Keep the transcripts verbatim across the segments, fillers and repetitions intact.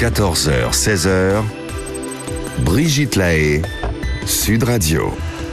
quatorze heures seize heures, Brigitte Lahaie, Sud Radio.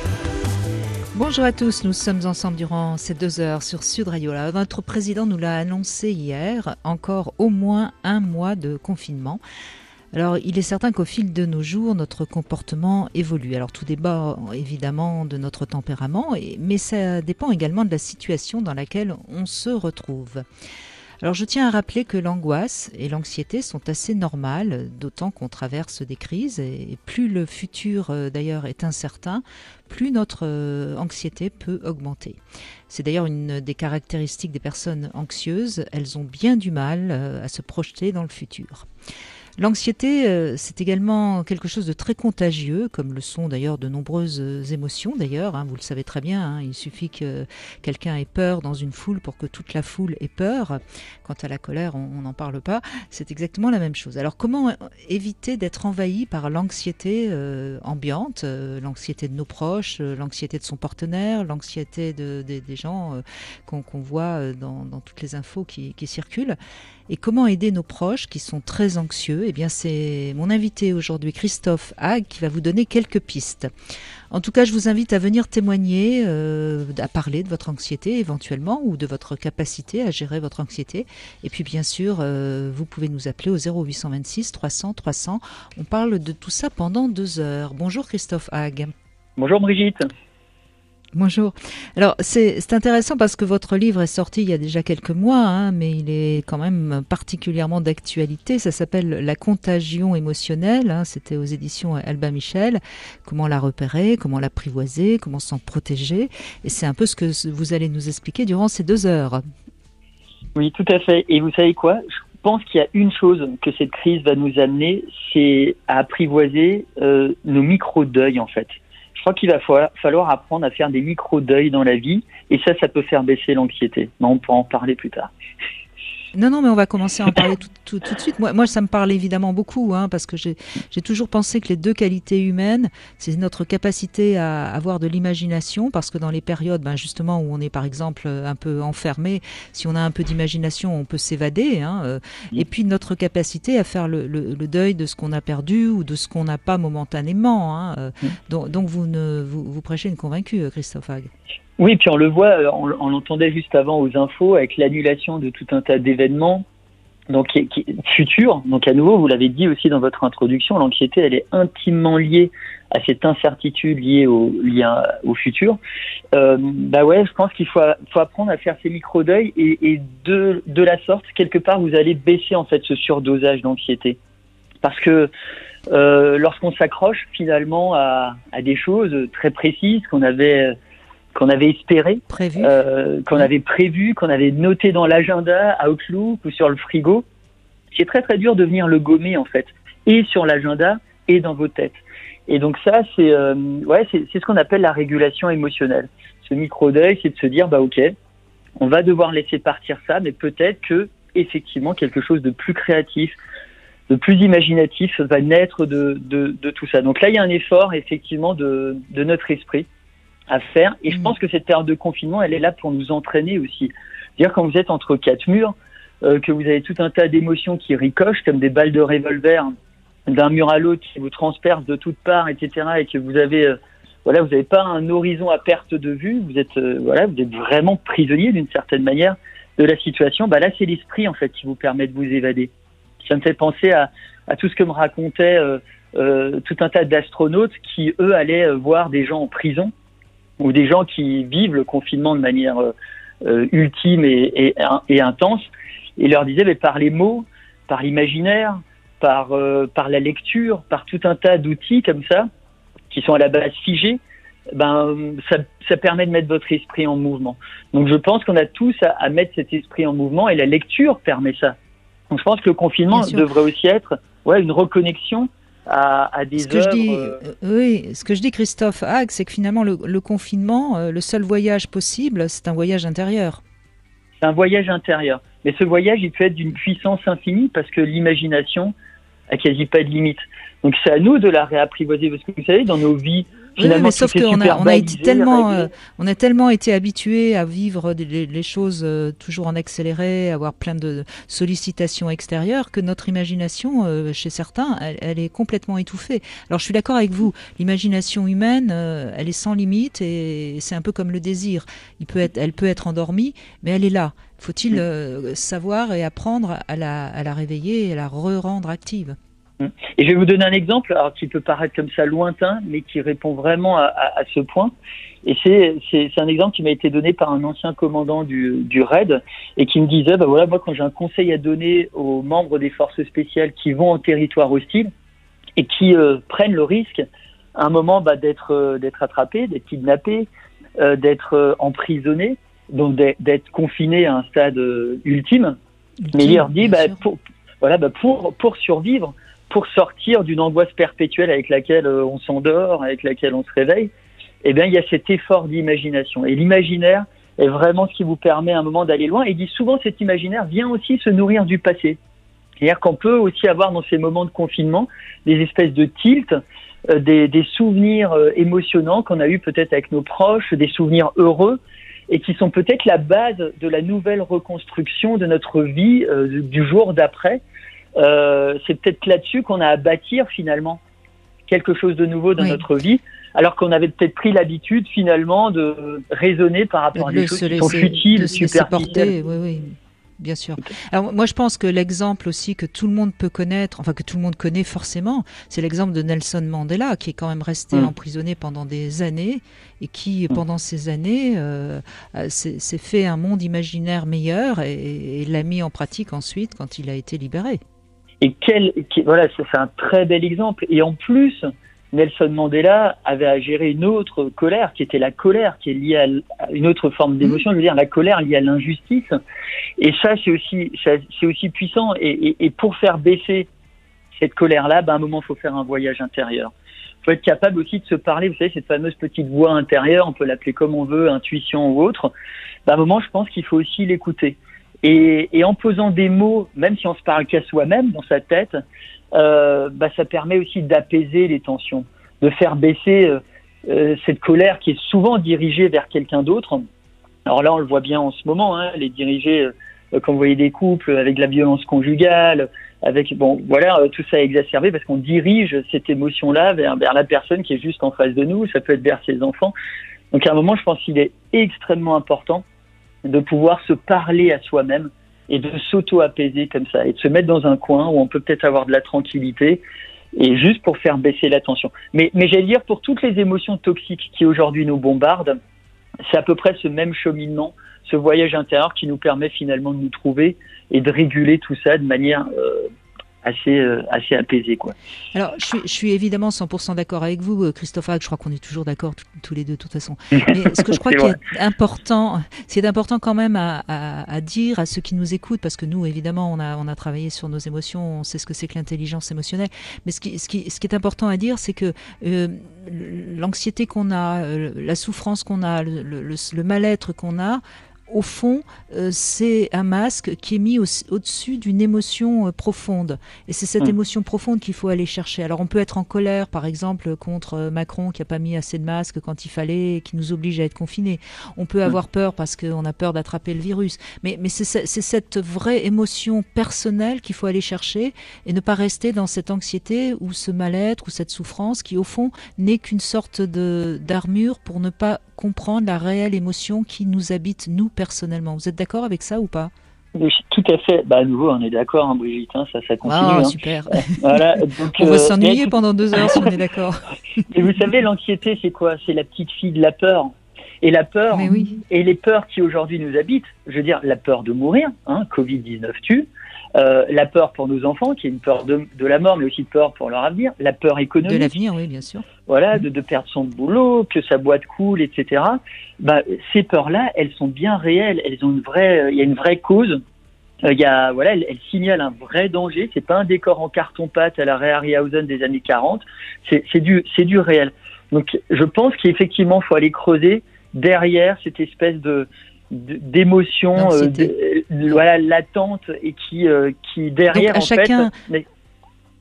Bonjour à tous, nous sommes ensemble durant ces deux heures sur Sud Radio. Là, notre président nous l'a annoncé hier, encore au moins un mois de confinement. Alors, il est certain qu'au fil de nos jours, notre comportement évolue. Alors, tout dépend évidemment de notre tempérament, mais ça dépend également de la situation dans laquelle on se retrouve. Alors, je tiens à rappeler que l'angoisse et l'anxiété sont assez normales, d'autant qu'on traverse des crises. Et plus le futur, d'ailleurs, est incertain, plus notre anxiété peut augmenter. C'est d'ailleurs une des caractéristiques des personnes anxieuses. Elles ont bien du mal à se projeter dans le futur. L'anxiété, euh, c'est également quelque chose de très contagieux, comme le sont d'ailleurs de nombreuses émotions d'ailleurs, hein, vous le savez très bien, hein, il suffit que quelqu'un ait peur dans une foule pour que toute la foule ait peur. Quant à la colère, on n'en parle pas, c'est exactement la même chose. Alors comment éviter d'être envahi par l'anxiété euh, ambiante, euh, l'anxiété de nos proches, euh, l'anxiété de son partenaire, l'anxiété de, de, des gens euh, qu'on qu'on voit dans, dans toutes les infos qui, qui circulent? Et comment aider nos proches qui sont très anxieux? Eh bien, c'est mon invité aujourd'hui, Christophe Hague, qui va vous donner quelques pistes. En tout cas, je vous invite à venir témoigner, euh, à parler de votre anxiété éventuellement, ou de votre capacité à gérer votre anxiété. Et puis, bien sûr, euh, vous pouvez nous appeler au zéro huit cent vingt-six trois cents trois cents. On parle de tout ça pendant deux heures. Bonjour Christophe Hague. Bonjour Brigitte. Bonjour. Alors, c'est, c'est intéressant parce que votre livre est sorti il y a déjà quelques mois, hein, mais il est quand même particulièrement d'actualité. Ça s'appelle La contagion émotionnelle. Hein, c'était aux éditions Albin Michel. Comment la repérer, comment l'apprivoiser, comment s'en protéger. Et c'est un peu ce que vous allez nous expliquer durant ces deux heures. Oui, tout à fait. Et vous savez quoi ? Je pense qu'il y a une chose que cette crise va nous amener, c'est à apprivoiser euh, nos micro-deuils, en fait. Je crois qu'il va falloir apprendre à faire des micro-deuils dans la vie, et ça, ça peut faire baisser l'anxiété. Mais on pourra en parler plus tard. Non, non, mais on va commencer à en parler tout, tout, tout de suite. Moi, moi, ça me parle évidemment beaucoup, hein, parce que j'ai, j'ai toujours pensé que les deux qualités humaines, c'est notre capacité à avoir de l'imagination, parce que dans les périodes, ben, justement, où on est, par exemple, un peu enfermé, si on a un peu d'imagination, on peut s'évader, hein, euh, et puis notre capacité à faire le, le, le deuil de ce qu'on a perdu ou de ce qu'on n'a pas momentanément. Hein, euh, donc, donc, vous, ne, vous, vous prêchez une convaincue, Christophe Hague. Oui, puis on le voit, on, on l'entendait juste avant aux infos, avec l'annulation de tout un tas d'événements donc qui, qui, futurs. Donc à nouveau, vous l'avez dit aussi dans votre introduction, l'anxiété, elle est intimement liée à cette incertitude liée au, liée à, au futur. Euh, bah ouais, je pense qu'il faut, faut apprendre à faire ces micro-deuils et, et de, de la sorte, quelque part, vous allez baisser en fait ce surdosage d'anxiété. Parce que euh, lorsqu'on s'accroche finalement à, à des choses très précises qu'on avait... qu'on avait espéré, prévu. Euh, qu'on avait prévu, qu'on avait noté dans l'agenda, Outlook ou sur le frigo. C'est très très dur de venir le gommer en fait, et sur l'agenda et dans vos têtes. Et donc ça, c'est euh, ouais, c'est, c'est ce qu'on appelle la régulation émotionnelle. Ce micro-deuil, c'est de se dire bah ok, on va devoir laisser partir ça, mais peut-être que effectivement quelque chose de plus créatif, de plus imaginatif va naître de de, de tout ça. Donc là, il y a un effort effectivement de de notre esprit à faire. Et je pense que cette période de confinement, elle est là pour nous entraîner aussi. C'est-à-dire quand vous êtes entre quatre murs, euh, que vous avez tout un tas d'émotions qui ricochent comme des balles de revolver d'un mur à l'autre qui vous transpercent de toutes parts, et cetera. Et que vous avez, euh, voilà, vous n'avez pas un horizon à perte de vue. Vous êtes, euh, voilà, vous êtes vraiment prisonnier d'une certaine manière de la situation. Bah là, c'est l'esprit en fait qui vous permet de vous évader. Ça me fait penser à, à tout ce que me racontait euh, euh, tout un tas d'astronautes qui eux allaient euh, voir des gens en prison, ou des gens qui vivent le confinement de manière euh, ultime et, et, et intense, et leur disaient, mais par les mots, par l'imaginaire, par, euh, par la lecture, par tout un tas d'outils comme ça, qui sont à la base figés, ben, ça, ça permet de mettre votre esprit en mouvement. Donc je pense qu'on a tous à, à mettre cet esprit en mouvement, et la lecture permet ça. Donc je pense que le confinement devrait aussi être ouais, une reconnexion À, à des ce que œuvres, je dis, euh... oui, ce que je dis, Christophe Hague, c'est que finalement le, le confinement, euh, le seul voyage possible, c'est un voyage intérieur. C'est un voyage intérieur. Mais ce voyage, il peut être d'une puissance infinie parce que l'imagination a quasi pas de limite. Donc c'est à nous de la réapprivoiser parce que vous savez, dans nos vies Oui, mais sauf qu'on a, on a été tellement, euh, on a tellement été habitués à vivre les, les choses euh, toujours en accéléré, à avoir plein de sollicitations extérieures, que notre imagination, euh, chez certains, elle, elle est complètement étouffée. Alors, je suis d'accord avec vous. L'imagination humaine, euh, elle est sans limite et c'est un peu comme le désir. Il peut être, elle peut être endormie, mais elle est là. Faut-il euh, savoir et apprendre à la, à la réveiller et à la re-rendre active? Et je vais vous donner un exemple, alors qui peut paraître comme ça lointain, mais qui répond vraiment à, à, à ce point. Et c'est, c'est, c'est un exemple qui m'a été donné par un ancien commandant du, du raid et qui me disait, bah voilà, moi quand j'ai un conseil à donner aux membres des forces spéciales qui vont en territoire hostile et qui euh, prennent le risque, à un moment, bah, d'être, euh, d'être attrapés, d'être kidnappés, euh, d'être euh, emprisonnés, donc d'être confinés à un stade euh, ultime. ultime. Mais il leur dit, bah, pour, voilà, bah, pour, pour survivre, pour sortir d'une angoisse perpétuelle avec laquelle on s'endort, avec laquelle on se réveille, eh bien, il y a cet effort d'imagination. Et l'imaginaire est vraiment ce qui vous permet à un moment d'aller loin. Et il dit souvent, cet imaginaire vient aussi se nourrir du passé. C'est-à-dire qu'on peut aussi avoir dans ces moments de confinement des espèces de tilt, euh, des, des souvenirs euh, émotionnants qu'on a eu peut-être avec nos proches, des souvenirs heureux, et qui sont peut-être la base de la nouvelle reconstruction de notre vie euh, du jour d'après. Euh, c'est peut-être là-dessus qu'on a à bâtir finalement quelque chose de nouveau dans oui. notre vie, alors qu'on avait peut-être pris l'habitude finalement de raisonner par rapport à des choses qui sont futiles, superficielles. Oui, oui, bien sûr. Alors moi je pense que l'exemple aussi que tout le monde peut connaître, enfin que tout le monde connaît forcément, c'est l'exemple de Nelson Mandela qui est quand même resté mmh. emprisonné pendant des années et qui mmh. pendant ces années euh, s'est, s'est fait un monde imaginaire meilleur et, et l'a mis en pratique ensuite quand il a été libéré. Et quel, qui, voilà, c'est un très bel exemple. Et en plus, Nelson Mandela avait à gérer une autre colère, qui était la colère, qui est liée à une autre forme d'émotion, mmh. je veux dire la colère liée à l'injustice. Et ça, c'est aussi, ça, c'est aussi puissant. Et, et, et pour faire baisser cette colère-là, ben, à un moment, il faut faire un voyage intérieur. Il faut être capable aussi de se parler. Vous savez, cette fameuse petite voix intérieure, on peut l'appeler comme on veut, intuition ou autre. Ben, à un moment, je pense qu'il faut aussi l'écouter. Et, et en posant des mots, même si on se parle qu'à soi-même dans sa tête, euh, bah ça permet aussi d'apaiser les tensions, de faire baisser euh, euh, cette colère qui est souvent dirigée vers quelqu'un d'autre. Alors là, on le voit bien en ce moment, hein, les diriger, euh, quand vous voyez des couples avec de la violence conjugale, avec bon, voilà, euh, tout ça est exacerbé parce qu'on dirige cette émotion-là vers, vers la personne qui est juste en face de nous. Ça peut être vers ses enfants. Donc à un moment, je pense qu'il est extrêmement important de pouvoir se parler à soi-même et de s'auto-apaiser comme ça, et de se mettre dans un coin où on peut peut-être avoir de la tranquillité, et juste pour faire baisser la tension. Mais, mais j'allais dire, pour toutes les émotions toxiques qui aujourd'hui nous bombardent, c'est à peu près ce même cheminement, ce voyage intérieur qui nous permet finalement de nous trouver et de réguler tout ça de manière euh, assez euh, assez apaisé, quoi. Alors je suis je suis évidemment cent pour cent d'accord avec vous, Christophe Haag, je crois qu'on est toujours d'accord t- tous les deux de toute façon. Mais ce que je crois qui est important, c'est important quand même à, à à dire à ceux qui nous écoutent, parce que nous évidemment on a on a travaillé sur nos émotions, on sait ce que c'est que l'intelligence émotionnelle, mais ce qui ce qui ce qui est important à dire, c'est que euh, l'anxiété qu'on a, euh, la souffrance qu'on a, le, le, le mal-être qu'on a, au fond, euh, c'est un masque qui est mis au, au-dessus d'une émotion euh, profonde. Et c'est cette mmh. émotion profonde qu'il faut aller chercher. Alors on peut être en colère, par exemple, contre Macron qui n'a pas mis assez de masques quand il fallait, et qui nous oblige à être confinés. On peut mmh. avoir peur parce qu'on a peur d'attraper le virus. Mais, mais c'est, c'est cette vraie émotion personnelle qu'il faut aller chercher et ne pas rester dans cette anxiété ou ce mal-être ou cette souffrance qui, au fond, n'est qu'une sorte de, d'armure pour ne pas comprendre la réelle émotion qui nous habite, nous, personnellement. Vous êtes d'accord avec ça ou pas ? Oui, tout à fait. Bah, à nouveau, on est d'accord, hein, Brigitte, hein, ça, ça continue. Ah, hein. super. Euh, voilà, donc, on euh, va s'ennuyer mais... pendant deux heures si on est d'accord. Et vous savez, l'anxiété, c'est quoi ? C'est la petite fille de la peur. Et la peur, oui. et les peurs qui aujourd'hui nous habitent, je veux dire, la peur de mourir, hein, covid dix-neuf tue, euh, la peur pour nos enfants, qui est une peur de, de la mort, mais aussi de peur pour leur avenir, la peur économique. De l'avenir, oui, bien sûr. Voilà, de, de perdre son boulot, que sa boîte coule, et cetera. Bah, ces peurs-là, elles sont bien réelles, elles ont une vraie, il y a une vraie cause. Il y a, voilà, elles, elles signalent un vrai danger. C'est pas un décor en carton-pâte à la Ray Harryhausen des années quarante. C'est, c'est du, c'est du réel. Donc, je pense qu'effectivement, il faut aller creuser derrière cette espèce de, de d'émotion, euh, de, de, voilà, latente et qui, euh, qui derrière, donc, à en chacun... fait. Mais...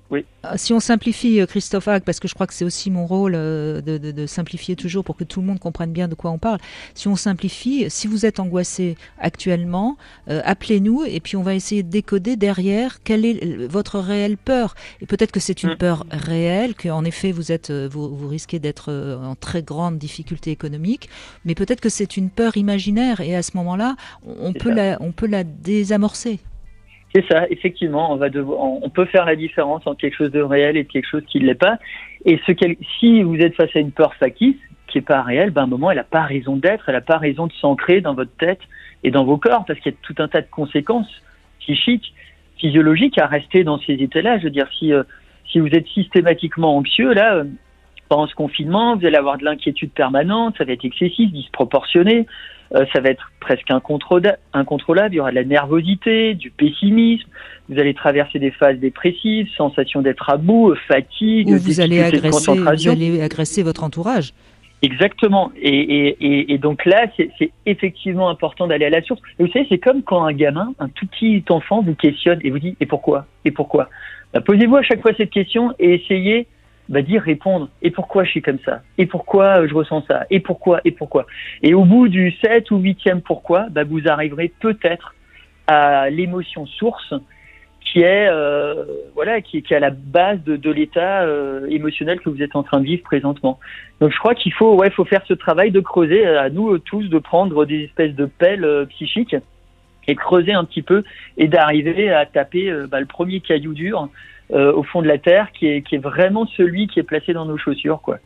Oui. Si on simplifie, Christophe Hague, parce que je crois que c'est aussi mon rôle de, de, de simplifier toujours pour que tout le monde comprenne bien de quoi on parle. Si on simplifie, si vous êtes angoissé actuellement, euh, appelez-nous et puis on va essayer de décoder derrière quelle est votre réelle peur. Et peut-être que c'est une mmh. peur réelle, qu'en effet vous êtes, vous, vous risquez d'être en très grande difficulté économique, mais peut-être que c'est une peur imaginaire et à ce moment-là, on, peut la, on peut la désamorcer. C'est ça, effectivement, on va devoir, on peut faire la différence entre quelque chose de réel et quelque chose qui ne l'est pas. Et ce qu'elle, si vous êtes face à une peur factice, qui n'est pas réelle, ben à un moment, elle n'a pas raison d'être, elle n'a pas raison de s'ancrer dans votre tête et dans vos corps, parce qu'il y a tout un tas de conséquences psychiques, physiologiques à rester dans ces états-là. Je veux dire, si, euh, si vous êtes systématiquement anxieux, là, euh, pendant ce confinement, vous allez avoir de l'inquiétude permanente, ça va être excessif, disproportionné. Euh, ça va être presque incontrôlable, incontrôlable, il y aura de la nervosité, du pessimisme, vous allez traverser des phases dépressives, sensation d'être à bout, fatigue, ou vous allez agresser, de vous allez agresser votre entourage. Exactement, et, et, et, et donc là, c'est, c'est effectivement important d'aller à la source. Et vous savez, c'est comme quand un gamin, un tout petit enfant vous questionne et vous dit « et pourquoi ? Et pourquoi ?» bah, posez-vous à chaque fois cette question et essayez bah, d'y répondre. Et pourquoi je suis comme ça ? Et pourquoi je ressens ça ? Et pourquoi ? Et pourquoi ? Et au bout du sept ou huitième pourquoi, bah, vous arriverez peut-être à l'émotion source qui est, euh, voilà, qui, qui est à la base de, de l'état euh, émotionnel que vous êtes en train de vivre présentement. Donc je crois qu'il faut, ouais, faut faire ce travail de creuser, à nous tous de prendre des espèces de pelles euh, psychiques et creuser un petit peu et d'arriver à taper euh, bah, le premier caillou dur Euh, au fond de la terre, qui est, qui est vraiment celui qui est placé dans nos chaussures, quoi.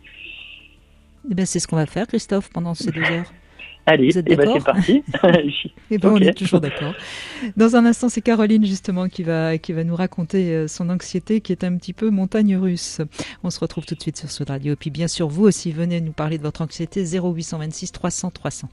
Eh ben, c'est ce qu'on va faire, Christophe, pendant ces deux heures. Allez, vous êtes eh d'accord ? ben, c'est parti. Et ben, okay. On est toujours d'accord. Dans un instant, c'est Caroline, justement, qui va, qui va nous raconter son anxiété, qui est un petit peu montagne russe. On se retrouve tout de suite sur Sud Radio. Et puis, bien sûr, vous aussi, venez nous parler de votre anxiété, zéro huit cent vingt-six trois cents trois cents.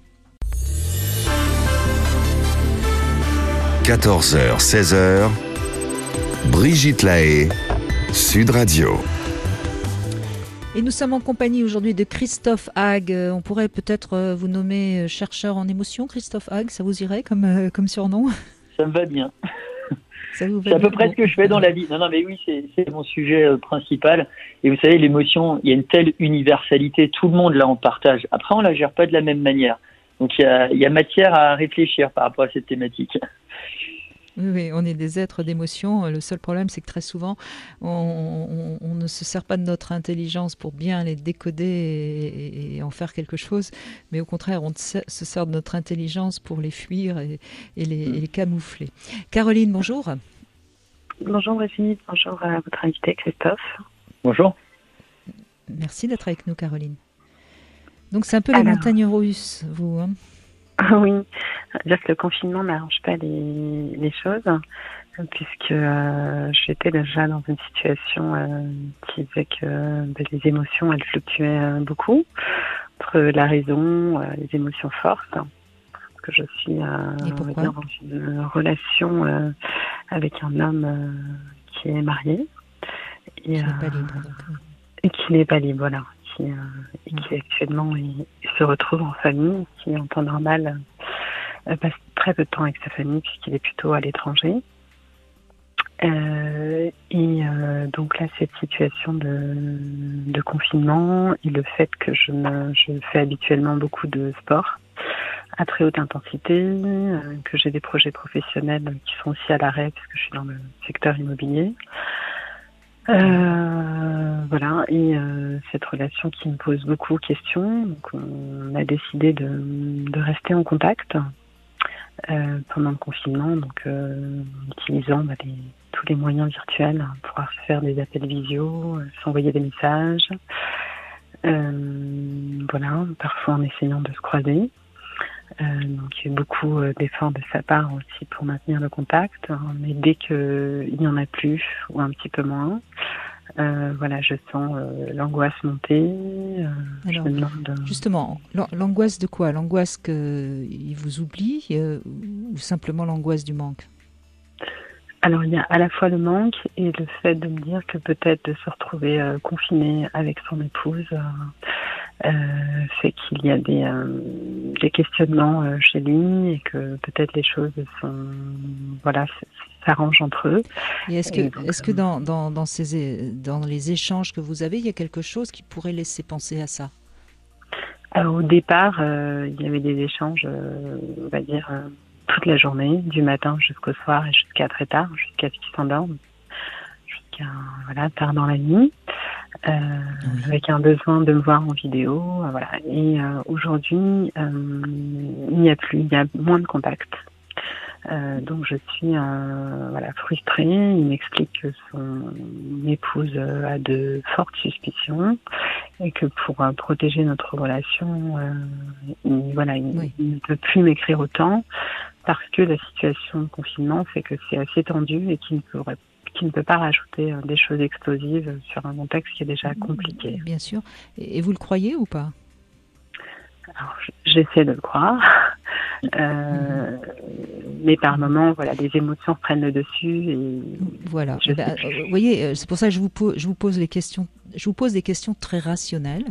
quatorze heures, seize heures, Brigitte Lahaie, Sud Radio. Et nous sommes en compagnie aujourd'hui de Christophe Hague. On pourrait peut-être vous nommer chercheur en émotion, Christophe Hague, ça vous irait comme, comme surnom ? Ça me va bien. Ça vous va c'est à bien peu près ce que je fais dans la vie. Non, non, mais oui, c'est, c'est mon sujet euh, principal. Et vous savez, l'émotion, il y a une telle universalité, tout le monde là en partage. Après, on la gère pas de la même manière. Donc, il y a, il y a matière à réfléchir par rapport à cette thématique. Oui, oui, on est des êtres d'émotion. Le seul problème, c'est que très souvent, on, on, on ne se sert pas de notre intelligence pour bien les décoder et, et en faire quelque chose, mais au contraire, on se sert de notre intelligence pour les fuir et, et, les, et les camoufler. Caroline, bonjour. Bonjour Brigitte, bonjour à votre invité Christophe. Bonjour. Merci d'être avec nous, Caroline. Donc c'est un peu les Alors... montagnes russes, vous, hein ? Oui, dire que le confinement n'arrange pas les, les choses, puisque euh, j'étais déjà dans une situation euh, qui faisait que ben, les émotions, elles fluctuaient euh, beaucoup, entre la raison, euh, les émotions fortes, parce que je suis euh, dans une relation euh, avec un homme euh, qui est marié. Et, qui n'est euh, pas libre. Donc. Et qui n'est pas libre, voilà. Qui, euh, et qui actuellement il, il se retrouve en famille, qui en temps normal euh, passe très peu de temps avec sa famille puisqu'il est plutôt à l'étranger. Euh, et euh, donc là, cette situation de, de confinement et le fait que je, me, je fais habituellement beaucoup de sport à très haute intensité, euh, que j'ai des projets professionnels qui sont aussi à l'arrêt parce que je suis dans le secteur immobilier. Euh, voilà, et euh, cette relation qui me pose beaucoup de questions. Donc on a décidé de, de rester en contact euh, pendant le confinement, donc euh, en utilisant bah, les, tous les moyens virtuels pour pouvoir faire des appels visio, euh, s'envoyer des messages. Euh, voilà, parfois en essayant de se croiser. Euh, donc il y a eu beaucoup euh, d'efforts de sa part aussi pour maintenir le contact, hein, mais dès qu'il n'y en a plus ou un petit peu moins, euh, voilà, je sens euh, l'angoisse monter. Euh, Alors, je me demande, euh... justement, l'angoisse de quoi ? L'angoisse qu'il vous oublie euh, ou simplement l'angoisse du manque ? Alors il y a à la fois le manque et le fait de me dire que peut-être de se retrouver euh, confiné avec son épouse euh, euh, fait qu'il y a des, euh, des questionnements euh, chez lui et que peut-être les choses sont, voilà, s'arrangent entre eux. Et est-ce que, Et donc, est-ce que euh, dans, dans, dans, ces, dans les échanges que vous avez, il y a quelque chose qui pourrait laisser penser à ça? Alors, au départ, euh, il y avait des échanges, euh, on va dire, euh, toute la journée, du matin jusqu'au soir et jusqu'à très tard, jusqu'à ce qu'ils s'endorment, jusqu'à voilà, tard dans la nuit, euh, Oui. avec un besoin de me voir en vidéo. euh, voilà. Et euh, aujourd'hui, euh, il n'y a plus, il y a moins de contact. Euh, donc je suis euh, voilà, frustrée. Il m'explique que son épouse euh, a de fortes suspicions et que pour euh, protéger notre relation, euh, il, voilà, il, Oui. il ne peut plus m'écrire autant parce que la situation de confinement fait que c'est assez tendu et qu'il ne pourrait qui ne peut pas rajouter euh, des choses explosives sur un contexte qui est déjà compliqué. Bien sûr. Et, et vous le croyez ou pas? Alors, j'essaie de le croire, euh, mais par moments, voilà, les émotions prennent le dessus. Et voilà. je Ben, sais plus. vous voyez, c'est pour ça que je vous pose, je vous pose les questions. Je vous pose des questions très rationnelles.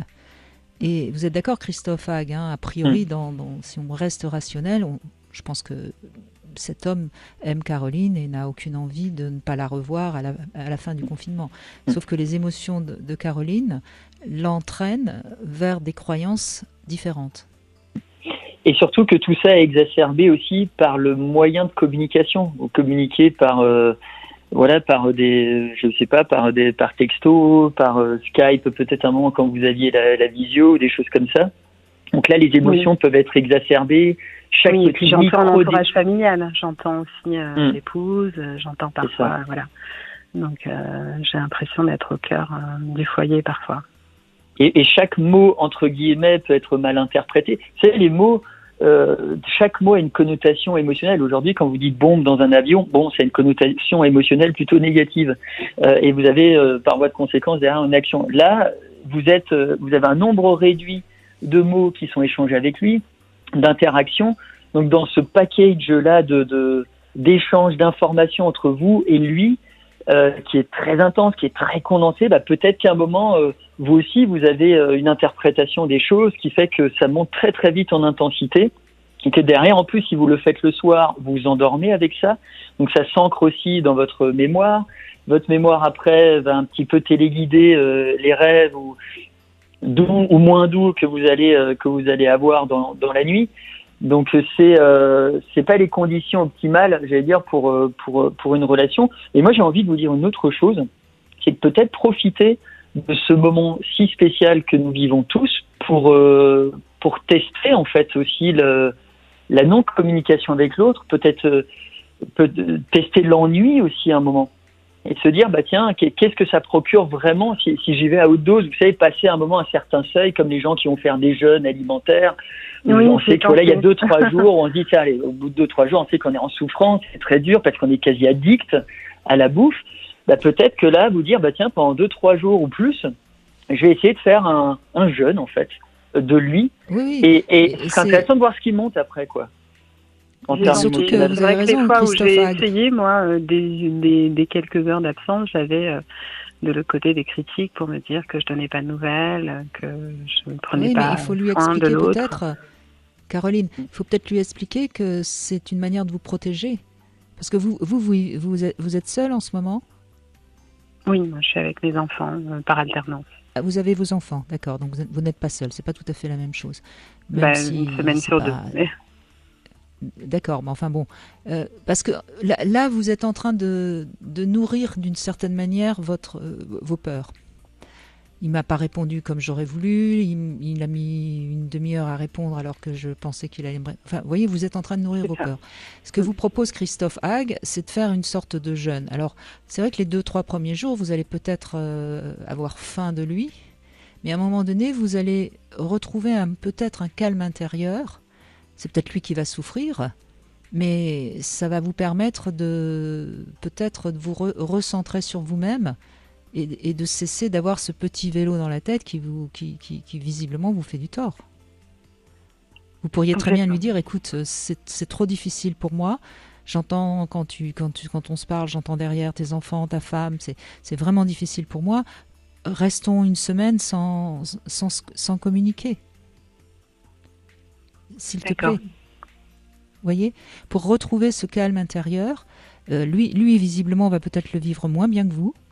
Et vous êtes d'accord, Christophe Hague, hein, a priori, Mm. dans, dans, si on reste rationnel, on, je pense que cet homme aime Caroline et n'a aucune envie de ne pas la revoir à la, à la fin du confinement. Mm. Sauf que les émotions de, de Caroline l'entraînent vers des croyances différentes. Et surtout que tout ça est exacerbé aussi par le moyen de communication, ou communiquer par, euh, voilà, par des, je sais pas, par des, par texto, par euh, Skype, peut-être un moment quand vous aviez la, la visio, ou des choses comme ça. Donc là, les émotions Oui. peuvent être exacerbées. Chaque Oui, et puis petit j'entends micro l'entourage familial, j'entends aussi euh, Mm. l'épouse, euh, j'entends parfois, euh, voilà. Donc euh, j'ai l'impression d'être au cœur euh, du foyer parfois. Et, et chaque mot, entre guillemets, peut être mal interprété. Vous savez, les mots, euh, chaque mot a une connotation émotionnelle. Aujourd'hui, quand vous dites bombe dans un avion, bon, c'est une connotation émotionnelle plutôt négative. Euh, et vous avez, euh, par voie de conséquence, derrière une action. Là, vous êtes, euh, vous avez un nombre réduit de mots qui sont échangés avec lui, d'interactions. Donc, dans ce package-là de, de, d'échanges d'informations entre vous et lui, euh, qui est très intense, qui est très condensé, bah, peut-être qu'à un moment, euh, vous aussi, vous avez euh, une interprétation des choses qui fait que ça monte très très vite en intensité et que derrière, en plus, si vous le faites le soir, vous vous endormez avec ça. Donc ça s'ancre aussi dans votre mémoire. Votre mémoire, après, va un petit peu téléguider euh, les rêves ou, doux ou moins doux que vous allez, euh, que vous allez avoir dans, dans la nuit. Donc c'est euh, c'est pas les conditions optimales, j'allais dire, pour euh, pour pour une relation. Et moi j'ai envie de vous dire une autre chose, c'est que peut-être profiter de ce moment si spécial que nous vivons tous pour euh, pour tester en fait aussi le, la non communication avec l'autre, peut-être euh, peut, tester l'ennui aussi à un moment et se dire bah tiens qu'est-ce que ça procure vraiment si, si j'y vais à haute dose, vous savez, passer un moment un certain seuil comme les gens qui vont faire des jeûnes alimentaires. Oui, on sait que voilà, il y a tenté. deux trois jours on se dit tiens allez, au bout de deux trois jours on sait qu'on est en souffrance, c'est très dur parce qu'on est quasi addict à la bouffe. Bah peut-être que là vous dire bah tiens pendant deux trois jours ou plus je vais essayer de faire un, un jeûne en fait de lui. Oui, oui. et, et, Et c'est c'est- intéressant de voir ce qui monte après quoi en J'ai termes surtout que émotionnels. vous C'est vrai avez que des raison, fois où Christophe j'ai Hague. essayé, moi, euh, des, des, des quelques heures d'absence, j'avais euh, de l'autre côté des critiques pour me dire que je donnais pas de nouvelles, euh, que je ne prenais Oui, mais pas il faut lui soin de expliquer l'autre. peut-être, Caroline, il faut peut-être lui expliquer que c'est une manière de vous protéger. Parce que vous, vous, vous, vous êtes, vous êtes seul en ce moment. Oui, moi, je suis avec mes enfants euh, par alternance. Ah, vous avez vos enfants, d'accord, donc vous, êtes- vous n'êtes pas seul, c'est pas tout à fait la même chose. Même Bah, si une semaine c'est sur pas- deux. Mais- D'accord, mais enfin bon, euh, parce que là, là, vous êtes en train de, de nourrir d'une certaine manière votre, euh, vos peurs. Il m'a pas répondu comme j'aurais voulu, il, il a mis une demi-heure à répondre alors que je pensais qu'il allait me... ré- Enfin, vous voyez, vous êtes en train de nourrir C'est vos ça. peurs. Ce que vous propose Christophe Hague, c'est de faire une sorte de jeûne. Alors, c'est vrai que les deux, trois premiers jours, vous allez peut-être euh, avoir faim de lui, mais à un moment donné, vous allez retrouver un, peut-être un calme intérieur. C'est peut-être lui qui va souffrir, mais ça va vous permettre de peut-être de vous re- recentrer sur vous-même et, et de cesser d'avoir ce petit vélo dans la tête qui, vous, qui, qui, qui visiblement vous fait du tort. Vous pourriez très bien lui dire, écoute, c'est, c'est trop difficile pour moi. J'entends quand, tu, quand, tu, quand on se parle, j'entends derrière tes enfants, ta femme, c'est, c'est vraiment difficile pour moi. Restons une semaine sans, sans, sans communiquer. S'il te D'accord. plaît. Vous voyez, pour retrouver ce calme intérieur, Euh, lui, lui, visiblement, va peut-être le vivre moins bien que vous.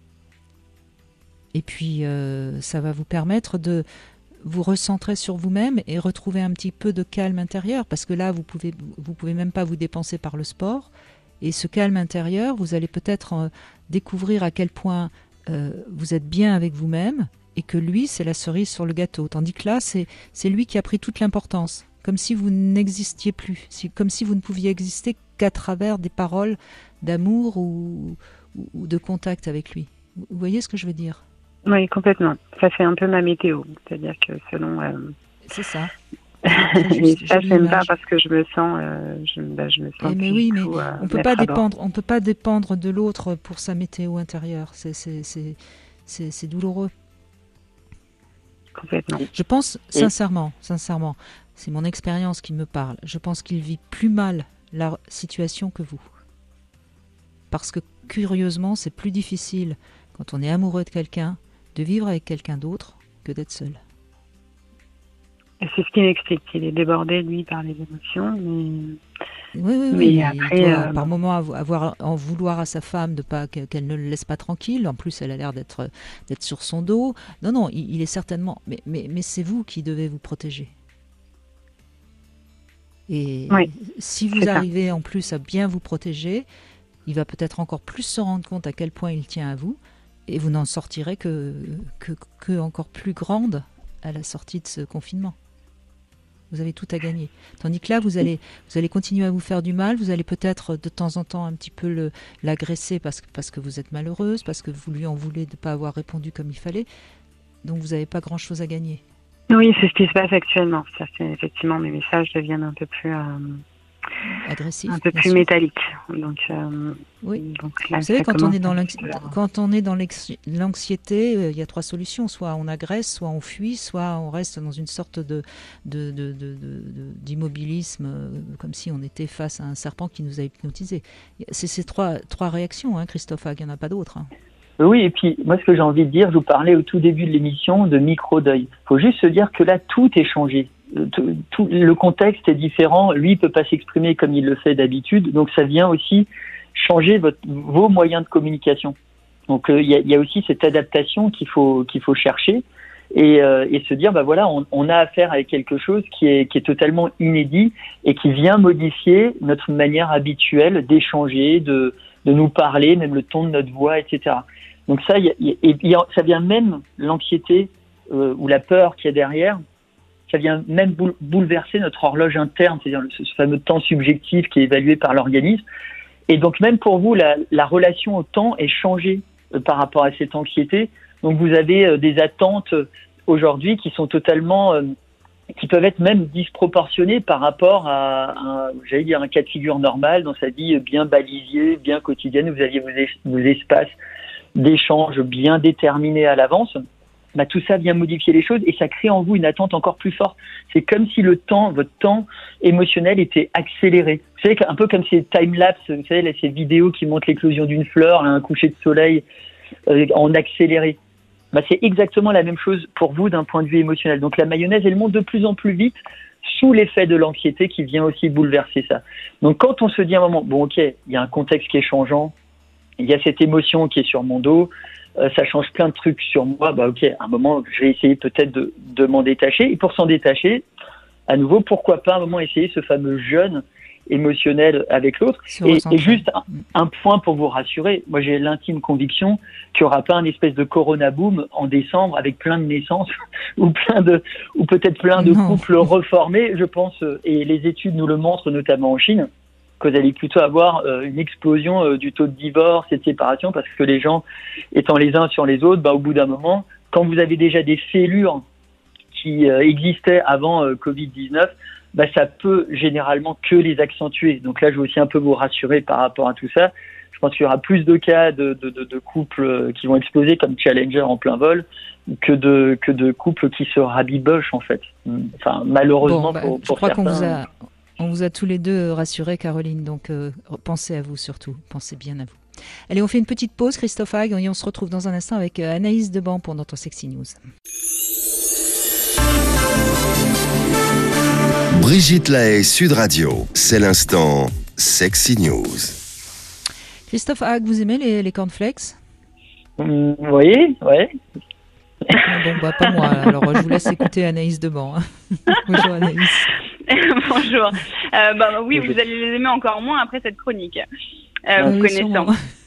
Et puis, euh, ça va vous permettre de vous recentrer sur vous-même et retrouver un petit peu de calme intérieur. Parce que là, vous pouvez, vous pouvez même pas vous dépenser par le sport. Et ce calme intérieur, vous allez peut-être euh, découvrir à quel point euh, vous êtes bien avec vous-même et que lui, c'est la cerise sur le gâteau. Tandis que là, c'est, c'est lui qui a pris toute l'importance. Comme si vous n'existiez plus. Si, comme si vous ne pouviez exister qu'à travers des paroles d'amour ou, ou, ou de contact avec lui. Vous voyez ce que je veux dire ? Oui, complètement. Ça fait un peu ma météo. C'est-à-dire que selon... Euh... C'est ça. Et ça, j'aime pas parce que je me sens, euh, je, bah, je me sens. Et mais oui, mais tout, euh, on peut pas dépendre, on peut pas dépendre de l'autre pour sa météo intérieure. C'est, c'est, c'est, c'est, c'est douloureux. Complètement. Je pense sincèrement, sincèrement, c'est mon expérience qui me parle. Je pense qu'il vit plus mal la situation que vous, parce que curieusement, c'est plus difficile quand on est amoureux de quelqu'un de vivre avec quelqu'un d'autre que d'être seul. Et c'est ce qui m'explique qu'il est débordé, lui, par les émotions. Mais... Oui, oui, mais oui. Après, il doit, euh... par moment, avoir, en vouloir à sa femme de pas, qu'elle ne le laisse pas tranquille. En plus, elle a l'air d'être, d'être sur son dos. Non, non, il, il est certainement... Mais, mais, mais c'est vous qui devez vous protéger. Et oui, si vous arrivez ça. En plus à bien vous protéger, il va peut-être encore plus se rendre compte à quel point il tient à vous. Et vous n'en sortirez que, que, que encore plus grande à la sortie de ce confinement. Vous avez tout à gagner. Tandis que là, vous allez, vous allez continuer à vous faire du mal. Vous allez peut-être de temps en temps un petit peu le, l'agresser parce, parce que vous êtes malheureuse, parce que vous lui en voulez de ne pas avoir répondu comme il fallait. Donc vous n'avez pas grand-chose à gagner. Oui, c'est ce qui se passe actuellement. C'est effectivement, mes messages deviennent un peu plus... Euh... agressif, un peu plus sûr. Métallique. Donc, euh, oui. Donc là, vous savez, quand on, est dans quand on est dans l'anxiété, il euh, y a trois solutions. Soit on agresse, soit on fuit, soit on reste dans une sorte de, de, de, de, de, d'immobilisme, euh, comme si on était face à un serpent qui nous a hypnotisés. C'est ces trois, trois réactions, hein, Christophe Haag, il n'y en a pas d'autres. Hein. Oui, et puis moi, ce que j'ai envie de dire, je vous parlais au tout début de l'émission de micro-deuil. Il faut juste se dire que là, tout est changé. Tout, tout, le contexte est différent. Lui, il peut pas s'exprimer comme il le fait d'habitude. Donc, ça vient aussi changer votre, vos moyens de communication. Donc, il euh, y, a, y a aussi cette adaptation qu'il faut qu'il faut chercher et, euh, et se dire, bah voilà, on, on a affaire avec quelque chose qui est qui est totalement inédit et qui vient modifier notre manière habituelle d'échanger, de de nous parler, même le ton de notre voix, et cetera. Donc ça, y a, y a, y a, ça vient même l'anxiété euh, ou la peur qu'il y a derrière. Ça vient même bouleverser notre horloge interne, c'est-à-dire ce fameux temps subjectif qui est évalué par l'organisme. Et donc même pour vous, la, la relation au temps est changée euh, par rapport à cette anxiété. Donc vous avez euh, des attentes euh, aujourd'hui qui sont totalement, euh, qui peuvent être même disproportionnées par rapport à, à j'allais dire, un cas de figure normal dans sa vie bien balisé, bien quotidienne. Vous aviez vos, vos espaces d'échange bien déterminés à l'avance. Bah, tout ça vient modifier les choses et ça crée en vous une attente encore plus forte. C'est comme si le temps, votre temps émotionnel était accéléré. Vous savez, un peu comme ces time-lapse, vous savez, là, ces vidéos qui montrent l'éclosion d'une fleur, un coucher de soleil euh, en accéléré. Bah, c'est exactement la même chose pour vous d'un point de vue émotionnel. Donc la mayonnaise, elle monte de plus en plus vite sous l'effet de l'anxiété qui vient aussi bouleverser ça. Donc quand on se dit à un moment, bon ok, il y a un contexte qui est changeant, il y a cette émotion qui est sur mon dos, Euh, ça change plein de trucs sur moi, bah ok, à un moment, je vais essayer peut-être de, de m'en détacher. Et pour s'en détacher, à nouveau, pourquoi pas à un moment essayer ce fameux jeûne émotionnel avec l'autre. Et, et juste un, un point pour vous rassurer, moi j'ai l'intime conviction qu'il n'y aura pas un espèce de corona boom en décembre avec plein de naissances ou plein de, ou peut-être plein de non. couples reformés, je pense, et les études nous le montrent notamment en Chine, que vous allez plutôt avoir euh, une explosion euh, du taux de divorce et de séparation parce que les gens étant les uns sur les autres, bah, au bout d'un moment, quand vous avez déjà des fêlures qui euh, existaient avant euh, covid dix-neuf, bah, ça peut généralement que les accentuer. Donc là, je veux aussi un peu vous rassurer par rapport à tout ça. Je pense qu'il y aura plus de cas de, de, de, de couples qui vont exploser comme Challenger en plein vol que de, que de couples qui se rabibochent en fait. Enfin, malheureusement bon, bah, pour, pour je crois certains. Qu'on vous a... On vous a tous les deux rassurés, Caroline, donc euh, pensez à vous surtout, pensez bien à vous. Allez, on fait une petite pause, Christophe Haag, et on se retrouve dans un instant avec euh, Anaïs Deban pour notre Sexy News. Brigitte Lahaie, Sud Radio, c'est l'instant Sexy News. Christophe Haag, vous aimez les, les cornflakes? Hum, oui, ouais. Bon, bah pas moi. Alors, je vous laisse écouter Anaïs Deban. Bonjour Anaïs. Bonjour. Euh, bah, oui, vous allez les aimer encore moins après cette chronique. Euh, vous oui, connaissant.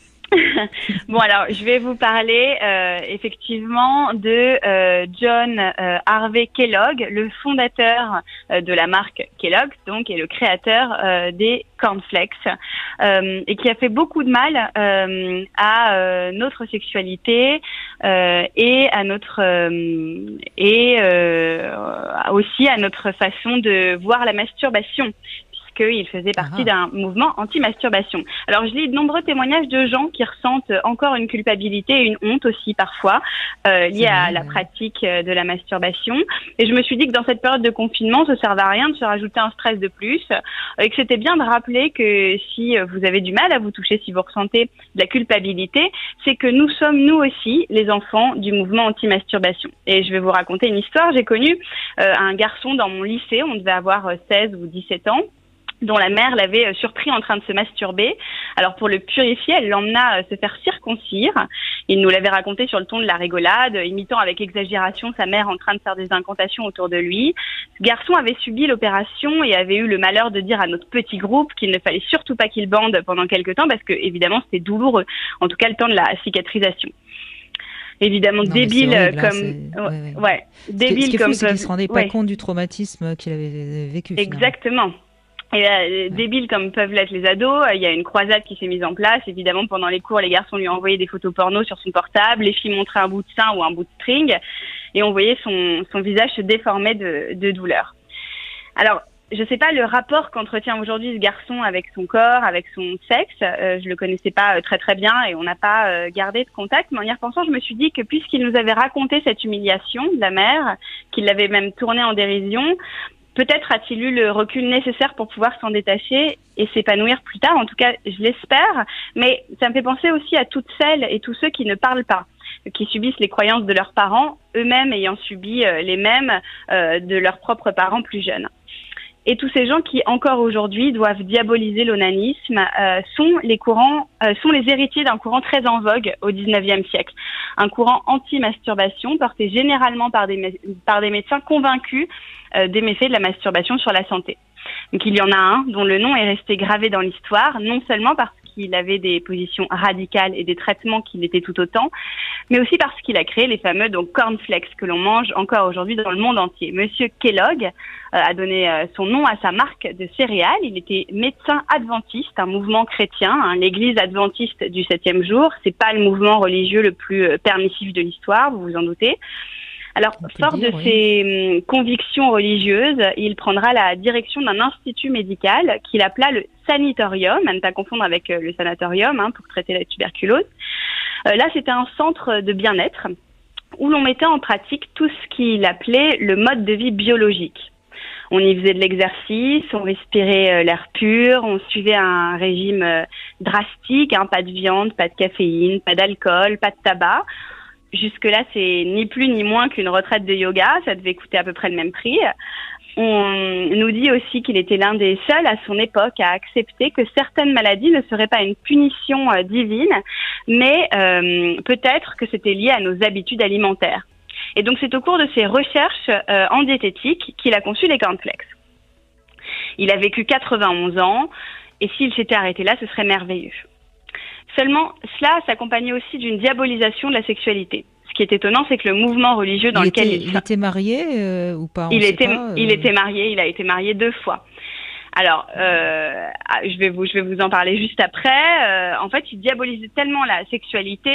Bon, alors, je vais vous parler euh, effectivement de euh, John euh, Harvey Kellogg, le fondateur euh, de la marque Kellogg's, donc, et le créateur euh, des cornflakes, euh, et qui a fait beaucoup de mal euh, à euh, notre sexualité euh, et à notre euh, et euh, aussi à notre façon de voir la masturbation. Il faisait partie ah. d'un mouvement anti-masturbation. Alors, je lis de nombreux témoignages de gens qui ressentent encore une culpabilité et une honte aussi parfois euh, liée à vrai, la ouais. pratique de la masturbation. Et je me suis dit que dans cette période de confinement, ça ne servait à rien de se rajouter un stress de plus et que c'était bien de rappeler que si vous avez du mal à vous toucher, si vous ressentez de la culpabilité, c'est que nous sommes nous aussi les enfants du mouvement anti-masturbation. Et je vais vous raconter une histoire. J'ai connu euh, un garçon dans mon lycée, on devait avoir seize ou dix-sept ans, dont la mère l'avait surpris en train de se masturber. Alors pour le purifier, elle l'emmena se faire circoncire. Il nous l'avait raconté sur le ton de la rigolade, imitant avec exagération sa mère en train de faire des incantations autour de lui. Ce garçon avait subi l'opération et avait eu le malheur de dire à notre petit groupe qu'il ne fallait surtout pas qu'il bande pendant quelque temps parce que évidemment c'était douloureux, en tout cas le temps de la cicatrisation. Évidemment non, débile horrible, comme là, ouais, ouais. ouais, débile ce qui est comme fou, c'est qu'il se rendait pas ouais. compte du traumatisme qu'il avait vécu. Exactement. Finalement. Et euh, ouais. débiles comme peuvent l'être les ados, il y a une croisade qui s'est mise en place. Évidemment, pendant les cours, les garçons lui envoyaient des photos porno sur son portable, les filles montraient un bout de sein ou un bout de string, et on voyait son, son visage se déformer de, de douleur. Alors, je sais pas le rapport qu'entretient aujourd'hui ce garçon avec son corps, avec son sexe. Euh, je le connaissais pas euh, très très bien et on n'a pas euh, gardé de contact. Mais en y repensant, je me suis dit que puisqu'il nous avait raconté cette humiliation de la mère, qu'il l'avait même tournée en dérision, peut-être a-t-il eu le recul nécessaire pour pouvoir s'en détacher et s'épanouir plus tard. En tout cas, je l'espère. Mais ça me fait penser aussi à toutes celles et tous ceux qui ne parlent pas, qui subissent les croyances de leurs parents, eux-mêmes ayant subi euh, les mêmes euh, de leurs propres parents plus jeunes. Et tous ces gens qui, encore aujourd'hui, doivent diaboliser l'onanisme euh, sont les courants, euh, sont les héritiers d'un courant très en vogue au dix-neuvième siècle. Un courant anti-masturbation porté généralement par des, par des médecins convaincus euh, des méfaits de la masturbation sur la santé. Donc il y en a un dont le nom est resté gravé dans l'histoire, non seulement parce qu'il avait des positions radicales et des traitements qui l'étaient tout autant, mais aussi parce qu'il a créé les fameux donc cornflakes que l'on mange encore aujourd'hui dans le monde entier. Monsieur Kellogg euh, a donné euh, son nom à sa marque de céréales. Il était médecin adventiste, un mouvement chrétien, hein, l'église adventiste du septième jour. C'est pas le mouvement religieux le plus euh, permissif de l'histoire, vous vous en doutez. Alors, fort dire, de oui. ses hum, convictions religieuses, il prendra la direction d'un institut médical qu'il appela le sanatorium, à ne pas confondre avec euh, le sanatorium, hein, pour traiter la tuberculose. Euh, là, c'était un centre de bien-être où l'on mettait en pratique tout ce qu'il appelait le mode de vie biologique. On y faisait de l'exercice, on respirait euh, l'air pur, on suivait un régime euh, drastique, hein, pas de viande, pas de caféine, pas d'alcool, pas de tabac. Jusque-là, c'est ni plus ni moins qu'une retraite de yoga. Ça devait coûter à peu près le même prix. On nous dit aussi qu'il était l'un des seuls à son époque à accepter que certaines maladies ne seraient pas une punition euh, divine, mais euh, peut-être que c'était lié à nos habitudes alimentaires. Et donc, c'est au cours de ses recherches euh, en diététique qu'il a conçu les cornflakes. Il a vécu quatre-vingt-onze ans, et s'il s'était arrêté là, ce serait merveilleux. Seulement, cela s'accompagnait aussi d'une diabolisation de la sexualité. Ce qui est étonnant, c'est que le mouvement religieux dans il lequel était, il... Il était marié euh, ou pas? il était, pas, euh... il était marié, il a été marié deux fois. Alors, euh, je vais vous, je vais vous en parler juste après. Euh, en fait, il diabolisait tellement la sexualité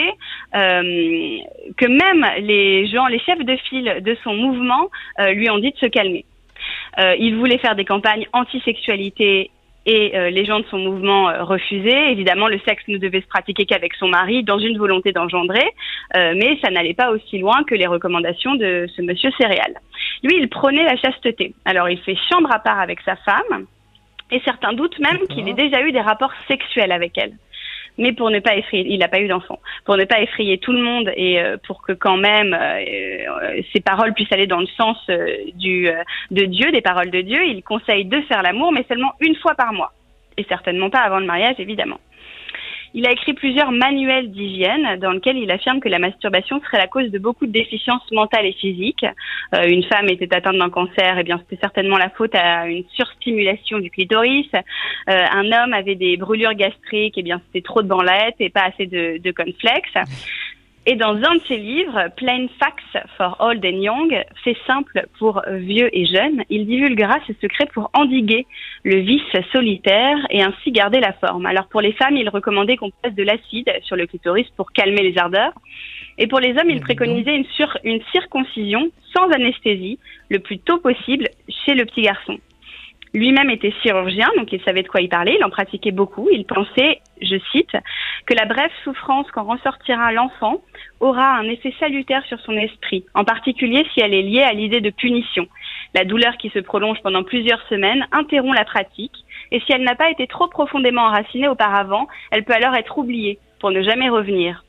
euh, que même les gens, les chefs de file de son mouvement euh, lui ont dit de se calmer. Euh, il voulait faire des campagnes anti-sexualité et euh, les gens de son mouvement euh, refusaient. Évidemment, le sexe ne devait se pratiquer qu'avec son mari dans une volonté d'engendrer, euh, mais ça n'allait pas aussi loin que les recommandations de ce monsieur Céréales. Lui, il prônait la chasteté. Alors, il fait chambre à part avec sa femme, et certains doutent même D'accord. qu'il ait déjà eu des rapports sexuels avec elle. Mais pour ne pas effrayer, il n'a pas eu d'enfant, pour ne pas effrayer tout le monde et euh, pour que quand même euh, ces paroles puissent aller dans le sens euh, du euh, de Dieu, des paroles de Dieu, il conseille de faire l'amour, mais seulement une fois par mois, et certainement pas avant le mariage, évidemment. Il a écrit plusieurs manuels d'hygiène dans lesquels il affirme que la masturbation serait la cause de beaucoup de déficiences mentales et physiques. Euh, une femme était atteinte d'un cancer, eh bien c'était certainement la faute à une surstimulation du clitoris. Euh, un homme avait des brûlures gastriques, eh bien c'était trop de bandelettes et pas assez de, de cornflakes. Et dans un de ses livres, Plain Facts for Old and Young, fait simple pour vieux et jeunes, il divulguera ses secrets pour endiguer le vice solitaire et ainsi garder la forme. Alors pour les femmes, il recommandait qu'on passe de l'acide sur le clitoris pour calmer les ardeurs. Et pour les hommes, il préconisait une, sur, une circoncision sans anesthésie le plus tôt possible chez le petit garçon. Lui-même était chirurgien, donc il savait de quoi il parlait, il en pratiquait beaucoup. Il pensait, je cite, que la brève souffrance qu'en ressortira l'enfant aura un effet salutaire sur son esprit, en particulier si elle est liée à l'idée de punition. La douleur qui se prolonge pendant plusieurs semaines interrompt la pratique, et si elle n'a pas été trop profondément enracinée auparavant, elle peut alors être oubliée pour ne jamais revenir.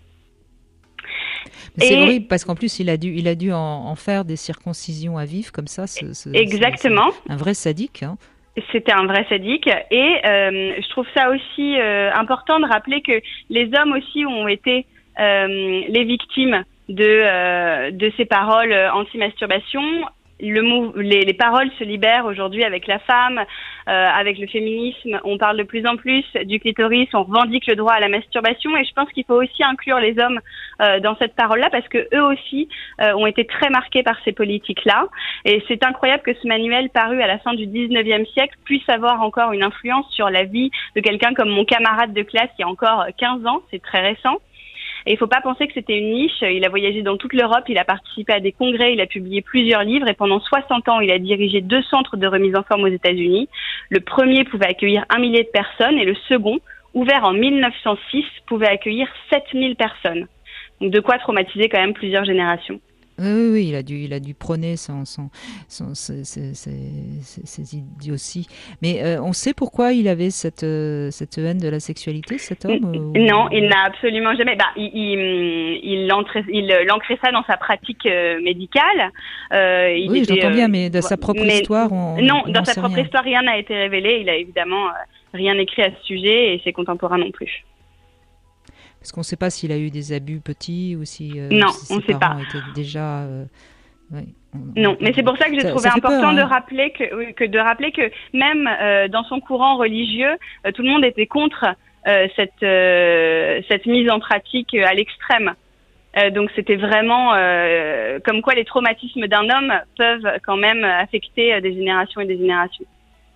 C'est et... horrible parce qu'en plus il a dû, il a dû en, en faire des circoncisions à vif comme ça. Ce, ce, Exactement. C'est un vrai sadique. Hein. C'était un vrai sadique et euh, je trouve ça aussi euh, important de rappeler que les hommes aussi ont été euh, les victimes de euh, de ces paroles anti-masturbation. Le mou- les, les paroles se libèrent aujourd'hui avec la femme, euh, avec le féminisme. On parle de plus en plus du clitoris, on revendique le droit à la masturbation et je pense qu'il faut aussi inclure les hommes euh, dans cette parole-là parce que eux aussi euh, ont été très marqués par ces politiques-là. Et c'est incroyable que ce manuel paru à la fin du dix-neuvième siècle puisse avoir encore une influence sur la vie de quelqu'un comme mon camarade de classe il y a encore quinze ans, c'est très récent. Et il faut pas penser que c'était une niche. Il a voyagé dans toute l'Europe, il a participé à des congrès, il a publié plusieurs livres et pendant soixante ans, il a dirigé deux centres de remise en forme aux États-Unis. Le premier pouvait accueillir un millier de personnes et le second, ouvert en mille neuf cent six, pouvait accueillir sept mille personnes. Donc de quoi traumatiser quand même plusieurs générations. Oui, oui, oui, il a dû, il a dû prôner son, son, son, ses, ses, ses, ses idioties. Mais euh, on sait pourquoi il avait cette, euh, cette haine de la sexualité, cet homme ou... Non, il n'a absolument jamais. Bah, il, il, il, l'ancrait, il l'ancrait ça dans sa pratique euh, médicale. Euh, il oui, était, j'entends bien, euh, mais de sa propre mais, histoire, on, non, on dans sa propre rien. histoire, rien n'a été révélé. Il a évidemment euh, rien écrit à ce sujet et ses contemporains non plus. Parce qu'on ne sait pas s'il a eu des abus petits ou si, euh, non, si ses on sait parents pas. étaient déjà. Euh, ouais, on, non, on, mais c'est pour ça que j'ai ça, trouvé ça important peur, hein. de rappeler que, que de rappeler que même euh, dans son courant religieux, euh, tout le monde était contre euh, cette euh, cette mise en pratique à l'extrême. Euh, donc c'était vraiment euh, comme quoi les traumatismes d'un homme peuvent quand même affecter euh, des générations et des générations.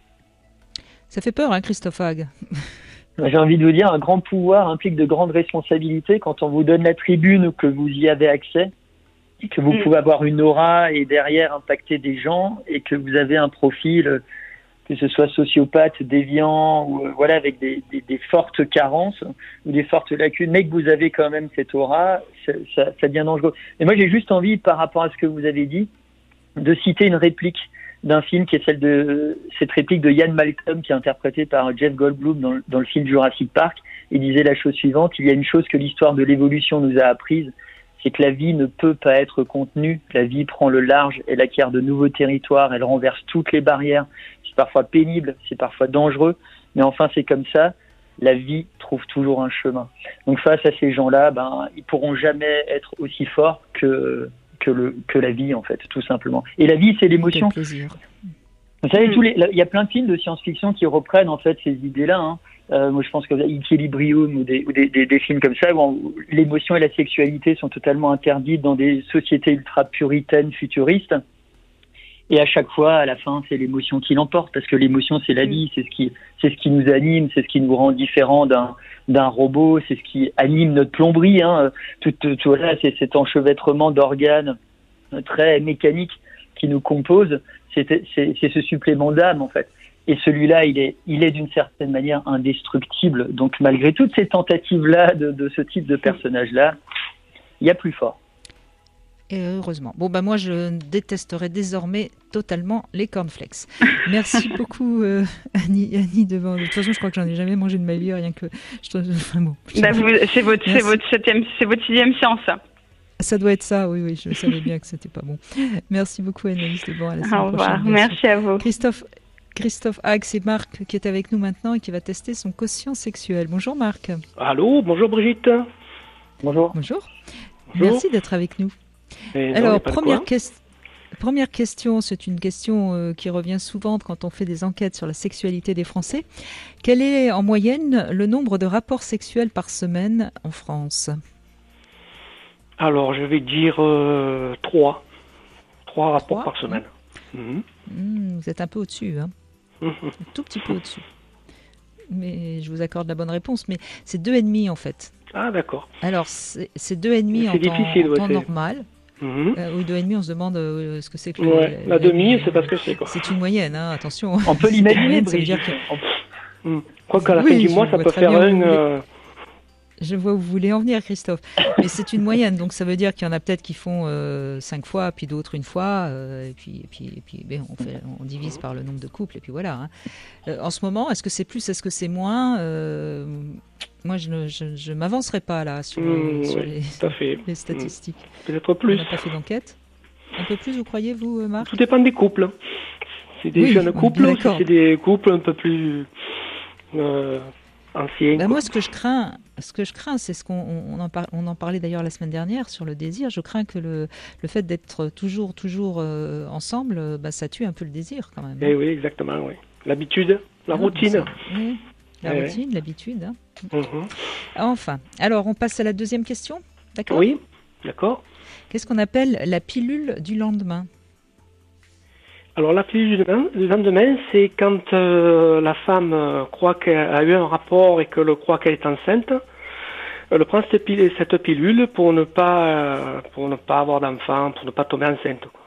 Ça fait peur, hein, Christophe Hague. J'ai envie de vous dire, un grand pouvoir implique de grandes responsabilités. Quand on vous donne la tribune ou que vous y avez accès, et que vous mmh. pouvez avoir une aura et derrière impacter des gens, et que vous avez un profil, que ce soit sociopathe, déviant, ou euh, voilà, avec des, des, des fortes carences ou des fortes lacunes, mais que vous avez quand même cette aura, ça, ça, ça devient dangereux. Et moi, j'ai juste envie, par rapport à ce que vous avez dit, de citer une réplique d'un film qui est celle de cette réplique de Ian Malcolm qui est interprétée par Jeff Goldblum dans, dans le film Jurassic Park. Il disait la chose suivante: il y a une chose que l'histoire de l'évolution nous a apprise, c'est que la vie ne peut pas être contenue. La vie prend le large, elle acquiert de nouveaux territoires, elle renverse toutes les barrières. C'est parfois pénible, c'est parfois dangereux, mais enfin c'est comme ça. La vie trouve toujours un chemin. Donc face à ces gens-là, ben ils pourront jamais être aussi forts que que le que la vie, en fait, tout simplement. Et la vie, c'est l'émotion. Quel plaisir. Vous savez, tous les, il y a plein de films de science-fiction qui reprennent en fait ces idées-là. Hein. Euh, moi, je pense que Equilibrium ou des, ou des, des, des films comme ça, où l'émotion et la sexualité sont totalement interdites dans des sociétés ultra puritaines, futuristes. Et à chaque fois, à la fin, c'est l'émotion qui l'emporte, parce que l'émotion, c'est la vie, c'est ce qui, c'est ce qui nous anime, c'est ce qui nous rend différents d'un, d'un robot, c'est ce qui anime notre plomberie, hein. Tout, tout, tout voilà, c'est cet enchevêtrement d'organes très mécanique qui nous compose. C'est, c'est, c'est ce supplément d'âme, en fait. Et celui-là, il est, il est d'une certaine manière indestructible. Donc, malgré toutes ces tentatives-là de, de ce type de personnage-là, il y a plus fort. Et heureusement. Bon, bah moi, je détesterai désormais totalement les cornflakes. Merci beaucoup, euh, Annie, Annie Devant. De toute façon, je crois que j'en ai jamais mangé de ma vie, rien que... Je, enfin, bon, bah vous, c'est, votre, c'est, votre septième, c'est votre sixième séance. Ça doit être ça, oui, oui. Je savais bien que c'était pas bon. Merci beaucoup, Annie Devant. À la Au revoir. Merci à vous. Christophe, Christophe Hague, c'est Marc qui est avec nous maintenant et qui va tester son quotient sexuel. Bonjour Marc. Allô, bonjour Brigitte. Bonjour. Bonjour. Bonjour. Merci d'être avec nous. Et Alors, non, première, que- première question, c'est une question euh, qui revient souvent quand on fait des enquêtes sur la sexualité des Français. Quel est en moyenne le nombre de rapports sexuels par semaine en France ? Alors, je vais dire euh, trois. Trois rapports Trois par semaine. Mhm. Hmm, Vous êtes un peu au-dessus, hein, Mhm. un tout petit peu au-dessus. Mais je vous accorde la bonne réponse, mais c'est deux et demi en fait. Ah, d'accord. Alors, c'est c'est deux et demi C'est en temps, difficile, en ouais, temps c'est- normal. Mhm. Euh, oui, deux et demi, on se demande euh, ce que c'est que Ouais, la demi, c'est pas ce que c'est, quoi. C'est une moyenne, hein, attention. On peut C'est une l'imaginer, moyenne, ça veut dire Brigitte. que Mhm. Quoi qu'à la Oui, fin du je mois, ça vois peut très faire bien où une... vous voulez. euh, je vois où vous voulez en venir, Christophe. Mais c'est une moyenne, donc ça veut dire qu'il y en a peut-être qui font euh, cinq fois, puis d'autres une fois, euh, et puis, et puis, et puis ben, on, fait, on divise par le nombre de couples, et puis voilà. Hein. Euh, en ce moment, est-ce que c'est plus, est-ce que c'est moins Euh, Moi, je ne je, je m'avancerai pas là sur, Mmh, sur oui, les, tout à fait. les statistiques. Peut-être On plus. n'a pas fait d'enquête. Un peu plus, vous croyez, vous, Marc? Tout dépend des couples. C'est des Oui, jeunes on est couples bien ou si d'accord. c'est des couples un peu plus euh, anciens. Ben quoi. moi, ce que je crains, ce que je crains, c'est ce qu'on on on en, par- on en parlait d'ailleurs la semaine dernière sur le désir. Je crains que le, le fait d'être toujours, toujours euh, ensemble, euh, bah, ça tue un peu le désir quand même. Eh oui, exactement, oui. L'habitude, la Hein, routine. ça- oui, la Eh routine, l'habitude. hein. Mhm. Enfin, alors on passe à la deuxième question. D'accord. Oui, d'accord. Qu'est-ce qu'on appelle la pilule du lendemain? Alors la pilule du lendemain, du lendemain, c'est quand euh, la femme euh, croit qu'elle a eu un rapport et que le croit qu'elle est enceinte. Elle prend cette pilule, cette pilule pour ne pas euh, pour ne pas avoir d'enfant, pour ne pas tomber enceinte. quoi.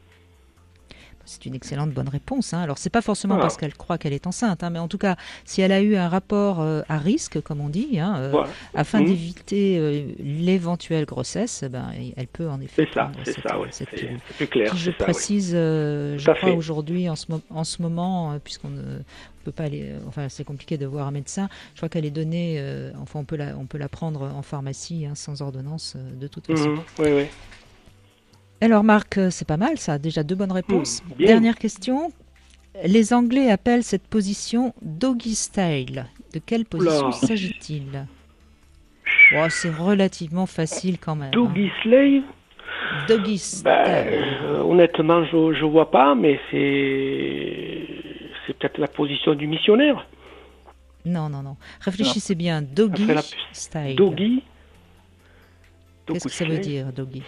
C'est une excellente bonne réponse. Hein. Alors, c'est pas forcément Ah. parce qu'elle croit qu'elle est enceinte, hein, mais en tout cas, si elle a eu un rapport euh, à risque, comme on dit, hein, euh, Voilà. afin Mhm. d'éviter euh, l'éventuelle grossesse, ben, elle peut en effet C'est ça, prendre c'est cette, ça, oui. cette C'est pilule. c'est plus clair. Qui, je c'est ça, oui. précise, euh, Tout je à crois fait. aujourd'hui, en ce, mo- en ce moment, euh, puisqu'on ne peut pas aller, euh, enfin, c'est compliqué de voir un médecin, je crois qu'elle est donnée, euh, enfin, on peut la, on peut la prendre en pharmacie, hein, sans ordonnance, euh, de toute façon. Mhm. Oui, oui. Alors Marc, euh, c'est pas mal ça, déjà deux bonnes réponses. Hmm, bien. Dernière question. Les Anglais appellent cette position doggy style. De quelle position Oula. s'agit-il? Oh, c'est relativement facile quand même. Doggy slave. hein. Doggy style. Ben, euh, honnêtement, je je vois pas, mais c'est c'est peut-être la position du missionnaire. Non, non, non. Réfléchissez bien. Doggy Après la- style. Doggy. Qu'est-ce que ça veut dire, doggy?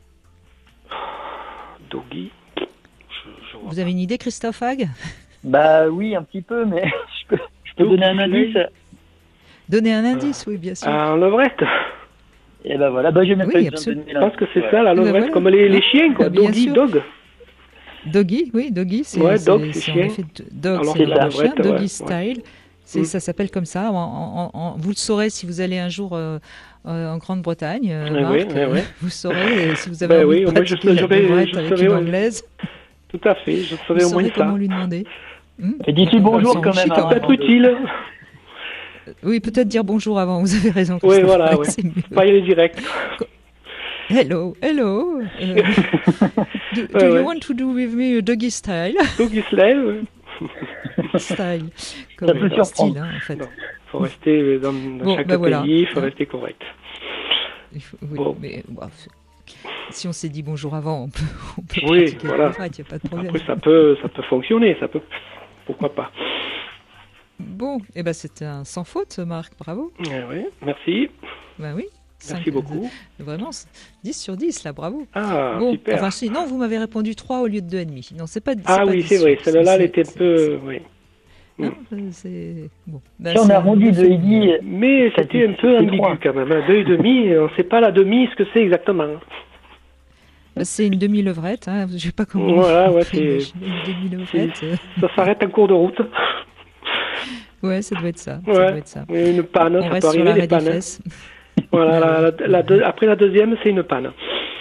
Doggy. Je, je vois Vous avez une idée, Christophe Hague? Bah oui, un petit peu, mais je peux, je peux Donc, donner un je indice. l'ai. Donnez un indice, oui, bien sûr. Un levrette. Et ben voilà, bah j'ai même Oui, pas eu besoin de absolument. donner Je pense que c'est l'indice, ça, la Ben levrette, voilà. comme les, les Hein chiens, quoi. Bah, bien Doggy, sûr. dog. Doggy, oui, doggy, c'est Ouais, c'est- dog, c'est c'est en chien. effet d- dog, Alors c'est que le la chien, levrette, doggy ouais, ouais. style. C'est, Mm. Ça s'appelle comme ça. En- en- en- vous le saurez si vous allez un jour euh, euh, en Grande-Bretagne, euh, Ouais, Marc. ouais, ouais, euh, ouais. Vous saurez euh, si vous avez Ben envie oui, de moi, je pratiquer sais- la j'aurais- levrette je avec saurais, une ouais. anglaise. Tout à fait, je Vous saurais au moins saurez comment ça. lui demander. Hmm Et dites-lui bonjour Ça quand enrichit même. quand hein, Ça peut même. être avant de- utile. Oui, peut-être dire bonjour avant. Vous avez raison. Oui, Christophe, voilà, ouais, ouais. c'est mieux. Pas y aller direct. Hello, hello. euh, do do Ouais, you ouais. want to do with me a doggy style? Doggy slave. Style, Ça comme peut euh, surprendre. style, hein, en fait. Non. Faut rester dans, dans Bon, chaque ben voilà. pays, il faut Hein. rester correct. Il faut- oui, Bon. mais bon, c'est- si on s'est dit bonjour avant, on peut, on peut Oui, pratiquer voilà. la levrette, il n'y a pas de problème. Après, ça peut, ça peut fonctionner, ça peut. Pourquoi pas. Bon, eh ben c'était un sans faute, Marc, bravo. Eh oui, merci. Ben oui. Merci cinq- beaucoup. euh, Vraiment, c'est dix sur dix, là, bravo. Ah, bon, super. enfin, si, non, vous m'avez répondu trois au lieu de deux et demi. Non, c'est pas. ah pas oui, dix c'est sur vrai. dix, Celle-là, elle c'est- était un c'est- peu. Oui. c'est- non, euh, c'est bon. Ben, Si on c'est a un arrondi effet- de Eddy, Mais Ça c'était fait- un peu c'est ambigu trois. quand même. hein. Deux et demi, on ne sait pas la demi ce que c'est exactement. ben, c'est une demi-levrette, hein. Je sais pas comment. Voilà, on ouais, peut c'est- imaginer une demi-levrette. euh. Ça s'arrête en cours de route. Ouais, ça doit être ça. Ça Ouais. doit être ça. Et une panne, On ça reste peut sur arriver l'arrêt des des pannes. hein. fesses. Voilà, la- Ouais. la- la deux- après la deuxième, c'est une panne.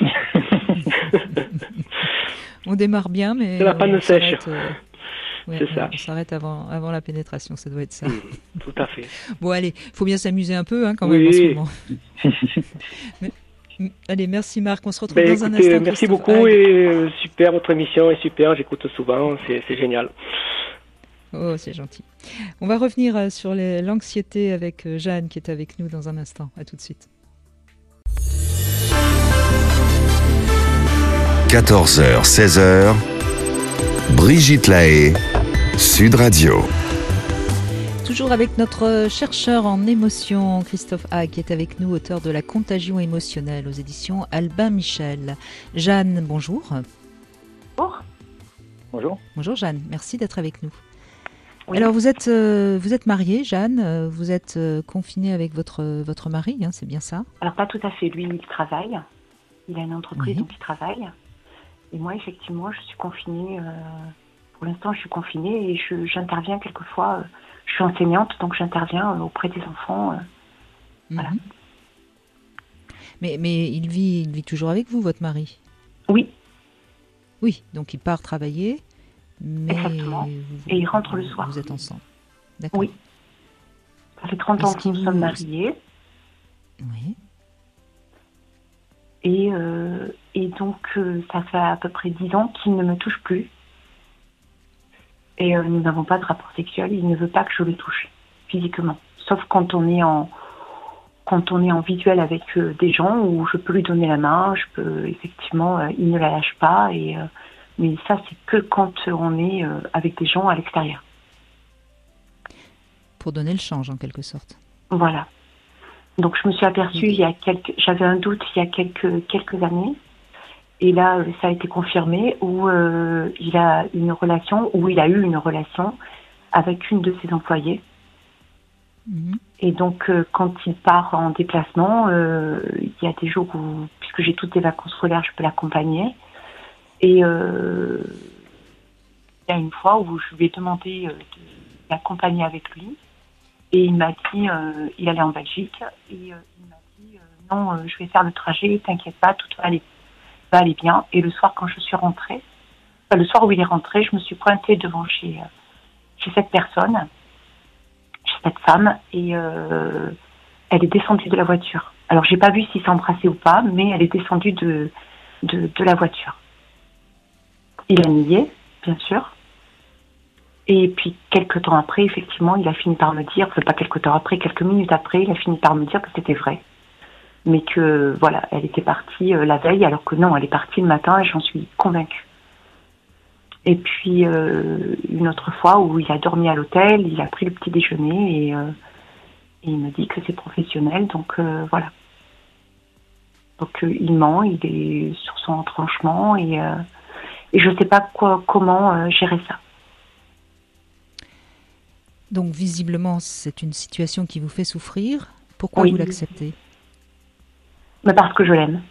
On démarre bien, mais C'est la panne on sèche. s'arrête, euh, ouais, C'est ça. On s'arrête avant, avant la pénétration, ça doit être ça. Mm, Tout à fait. Bon, allez, faut bien s'amuser un peu, hein, quand même, en ce Oui. moment. Mais- mm, allez, merci Marc, on se retrouve Ben, dans un écoutez, instant. merci Christophe beaucoup Hague. et euh, super, votre émission est super, j'écoute souvent, c'est c'est génial. Oh, c'est gentil. On va revenir sur les, l'anxiété avec Jeanne qui est avec nous dans un instant. À tout de suite. quatorze heures, seize heures, Brigitte Lahaie, Sud Radio. Toujours avec notre chercheur en émotion, Christophe Haag, qui est avec nous, auteur de La contagion émotionnelle aux éditions Albin Michel. Jeanne, bonjour. Bonjour. Bonjour. Bonjour Jeanne, merci d'être avec nous. Oui. Alors vous êtes, euh, vous êtes mariée, Jeanne, vous êtes euh, confinée avec votre, votre mari, hein, c'est bien ça? Alors pas tout à fait, lui il travaille, il a une entreprise Oui. donc il travaille. Et moi effectivement je suis confinée, euh, pour l'instant je suis confinée et je, j'interviens quelquefois, euh, je suis enseignante donc j'interviens euh, auprès des enfants. Euh, Mhm. Voilà. Mais, mais il vit, il vit toujours avec vous, votre mari? Oui, Oui, donc il part travailler, mais Exactement. vous- Et il rentre le soir. Vous êtes ensemble. D'accord. Oui. Ça fait trente ans Est-ce que qu'il nous vous- sommes mariés. Oui. Et, euh, et donc, euh, ça fait à peu près dix ans qu'il ne me touche plus. Et euh, nous n'avons pas de rapport sexuel. Il ne veut pas que je le touche physiquement. Sauf quand on est en, quand on est en visuel avec euh, des gens où je peux lui donner la main. Je peux, effectivement, euh, il ne la lâche pas. Et, euh, mais ça, c'est que quand on est euh, avec des gens à l'extérieur. Pour donner le change, en quelque sorte. Voilà. Donc je me suis aperçue il y a quelques, j'avais un doute il y a quelques quelques années, et là euh, ça a été confirmé où euh, il a une relation, où il a eu une relation avec une de ses employées. Mhm. Et donc euh, quand il part en déplacement, euh, il y a des jours où, puisque j'ai toutes les vacances scolaires, je peux l'accompagner. Et euh, il y a une fois où je lui ai demandé euh, de l'accompagner avec lui. Et il m'a dit, euh, il allait en Belgique, et euh, il m'a dit, euh, non, euh, je vais faire le trajet, t'inquiète pas, tout va aller, va aller bien. Et le soir, quand je suis rentrée, enfin, le soir où il est rentré, je me suis pointée devant chez, euh, chez cette personne, chez cette femme, et euh, elle est descendue de la voiture. Alors, j'ai pas vu s'ils s'embrassaient ou pas, mais elle est descendue de, de, de la voiture. Il a nié, bien sûr. Et puis, quelques temps après, effectivement, il a fini par me dire, enfin pas quelques temps après, quelques minutes après, il a fini par me dire que c'était vrai. Mais que, voilà, elle était partie euh, la veille, alors que non, elle est partie le matin et j'en suis convaincue. Et puis, euh, une autre fois où il a dormi à l'hôtel, il a pris le petit déjeuner et, euh, et il me dit que c'est professionnel, donc euh, voilà. Donc, euh, il ment, il est sur son retranchement et, euh, et je ne sais pas quoi, comment euh, gérer ça. Donc visiblement, c'est une situation qui vous fait souffrir. Pourquoi Oui. vous l'acceptez? Mais parce que je l'aime.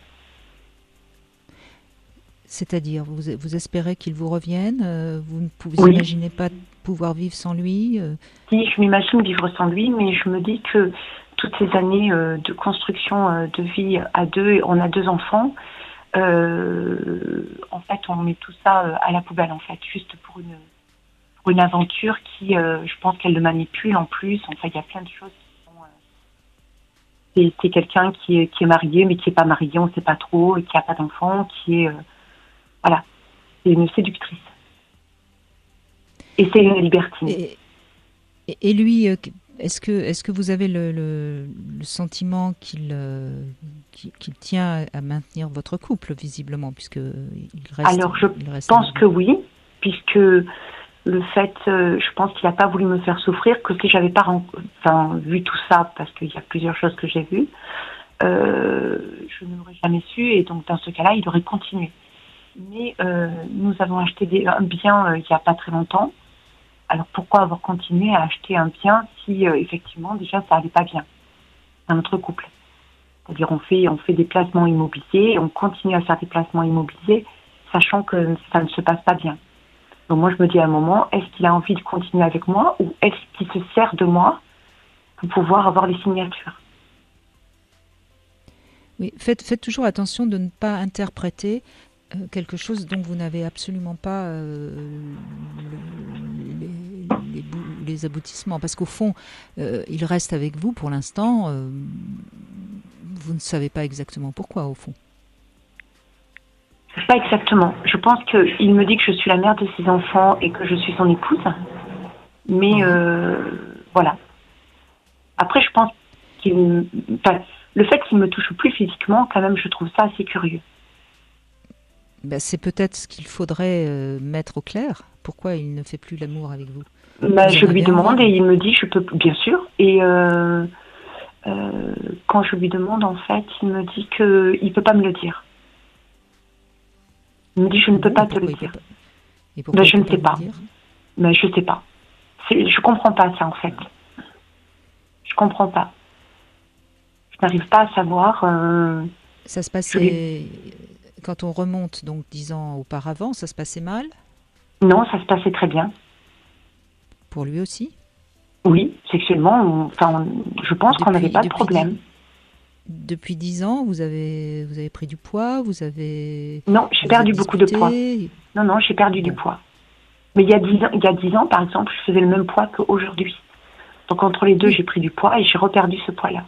C'est-à-dire, vous, vous espérez qu'il vous revienne? euh, Vous ne vous Oui. imaginez pas pouvoir vivre sans lui? euh, Si, je m'imagine vivre sans lui, mais je me dis que toutes ces années euh, de construction euh, de vie à deux, on a deux enfants, euh, en fait, on met tout ça euh, à la poubelle, en fait, juste pour une, pour une aventure qui, euh, je pense qu'elle le manipule en plus. Enfin, il y a plein de choses qui sont... Euh, c'est, c'est quelqu'un qui est, qui est marié, mais qui n'est pas marié, on ne sait pas trop, et qui n'a pas d'enfant, qui est... Euh, voilà, c'est une séductrice. Et c'est une libertine. Et, et, et lui, euh, est-ce que, est-ce que vous avez le, le, le sentiment qu'il, euh, qu'il, qu'il tient à maintenir votre couple, visiblement, puisque il reste... Alors, je il reste pense avec que vous. oui, puisque le fait, euh, je pense qu'il n'a pas voulu me faire souffrir, que si j'avais pas ren- enfin, vu tout ça, parce qu'il y a plusieurs choses que j'ai vues, euh, je ne l'aurais jamais su, et donc dans ce cas-là, il aurait continué. Mais euh, nous avons acheté des, un bien euh, il n'y a pas très longtemps. Alors pourquoi avoir continué à acheter un bien si euh, effectivement déjà ça allait pas bien dans notre couple? C'est-à-dire on fait on fait des placements immobiliers, on continue à faire des placements immobiliers, sachant que ça ne se passe pas bien. Donc moi je me dis à un moment, est-ce qu'il a envie de continuer avec moi ou est-ce qu'il se sert de moi pour pouvoir avoir les signatures? Oui, faites, faites toujours attention de ne pas interpréter euh, quelque chose dont vous n'avez absolument pas euh, le- les, les, bou- les aboutissements. Parce qu'au fond, euh, il reste avec vous pour l'instant. euh, vous ne savez pas exactement pourquoi, au fond. Pas exactement. Je pense qu'il me dit que je suis la mère de ses enfants et que je suis son épouse. Mais Mmh. euh, voilà. Après, je pense qu'il, enfin, le fait qu'il me touche plus physiquement, quand même, je trouve ça assez curieux. Ben, c'est peut-être ce qu'il faudrait euh, mettre au clair. Pourquoi il ne fait plus l'amour avec vous? Bah, Vous je en lui avez demande envie? et il me dit, je peux, bien sûr. Et euh, euh, quand je lui demande, en fait, il me dit que il peut pas me le dire. Il me dit, je ne peux Bon, pas et te le pourquoi il peut dire. pas, et pourquoi Ben, il je peut ne sais vous pas. le dire? Mais je sais pas. C'est, je comprends pas ça, en fait. Je comprends pas. Je n'arrive pas à savoir. Euh, Ça se je passait lui- quand on remonte donc dix ans auparavant, ça se passait mal Non, ça se passait très bien. pour lui aussi? Oui, sexuellement, on- enfin, on- je pense qu'on n'avait Depuis pas de depuis dix, problème. depuis dix ans, vous avez vous avez pris du poids, vous avez Non, j'ai vous êtes perdu beaucoup de poids. disputé. Non, non, j'ai perdu du Bon, poids. Mais il y a dix ans, il y a dix ans, par exemple, je faisais le même poids qu'aujourd'hui. Donc entre les deux, oui, j'ai pris du poids et j'ai reperdu ce poids-là.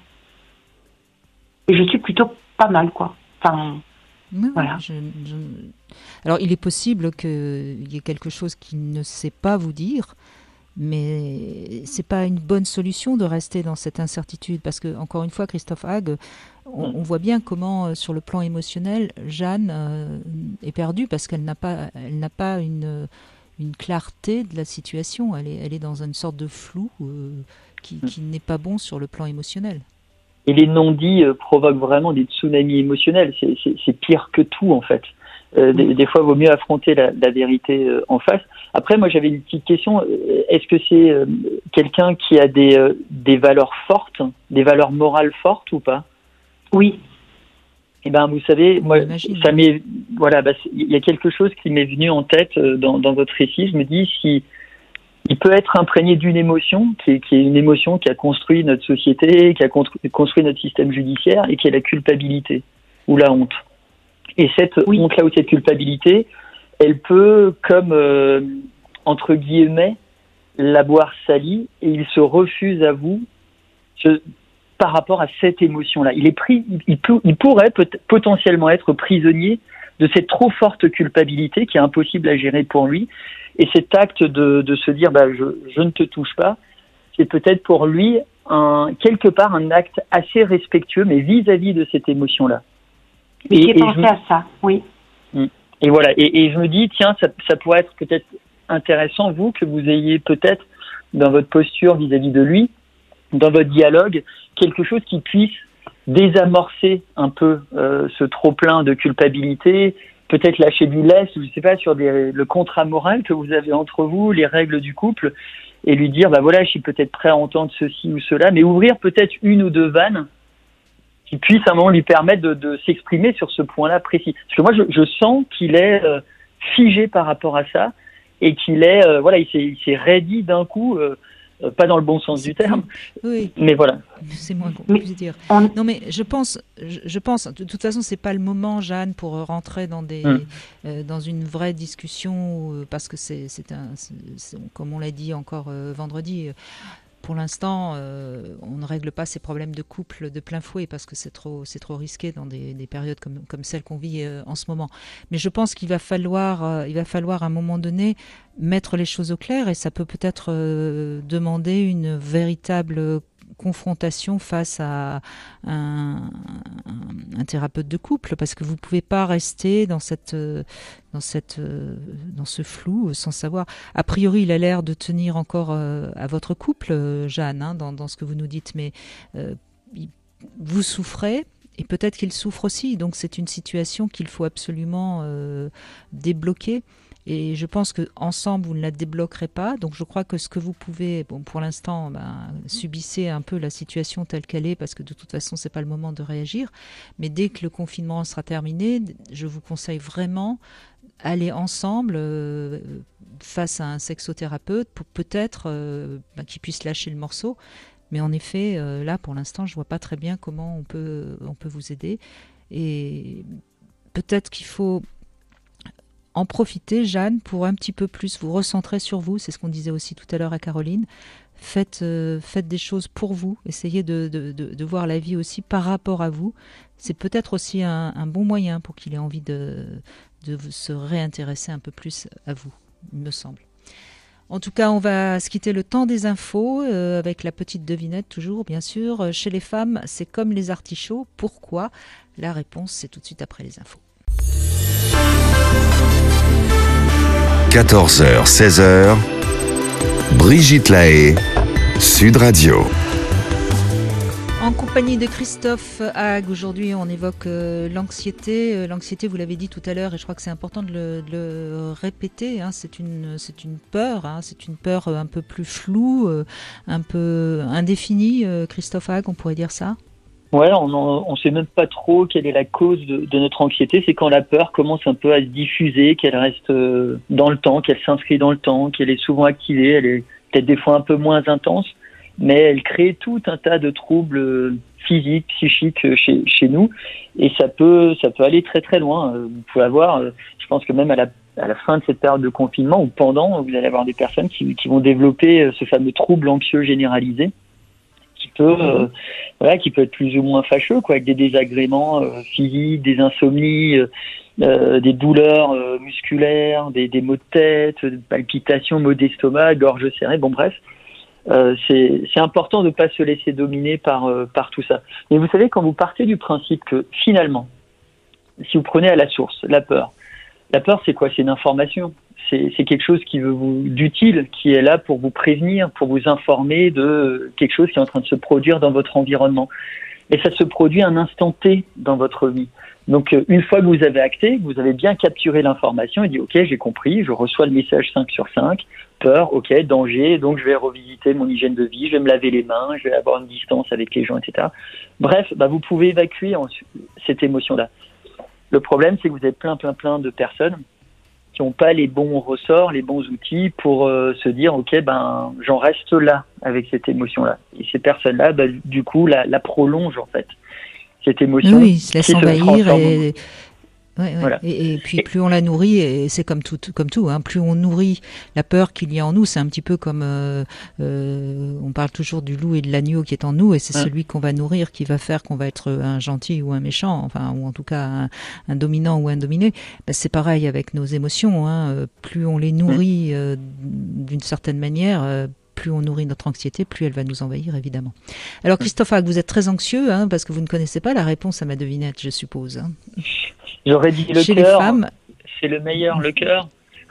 Et je suis plutôt pas mal, quoi. Enfin, oui, oui, voilà. je- je- Alors, il est possible qu'il y ait quelque chose qu'il ne sait pas vous dire, mais c'est pas une bonne solution de rester dans cette incertitude, parce que encore une fois, Christophe Hague, on, on voit bien comment, euh, sur le plan émotionnel, Jeanne euh, est perdue parce qu'elle n'a pas, elle n'a pas une, une clarté de la situation. Elle est, elle est dans une sorte de flou euh, qui, qui n'est pas bon sur le plan émotionnel. Et les non-dits euh, provoquent vraiment des tsunamis émotionnels. C'est, c'est, c'est pire que tout, en fait. Euh, des, des fois, il vaut mieux affronter la, la vérité euh, en face. Après, moi, j'avais une petite question. Euh, Est-ce que c'est euh, quelqu'un qui a des, euh, des valeurs fortes, des valeurs morales fortes ou pas? Oui. Eh ben, vous savez, On moi, l'imagine. ça m'est, voilà, bah, c'est- il y a quelque chose qui m'est venu en tête euh, dans, dans votre récit. Je me dis, si il peut être imprégné d'une émotion, qui est, qui est une émotion qui a construit notre société, qui a construit, construit notre système judiciaire, et qui est la culpabilité ou la honte. Et cette Oui. honte-là ou cette culpabilité, elle peut, comme euh, entre guillemets, la boire salie, et il se refuse à vous ce- par rapport à cette émotion-là. Il est pris, il, il peut, il pourrait peut- potentiellement être prisonnier de cette trop forte culpabilité qui est impossible à gérer pour lui. Et cet acte de, de se dire, bah, je, je ne te touche pas, c'est peut-être pour lui un, quelque part un acte assez respectueux, mais vis-à-vis de cette émotion-là. Mais Et- j'ai et pensé je- à ça, oui. Et voilà. Et, et je me dis, tiens, ça, ça pourrait être peut-être intéressant, vous, que vous ayez peut-être dans votre posture vis-à-vis de lui, dans votre dialogue, quelque chose qui puisse désamorcer un peu euh, ce trop-plein de culpabilité, peut-être lâcher du lest, je ne sais pas, sur des, le contrat moral que vous avez entre vous, les règles du couple, et lui dire, bah voilà, je suis peut-être prêt à entendre ceci ou cela, mais ouvrir peut-être une ou deux vannes qui puissent à un moment lui permettre de, de s'exprimer sur ce point-là précis. Parce que moi, je, je sens qu'il est euh, figé par rapport à ça, et qu'il est, euh, voilà, il s'est, il s'est raidi d'un coup, euh, euh, pas dans le bon sens C'est du terme, plus- Oui, mais voilà. c'est moins qu'on Mais puisse dire. on- Non, mais je pense, je, je pense, de toute façon, c'est pas le moment, Jeanne, pour rentrer dans des, Mm. euh, dans une vraie discussion, euh, parce que c'est, c'est un, c'est- c'est- comme on l'a dit encore euh, vendredi. euh, Pour l'instant, euh, on ne règle pas ces problèmes de couple de plein fouet parce que c'est trop, c'est trop risqué dans des, des périodes comme, comme celle qu'on vit euh, en ce moment. Mais je pense qu'il va falloir, euh, il va falloir à un moment donné mettre les choses au clair, et ça peut peut-être euh, demander une véritable confrontation face à un, un, un thérapeute de couple, parce que vous pouvez pas rester dans cette, euh, dans cette, euh, dans ce flou euh, sans savoir. A priori, il a l'air de tenir encore euh, à votre couple, euh, Jeanne, hein, dans, dans ce que vous nous dites, mais euh, il- vous souffrez. Et peut-être qu'il souffre aussi, donc c'est une situation qu'il faut absolument euh, débloquer. Et je pense que ensemble vous ne la débloquerez pas. Donc je crois que ce que vous pouvez, bon, pour l'instant, ben, subissez un peu la situation telle qu'elle est, parce que de toute façon c'est pas le moment de réagir. Mais dès que le confinement sera terminé, je vous conseille vraiment aller ensemble euh, face à un sexothérapeute pour peut-être euh, ben, qu'il puisse lâcher le morceau. Mais en effet, euh, là pour l'instant, je vois pas très bien comment on peut on peut vous aider. Et peut-être qu'il faut en profiter, Jeanne, pour un petit peu plus vous recentrer sur vous. C'est ce qu'on disait aussi tout à l'heure à Caroline. Faites, euh, faites des choses pour vous. Essayez de, de, de, de voir la vie aussi par rapport à vous. C'est peut-être aussi un, un bon moyen pour qu'il ait envie de, de se réintéresser un peu plus à vous, il me semble. En tout cas, on va se quitter le temps des infos euh, avec la petite devinette toujours, bien sûr. Chez les femmes, c'est comme les artichauts. Pourquoi ? La réponse, c'est tout de suite après les infos. quatorze heures, seize heures, Brigitte Lahaie, Sud Radio. En compagnie de Christophe Haag, aujourd'hui on évoque euh, l'anxiété. Euh, l'anxiété, vous l'avez dit tout à l'heure, et je crois que c'est important de le, de le répéter, hein, c'est, une, c'est une peur, hein, c'est une peur un peu plus floue, euh, un peu indéfinie. Euh, Christophe Haag, on pourrait dire ça ? Ouais, on ne sait même pas trop quelle est la cause de, de notre anxiété. C'est quand la peur commence un peu à se diffuser, qu'elle reste euh, dans le temps, qu'elle s'inscrit dans le temps, qu'elle est souvent activée, elle est peut-être des fois un peu moins intense, mais elle crée tout un tas de troubles physiques, psychiques chez, chez nous, et ça peut, ça peut aller très très loin. Vous pouvez avoir, je pense que même à la, à la fin de cette période de confinement ou pendant, vous allez avoir des personnes qui, qui vont développer ce fameux trouble anxieux généralisé, qui peut, euh, voilà, qui peut être plus ou moins fâcheux, quoi, avec des désagréments euh, physiques, des insomnies, euh, euh, des douleurs euh, musculaires, des, des maux de tête, des palpitations, maux d'estomac, gorge serrée, bon bref. Euh, c'est, c'est important de ne pas se laisser dominer par, euh, par tout ça. Mais vous savez, quand vous partez du principe que finalement, si vous prenez à la source la peur, la peur c'est quoi ? C'est une information. C'est, c'est quelque chose qui veut vous, d'utile, qui est là pour vous prévenir, pour vous informer de quelque chose qui est en train de se produire dans votre environnement. Et ça se produit à un instant T dans votre vie. Donc, une fois que vous avez acté, que vous avez bien capturé l'information et dit « Ok, j'ai compris, je reçois le message cinq sur cinq, peur, ok, danger, donc je vais revisiter mon hygiène de vie, je vais me laver les mains, je vais avoir une distance avec les gens, et cetera » Bref, bah, vous pouvez évacuer en, cette émotion-là. Le problème, c'est que vous avez plein, plein, plein de personnes qui n'ont pas les bons ressorts, les bons outils pour euh, se dire « Ok, ben j'en reste là avec cette émotion-là. » Et ces personnes-là, ben, du coup, la, la prolongent en fait. Cette émotion oui, il se laisse envahir et... Ouais, ouais. Voilà. Et, et puis plus on la nourrit, et c'est comme tout, comme tout, hein, plus on nourrit la peur qu'il y a en nous, c'est un petit peu comme euh, euh, on parle toujours du loup et de l'agneau qui est en nous, et c'est ouais. celui qu'on va nourrir qui va faire qu'on va être un gentil ou un méchant, enfin ou en tout cas un, un dominant ou un dominé. Ben, c'est pareil avec nos émotions, hein, plus on les nourrit euh, d'une certaine manière. Euh, plus on nourrit notre anxiété, plus elle va nous envahir, évidemment. Alors, Christophe Haag, vous êtes très anxieux, hein, parce que vous ne connaissez pas la réponse à ma devinette, je suppose. Hein. J'aurais dit le Chez cœur, les femmes, c'est le meilleur, le cœur.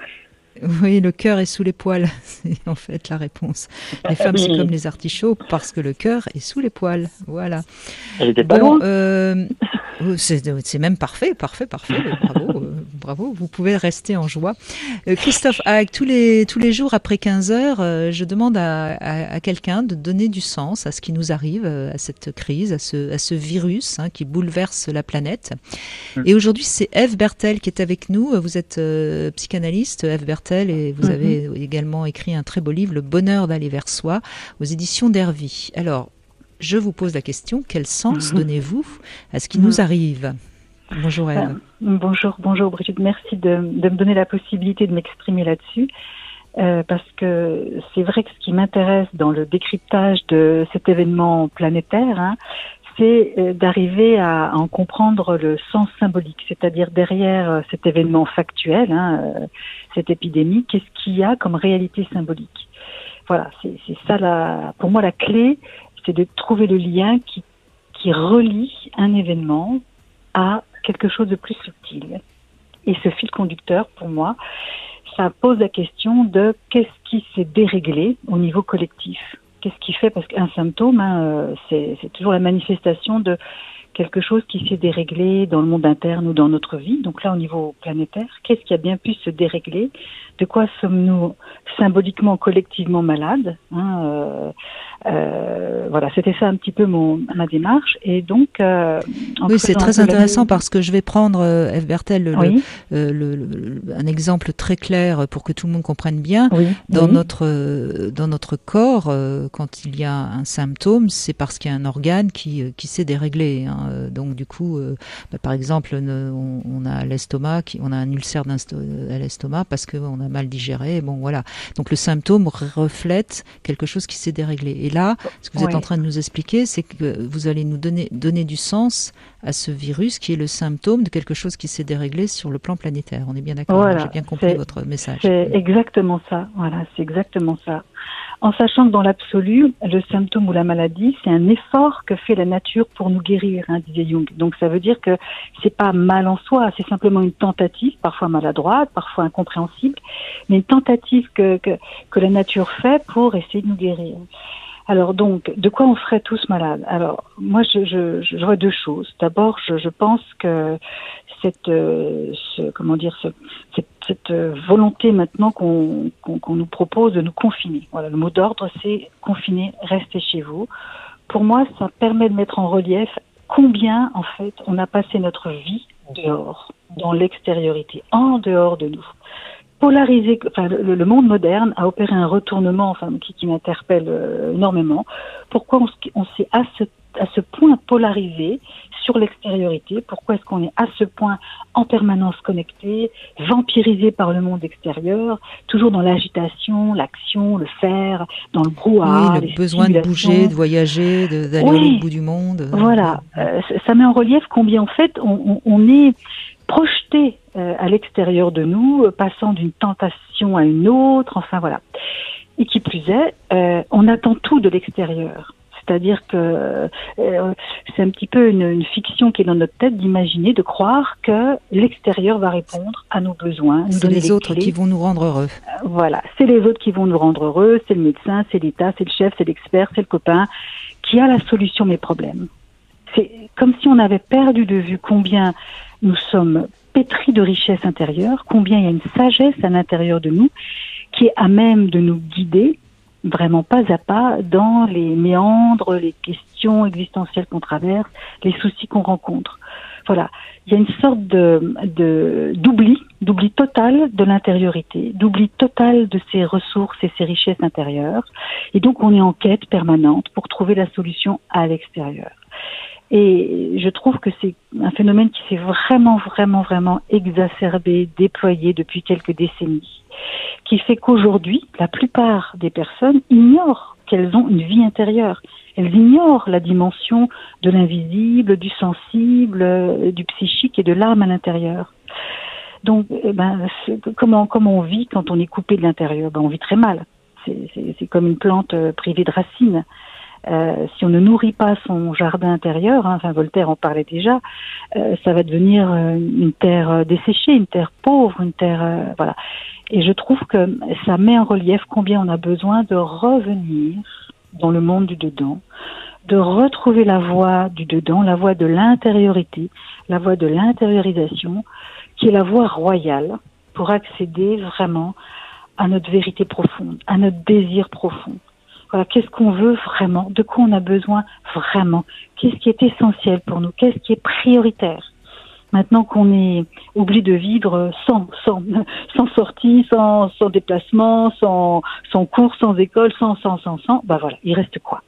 Oui, le cœur est sous les poils, c'est en fait la réponse. Les femmes, oui. c'est comme les artichauts, parce que le cœur est sous les poils, voilà. J'étais pas bon, loin. Euh, c'est, c'est même parfait, parfait, parfait, bravo, euh, bravo, vous pouvez rester en joie. Euh, Christophe Haag, tous les, tous les jours après quinze heures, euh, je demande à, à, à quelqu'un de donner du sens à ce qui nous arrive, à cette crise, à ce, à ce virus hein, qui bouleverse la planète. Mmh. Et aujourd'hui, c'est Ève Bertel qui est avec nous. Vous êtes euh, psychanalyste, Ève Bertel, et vous mmh. avez également écrit un très beau livre, Le bonheur d'aller vers soi, aux éditions d'Hervy. Alors, je vous pose la question, quel sens mmh. donnez-vous à ce qui mmh. nous arrive ? Bonjour Ève. Euh, bonjour, bonjour Brigitte, merci de, de me donner la possibilité de m'exprimer là-dessus, euh, parce que c'est vrai que ce qui m'intéresse dans le décryptage de cet événement planétaire, hein, c'est euh, d'arriver à, à en comprendre le sens symbolique, c'est-à-dire derrière euh, cet événement factuel, hein, euh, cette épidémie, qu'est-ce qu'il y a comme réalité symbolique. Voilà, c'est, c'est ça la, pour moi la clé, c'est de trouver le lien qui, qui relie un événement à quelque chose de plus subtil. Et ce fil conducteur, pour moi, ça pose la question de qu'est-ce qui s'est déréglé au niveau collectif. Qu'est-ce qui fait, parce qu'un symptôme, hein, c'est, c'est toujours la manifestation de quelque chose qui s'est déréglé dans le monde interne ou dans notre vie. Donc là, au niveau planétaire, qu'est-ce qui a bien pu se dérégler ? De quoi sommes-nous symboliquement, collectivement malades hein, euh, euh, Voilà, c'était ça un petit peu mon, ma démarche. Et donc, euh, oui, c'est très intéressant parce que je vais prendre, euh, Ève Bertel, le, oui. euh, le, le, un exemple très clair pour que tout le monde comprenne bien. Oui. Dans, oui. Notre, euh, dans notre corps, euh, quand il y a un symptôme, c'est parce qu'il y a un organe qui, qui s'est déréglé. Hein. Hein. Donc du coup, euh, bah, par exemple, on, on a l'estomac, qui, on a un ulcère à l'estomac parce qu'on a mal digéré. Bon voilà. Donc le symptôme reflète quelque chose qui s'est déréglé. Et là, ce que vous oui. êtes en train de nous expliquer, c'est que vous allez nous donner, donner du sens à ce virus qui est le symptôme de quelque chose qui s'est déréglé sur le plan planétaire. On est bien d'accord. Voilà, j'ai bien compris votre message. C'est exactement ça. Voilà, c'est exactement ça. En sachant que dans l'absolu, le symptôme ou la maladie, c'est un effort que fait la nature pour nous guérir, hein, disait Jung. Donc ça veut dire que c'est pas mal en soi, c'est simplement une tentative, parfois maladroite, parfois incompréhensible, mais une tentative que, que, que la nature fait pour essayer de nous guérir. Alors donc, de quoi on serait tous malades? Alors moi, je, je, je vois deux choses. D'abord, je, je pense que cette, euh, ce, comment dire, ce, cette, cette volonté maintenant qu'on, qu'on, qu'on nous propose de nous confiner. Voilà, le mot d'ordre, c'est confiner, restez chez vous. Pour moi, ça permet de mettre en relief combien, en fait, on a passé notre vie dehors, dans l'extériorité, en dehors de nous. Polarisé, enfin, le, le monde moderne a opéré un retournement, enfin, qui, qui m'interpelle euh, énormément. Pourquoi on, on s'est à ce, à ce point polarisé sur l'extériorité? Pourquoi est-ce qu'on est à ce point en permanence connecté, vampirisé par le monde extérieur, toujours dans l'agitation, l'action, le faire, dans le brouhaha, oui, le besoin de bouger, de voyager, de, d'aller oui, à l'autre bout du monde. Voilà, euh, ça met en relief combien en fait on, on, on est projeté euh, à l'extérieur de nous, euh, passant d'une tentation à une autre, enfin voilà. Et qui plus est, euh, on attend tout de l'extérieur. C'est-à-dire que euh, c'est un petit peu une, une fiction qui est dans notre tête d'imaginer, de croire que l'extérieur va répondre à nos besoins. C'est les, les autres clés. Qui vont nous rendre heureux. Euh, voilà, c'est les autres qui vont nous rendre heureux, c'est le médecin, c'est l'État, c'est le chef, c'est l'expert, c'est le copain qui a la solution à mes problèmes. C'est comme si on avait perdu de vue combien nous sommes pétris de richesse intérieure, combien il y a une sagesse à l'intérieur de nous qui est à même de nous guider vraiment pas à pas dans les méandres, les questions existentielles qu'on traverse, les soucis qu'on rencontre. Voilà, il y a une sorte de, de d'oubli, d'oubli total de l'intériorité, d'oubli total de ses ressources et ses richesses intérieures, et donc on est en quête permanente pour trouver la solution à l'extérieur. Et je trouve que c'est un phénomène qui s'est vraiment, vraiment, vraiment exacerbé, déployé depuis quelques décennies, qui fait qu'aujourd'hui, la plupart des personnes ignorent qu'elles ont une vie intérieure. Elles ignorent la dimension de l'invisible, du sensible, du psychique et de l'âme à l'intérieur. Donc, eh ben, comment, comment on vit quand on est coupé de l'intérieur? Ben, on vit très mal. C'est, c'est, c'est comme une plante privée de racines. Euh, si on ne nourrit pas son jardin intérieur, hein, enfin Voltaire en parlait déjà, euh, ça va devenir euh, une terre desséchée, une terre pauvre, une terre euh, voilà. Et je trouve que ça met en relief combien on a besoin de revenir dans le monde du dedans, de retrouver la voie du dedans, la voie de l'intériorité, la voie de l'intériorisation, qui est la voie royale pour accéder vraiment à notre vérité profonde, à notre désir profond. Voilà, qu'est-ce qu'on veut vraiment? De quoi on a besoin vraiment? Qu'est-ce qui est essentiel pour nous? Qu'est-ce qui est prioritaire? Maintenant qu'on est obligé de vivre sans, sans, sans sortie, sans, sans déplacement, sans, sans cours, sans école, sans, sans, sans, sans, bah voilà, il reste quoi?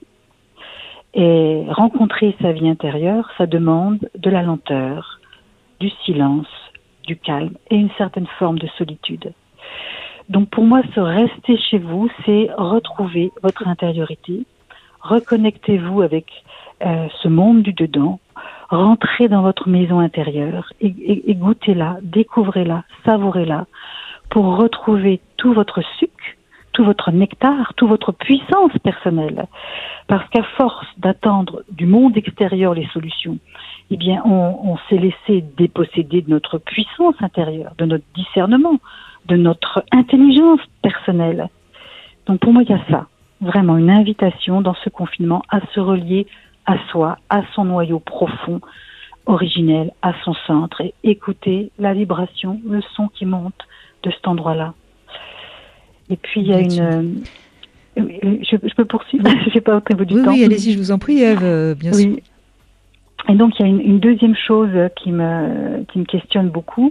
Et rencontrer sa vie intérieure, ça demande de la lenteur, du silence, du calme et une certaine forme de solitude. Donc pour moi, se rester chez vous, c'est retrouver votre intériorité, reconnectez-vous avec euh, ce monde du dedans, rentrez dans votre maison intérieure et, et, et goûtez-la, découvrez-la, savourez-la pour retrouver tout votre sucre, tout votre nectar, toute votre puissance personnelle. Parce qu'à force d'attendre du monde extérieur les solutions, eh bien on, on s'est laissé déposséder de notre puissance intérieure, de notre discernement, de notre intelligence personnelle. Donc pour moi, il y a ça, vraiment une invitation dans ce confinement à se relier à soi, à son noyau profond, originel, à son centre, et écouter la vibration, le son qui monte de cet endroit-là. Et puis il y a une... Euh, je, je peux poursuivre? Je ne sais pas au niveau du oui, temps. Oui, allez-y, je vous en prie, Ève, euh, bien oui. sûr. Et donc il y a une, une deuxième chose qui me, qui me questionne beaucoup.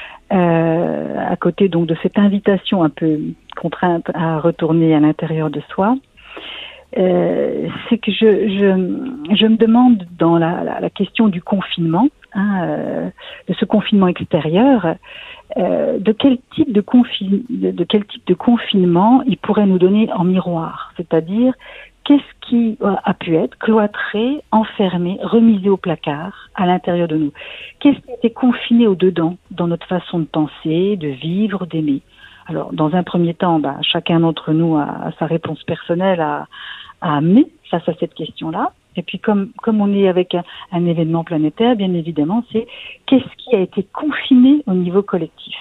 Euh, à côté donc de cette invitation un peu contrainte à retourner à l'intérieur de soi, euh, c'est que je, je, je me demande dans la, la, la question du confinement, hein, euh, de ce confinement extérieur, euh, de quel type de, confi- de, de quel type de confinement il pourrait nous donner en miroir, c'est-à-dire qu'est-ce qui a pu être cloîtré, enfermé, remisé au placard à l'intérieur de nous? Qu'est-ce qui était confiné au-dedans dans notre façon de penser, de vivre, d'aimer? Alors, dans un premier temps, bah, chacun d'entre nous a, a sa réponse personnelle à, à amener face à cette question-là. Et puis, comme, comme on est avec un, un événement planétaire, bien évidemment, c'est qu'est-ce qui a été confiné au niveau collectif?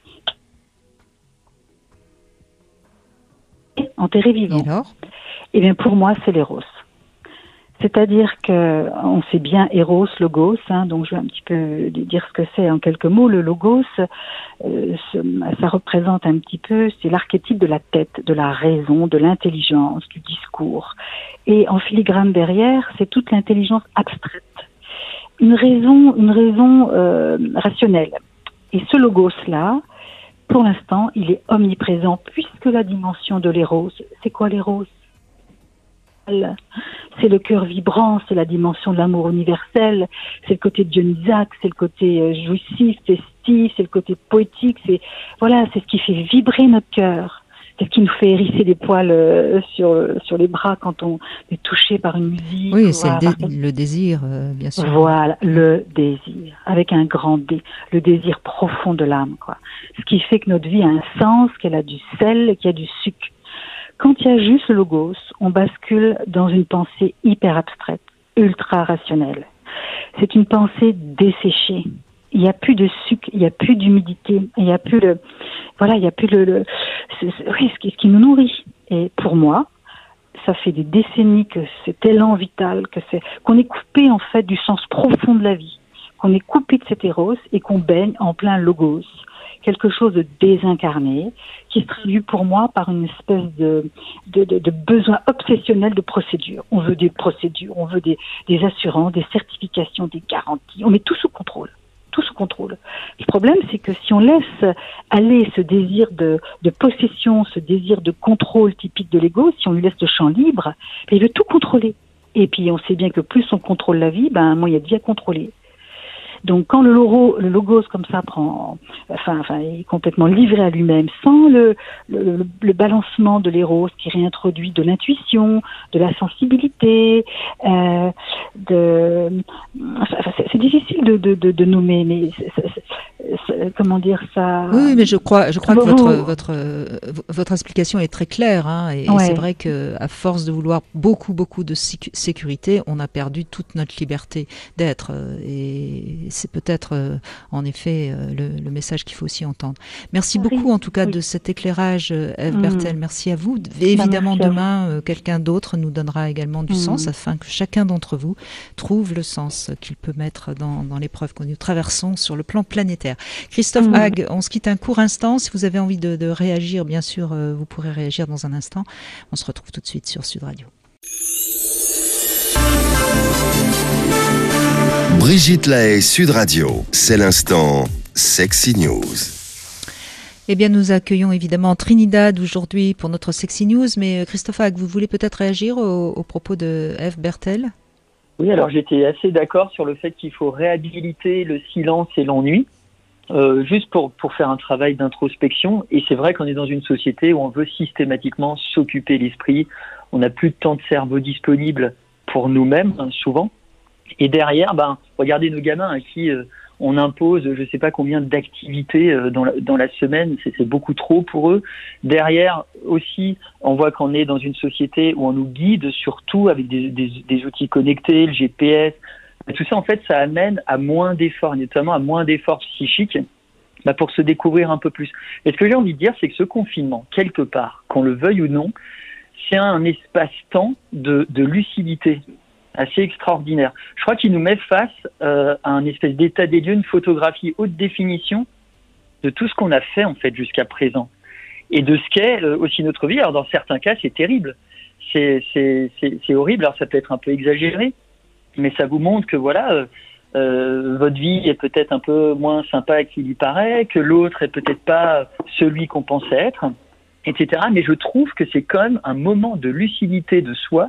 Enterré vivant. Et alors? Eh bien, pour moi, c'est l'éros. C'est-à-dire que on sait bien Eros, Logos, hein, donc je vais un petit peu dire ce que c'est en quelques mots. Le Logos, euh, ça représente un petit peu, c'est l'archétype de la tête, de la raison, de l'intelligence, du discours. Et en filigrane derrière, c'est toute l'intelligence abstraite, une raison, une raison euh, rationnelle. Et ce Logos-là, pour l'instant, il est omniprésent, puisque la dimension de l'Eros, c'est quoi l'Eros? C'est le cœur vibrant, c'est la dimension de l'amour universel, c'est le côté dionysaque, c'est le côté euh, jouissif, festif, c'est le côté poétique, c'est voilà, c'est ce qui fait vibrer notre cœur, c'est ce qui nous fait hérisser des poils euh, sur sur les bras quand on est touché par une musique. Oui, c'est voilà, le, dé- par... le désir, euh, bien sûr. Voilà, le désir, avec un grand D, le désir profond de l'âme, quoi. Ce qui fait que notre vie a un sens, qu'elle a du sel, qu'il y a du sucre. Quand il y a juste le logos, on bascule dans une pensée hyper abstraite, ultra rationnelle. C'est une pensée desséchée. Il n'y a plus de sucre, il n'y a plus d'humidité, il n'y a plus le, voilà, il n'y a plus le, le c'est, c'est, oui, ce qui, ce qui nous nourrit. Et pour moi, ça fait des décennies que cet élan vital, que c'est, qu'on est coupé en fait du sens profond de la vie, qu'on est coupé de cet éros et qu'on baigne en plein logos. Quelque chose de désincarné, qui se traduit pour moi par une espèce de, de, de, de besoin obsessionnel de procédures. On veut des procédures, on veut des, des assurances, des certifications, des garanties. On met tout sous contrôle, tout sous contrôle. Le problème, c'est que si on laisse aller ce désir de, de possession, ce désir de contrôle typique de l'ego, si on lui laisse le champ libre, il veut tout contrôler. Et puis on sait bien que plus on contrôle la vie, ben moins il y a de vie à contrôler. Donc quand le, logo, le logos comme ça prend, enfin, enfin, est complètement livré à lui-même, sans le, le, le, le balancement de l'éros qui réintroduit de l'intuition, de la sensibilité, euh, de, enfin, c'est, c'est difficile de, de, de, de nommer, mais c'est, c'est, c'est, comment dire ça? Oui, mais je crois, je crois que Vous... votre votre votre explication est très claire, hein, et, ouais. et c'est vrai que à force de vouloir beaucoup beaucoup de sécurité, on a perdu toute notre liberté d'être, et c'est peut-être euh, en effet euh, le, le message qu'il faut aussi entendre. Merci oui, beaucoup en tout cas oui. de cet éclairage, euh, Ève mmh. Berthel. Merci à vous. Et évidemment, bah, demain, euh, quelqu'un d'autre nous donnera également du mmh. sens, afin que chacun d'entre vous trouve le sens qu'il peut mettre dans, dans l'épreuve que nous traversons sur le plan planétaire. Christophe mmh. Hague, on se quitte un court instant. Si vous avez envie de, de réagir, bien sûr, euh, vous pourrez réagir dans un instant. On se retrouve tout de suite sur Sud Radio. Brigitte Lahaie, Sud Radio, c'est l'instant Sexy News. Eh bien, nous accueillons évidemment Trinidad aujourd'hui pour notre Sexy News, mais Christophe Hague, vous voulez peut-être réagir au, au propos de Ève Berthel ? Oui, alors j'étais assez d'accord sur le fait qu'il faut réhabiliter le silence et l'ennui, euh, juste pour, pour faire un travail d'introspection. Et c'est vrai qu'on est dans une société où on veut systématiquement s'occuper l'esprit, on n'a plus de temps de cerveau disponible pour nous-mêmes, hein, souvent. Et derrière, ben, regardez nos gamins à qui euh, on impose, je ne sais pas combien d'activités euh, dans, la, dans la semaine, c'est, c'est beaucoup trop pour eux. Derrière aussi, on voit qu'on est dans une société où on nous guide surtout avec des, des, des outils connectés, le G P S. Et tout ça, en fait, ça amène à moins d'efforts, notamment à moins d'efforts psychiques, bah, pour se découvrir un peu plus. Et ce que j'ai envie de dire, c'est que ce confinement, quelque part, qu'on le veuille ou non, c'est un espace-temps de, de lucidité assez extraordinaire. Je crois qu'il nous met face euh, à un espèce d'état des lieux, une photographie haute définition de tout ce qu'on a fait en fait jusqu'à présent et de ce qu'est euh, aussi notre vie. Alors dans certains cas, c'est terrible, c'est, c'est, c'est, c'est horrible. Alors ça peut être un peu exagéré, mais ça vous montre que voilà, euh, euh, votre vie est peut-être un peu moins sympa qu'il y paraît, que l'autre est peut-être pas celui qu'on pensait être. et cetera. Mais je trouve que c'est quand même un moment de lucidité de soi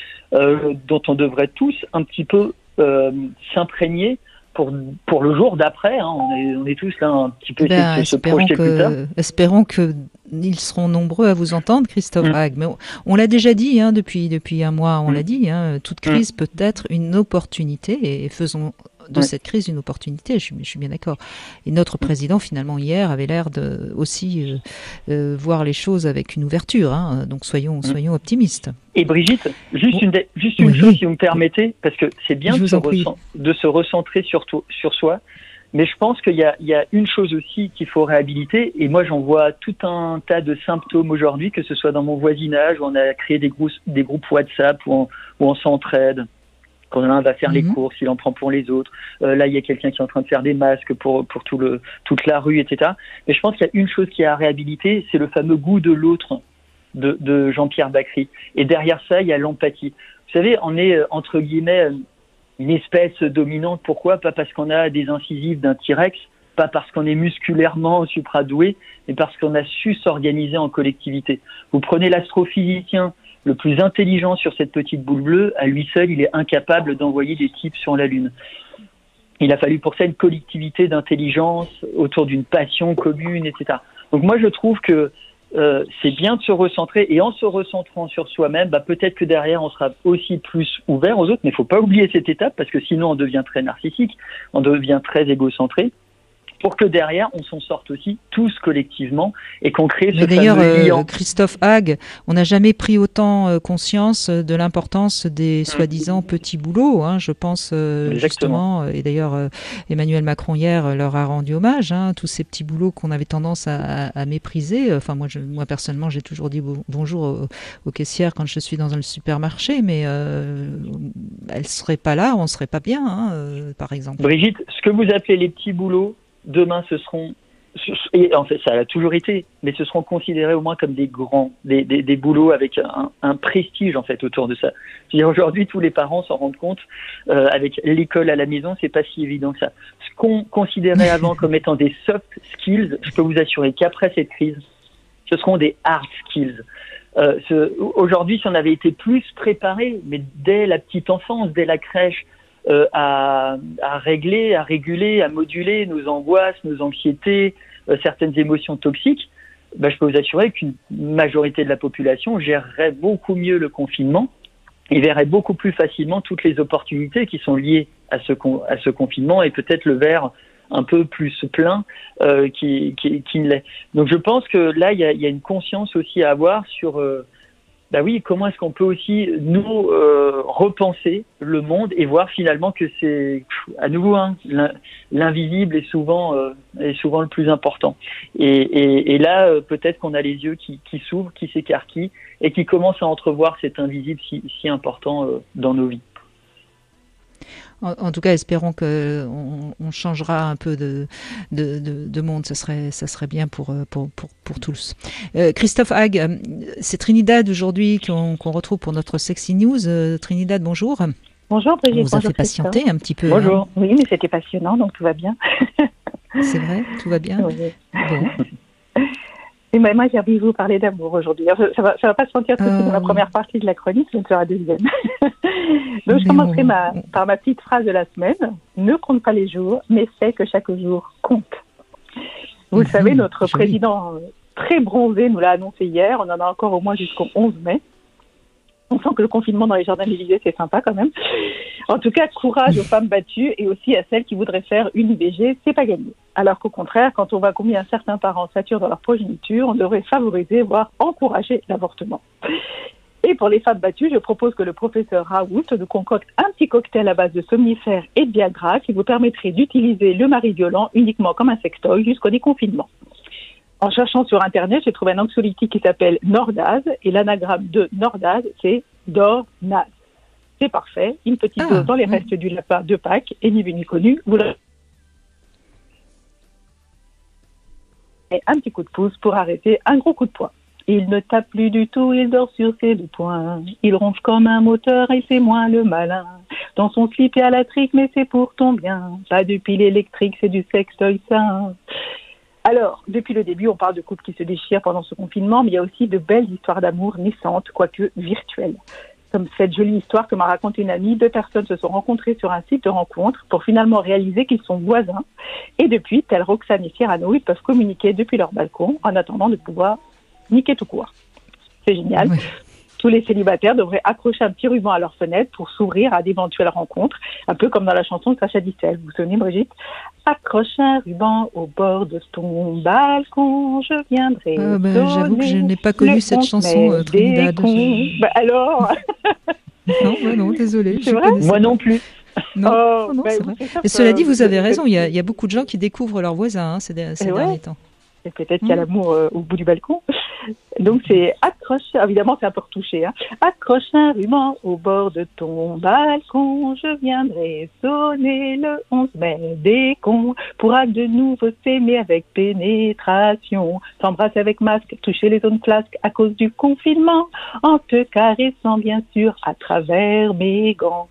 euh, dont on devrait tous un petit peu euh, s'imprégner pour, pour le jour d'après. Hein. On, est, on est tous là un petit peu ben, de se projeter que, plus tard. Espérons que ils seront nombreux à vous entendre, Christophe mmh. Hague. Mais on, on l'a déjà dit hein, depuis, depuis un mois, on mmh. l'a dit, hein, toute crise mmh. peut être une opportunité et faisons de ouais. cette crise une opportunité, je suis, je suis bien d'accord. Et notre président, finalement, hier, avait l'air de aussi euh, euh, voir les choses avec une ouverture. Hein, donc soyons, mmh. soyons optimistes. Et Brigitte, juste une, juste une oui, chose, oui. si vous me permettez, parce que c'est bien de se, recent- de se recentrer sur, to- sur soi, mais je pense qu'il y a, il y a une chose aussi qu'il faut réhabiliter, et moi j'en vois tout un tas de symptômes aujourd'hui, que ce soit dans mon voisinage, où on a créé des groupes, des groupes WhatsApp, où on, où on s'entraide. Quand l'un va faire mmh. les courses, il en prend pour les autres. Euh, là, il y a quelqu'un qui est en train de faire des masques pour pour tout le toute la rue, et cetera. Mais je pense qu'il y a une chose qui est à réhabiliter, c'est le fameux goût de l'autre de, de Jean-Pierre Bacry. Et derrière ça, il y a l'empathie. Vous savez, on est entre guillemets une espèce dominante. Pourquoi ? Pas parce qu'on a des incisives d'un T-Rex, pas parce qu'on est musculairement supradoué, mais parce qu'on a su s'organiser en collectivité. Vous prenez l'astrophysicien le plus intelligent sur cette petite boule bleue, à lui seul, il est incapable d'envoyer des types sur la Lune. Il a fallu pour ça une collectivité d'intelligence autour d'une passion commune, et cetera. Donc moi, je trouve que euh, c'est bien de se recentrer, et en se recentrant sur soi-même, bah, peut-être que derrière, on sera aussi plus ouvert aux autres, mais il ne faut pas oublier cette étape, parce que sinon, on devient très narcissique, on devient très égocentré, pour que derrière, on s'en sorte aussi tous collectivement et qu'on crée ce Mais d'ailleurs, fameux lien. Euh, Christophe Hague, on n'a jamais pris autant euh, conscience de l'importance des soi-disant petits boulots. Hein, je pense euh, justement, et d'ailleurs euh, Emmanuel Macron hier leur a rendu hommage, hein, tous ces petits boulots qu'on avait tendance à, à, à mépriser. Enfin, moi, je, moi personnellement, j'ai toujours dit bon, bonjour aux, aux caissières quand je suis dans un supermarché, mais euh, elles ne seraient pas là, on ne serait pas bien, hein, euh, par exemple. Brigitte, ce que vous appelez les petits boulots, demain, ce seront, et en fait, ça a toujours été, mais ce seront considérés au moins comme des grands, des, des, des boulots avec un, un prestige, en fait, autour de ça. C'est-à-dire, aujourd'hui, tous les parents s'en rendent compte, euh, avec l'école à la maison, c'est pas si évident que ça. Ce qu'on considérait avant comme étant des soft skills, je peux vous assurer qu'après cette crise, ce seront des hard skills. Euh, ce, aujourd'hui, si on avait été plus préparé, mais dès la petite enfance, dès la crèche, Euh, à, à régler, à réguler, à moduler nos angoisses, nos anxiétés, euh, certaines émotions toxiques, ben, je peux vous assurer qu'une majorité de la population gérerait beaucoup mieux le confinement et verrait beaucoup plus facilement toutes les opportunités qui sont liées à ce, con, à ce confinement et peut-être le verre un peu plus plein euh, qui, qui, qui ne l'est. Donc je pense que là, il y a, y a une conscience aussi à avoir sur... Euh, bah oui, comment est-ce qu'on peut aussi nous euh, repenser le monde et voir finalement que c'est à nouveau hein, l'invisible est souvent euh, est souvent le plus important. Et, et, et là, euh, peut-être qu'on a les yeux qui, qui s'ouvrent, qui s'écarquillent et qui commencent à entrevoir cet invisible si, si important euh, dans nos vies. En, en tout cas, espérons que on, on changera un peu de, de, de, de monde. Ça serait, ça serait bien pour, pour, pour, pour tous. Euh, Christophe Hague, c'est Trinidad aujourd'hui qu'on, qu'on retrouve pour notre Sexy News. Euh, Trinidad, bonjour. Bonjour Brigitte. On vous a bonjour, fait patienter Christophe. un petit peu. Bonjour. Hein. Oui, mais c'était passionnant, donc tout va bien. C'est vrai, tout va bien. Oui. Bon. Et ben, moi, j'ai envie de vous parler d'amour aujourd'hui. Ça va, ça va pas se sentir tout de suite Euh... dans la première partie de la chronique, mais sur la deuxième. Donc, je commencerai on... ma, par ma petite phrase de la semaine. Ne compte pas les jours, mais sais que chaque jour compte. Vous mmh, le savez, notre joli. président très bronzé nous l'a annoncé hier. On en a encore au moins jusqu'au onze mai. On sent que le confinement dans les jardins de l'Élysée, c'est sympa quand même. En tout cas, courage aux femmes battues et aussi à celles qui voudraient faire une I V G, c'est pas gagné. Alors qu'au contraire, quand on voit combien certains parents saturent dans leur progéniture, on devrait favoriser, voire encourager l'avortement. Et pour les femmes battues, je propose que le professeur Raoult nous concocte un petit cocktail à base de somnifères et de Viagra qui vous permettrait d'utiliser le mari violent uniquement comme un sextoy jusqu'au déconfinement. En cherchant sur Internet, j'ai trouvé un anxiolytique qui s'appelle Nordaz et l'anagramme de Nordaz, c'est Dornaz. C'est parfait, une petite ah, dose dans les oui. restes du lapin de Pâques et ni vu ni connu. Vous le... Et un petit coup de pouce pour arrêter un gros coup de poing. Il ne tape plus du tout, il dort sur ses deux poings. Il ronfle comme un moteur et c'est moins le malin. Dans son slip, il y a la trique, mais c'est pour ton bien. Pas de pile électrique, c'est du sextoy sain. Alors, depuis le début, on parle de couples qui se déchirent pendant ce confinement, mais il y a aussi de belles histoires d'amour naissantes, quoique virtuelles. Comme cette jolie histoire que m'a racontée une amie, deux personnes se sont rencontrées sur un site de rencontre pour finalement réaliser qu'ils sont voisins. Et depuis, tels Roxane et Cyrano, ils peuvent communiquer depuis leur balcon en attendant de pouvoir niquer tout court. C'est génial. Oui. Tous les célibataires devraient accrocher un petit ruban à leur fenêtre pour s'ouvrir à d'éventuelles rencontres, un peu comme dans la chanson de Sacha Distel. Vous vous souvenez, Brigitte ? Accroche un ruban au bord de ton balcon, je viendrai. Ah ben, j'avoue que je n'ai pas connu cette chanson, euh, Trinidad. Je... Bah alors Non, bah non, désolée. C'est vrai ? Moi non plus. Non, oh, non bah, c'est vrai. Mais cela dit, vous avez raison, il y, a, il y a beaucoup de gens qui découvrent leurs voisins hein, ces, ces derniers ouais. temps. Et peut-être qu'il y a l'amour euh, au bout du balcon. Donc c'est accroche, évidemment c'est un peu retouché, hein. Accroche un ruban au bord de ton balcon, je viendrai sonner le onze mai des cons, pourra de nouveau s'aimer avec pénétration, s'embrasser avec masque, toucher les zones flasques à cause du confinement, en te caressant bien sûr à travers mes gants.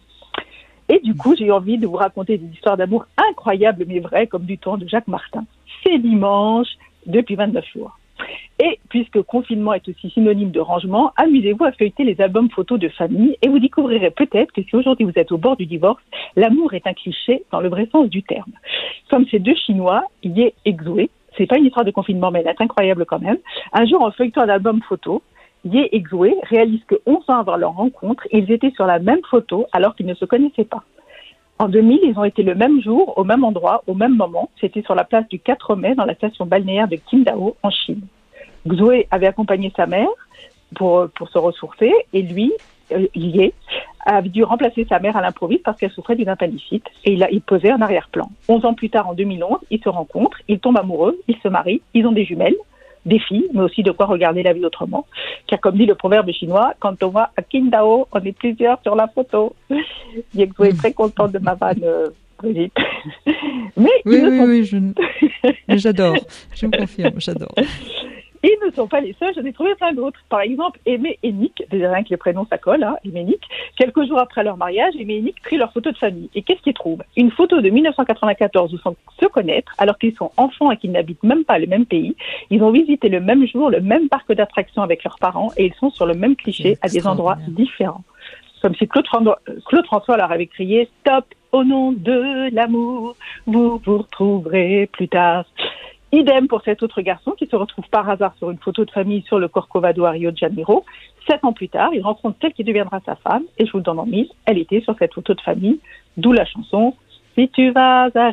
Et du coup, j'ai eu envie de vous raconter des histoires d'amour incroyables mais vraies comme du temps de Jacques Martin. C'est dimanche, depuis vingt-neuf jours. Et puisque confinement est aussi synonyme de rangement, amusez-vous à feuilleter les albums photos de famille et vous découvrirez peut-être que si aujourd'hui vous êtes au bord du divorce, l'amour est un cliché dans le vrai sens du terme. Comme ces deux Chinois, Ye et Xue, c'est pas une histoire de confinement mais elle est incroyable quand même, un jour en feuilletant un album photo, Ye et Xue réalisent que onze ans avant leur rencontre, ils étaient sur la même photo alors qu'ils ne se connaissaient pas. En deux mille, ils ont été le même jour, au même endroit, au même moment. C'était sur la place du quatre mai, dans la station balnéaire de Qingdao, en Chine. Xue avait accompagné sa mère pour, pour se ressourcer, et lui, euh, Ye, avait dû remplacer sa mère à l'improviste parce qu'elle souffrait d'une appendicite, et il, a, il posait en arrière-plan. Onze ans plus tard, en deux mille onze, ils se rencontrent, ils tombent amoureux, ils se marient, ils ont des jumelles, des filles, mais aussi de quoi regarder la vie autrement. Car comme dit le proverbe chinois, quand on voit à Qingdao, on est plusieurs sur la photo. Ye Xue est très contente de ma vanne, euh, Brigitte. Mais oui, ils oui, sont... oui, je... j'adore, je me confirme, j'adore. Ils ne sont pas les seuls, j'en ai trouvé plein d'autres. Par exemple, Aimé et Nick, déjà rien que les prénoms ça colle, hein, Aimé et Nick. Quelques jours après leur mariage, Aimé et Nick trient leur photo de famille. Et qu'est-ce qu'ils trouvent ? Une photo de dix-neuf cent quatre-vingt-quatorze où sans se connaître, alors qu'ils sont enfants et qu'ils n'habitent même pas le même pays. Ils ont visité le même jour, le même parc d'attractions avec leurs parents et ils sont sur le même cliché à des endroits différents. Comme si Claude François, Claude François leur avait crié « Stop, au nom de l'amour, vous vous retrouverez plus tard ». Idem pour cet autre garçon qui se retrouve par hasard sur une photo de famille sur le Corcovado à Rio de Janeiro. Sept ans plus tard, il rencontre celle qui deviendra sa femme, et je vous le donne en mille, elle était sur cette photo de famille, d'où la chanson « Si tu vas à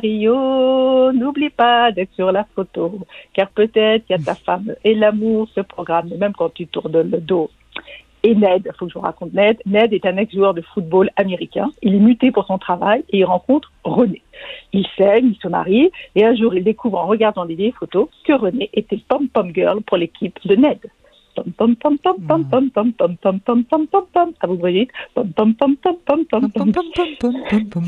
Rio, n'oublie pas d'être sur la photo, car peut-être il y a ta femme et l'amour se programme, même quand tu tournes le dos. » Et Ned, il faut que je vous raconte Ned. Ned est un ex-joueur de football américain. Il est muté pour son travail et il rencontre René. Il s'aime, il se marie et un jour il découvre en regardant des vieilles photos que René était pom-pom girl pour l'équipe de Ned. Pom pom pom pom pom pom pom pom pom pom pom pom pom. À vous Brigitte. Pom pom pom pom pom pom pom pom pom pom pom.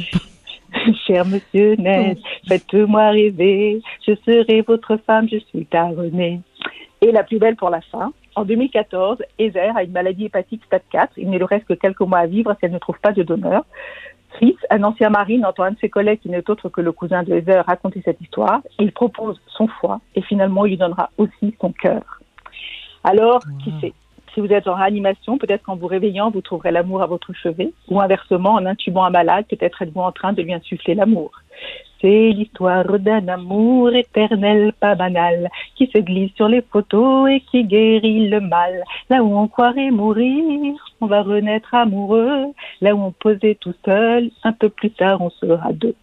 Cher monsieur Ned, faites-moi rêver. Je serai votre femme, je suis ta René. Et la plus belle pour la fin. En deux mille quatorze, Heather a une maladie hépatique stade quatre. Il ne lui reste que quelques mois à vivre si elle ne trouve pas de donneur. Chris, un ancien marine, entend un de ses collègues qui n'est autre que le cousin de Heather raconter cette histoire. Il propose son foie et finalement, il lui donnera aussi son cœur. Alors, wow. Qui sait ? Si vous êtes en réanimation, peut-être qu'en vous réveillant, vous trouverez l'amour à votre chevet. Ou inversement, en intubant un malade, peut-être êtes-vous en train de lui insuffler l'amour. C'est l'histoire d'un amour éternel, pas banal, qui se glisse sur les photos et qui guérit le mal. Là où on croirait mourir, on va renaître amoureux. Là où on posait tout seul, un peu plus tard, on sera deux.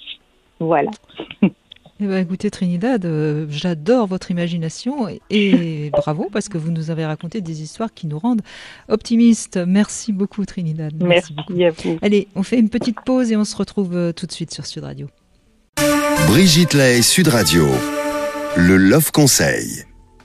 Voilà. Eh ben, écoutez Trinidad, euh, j'adore votre imagination et, et bravo parce que vous nous avez raconté des histoires qui nous rendent optimistes. Merci beaucoup Trinidad. Merci, Merci beaucoup. À vous. Allez, on fait une petite pause et on se retrouve euh, tout de suite sur Sud Radio. Brigitte Lahaie, Sud Radio, le Love Conseil.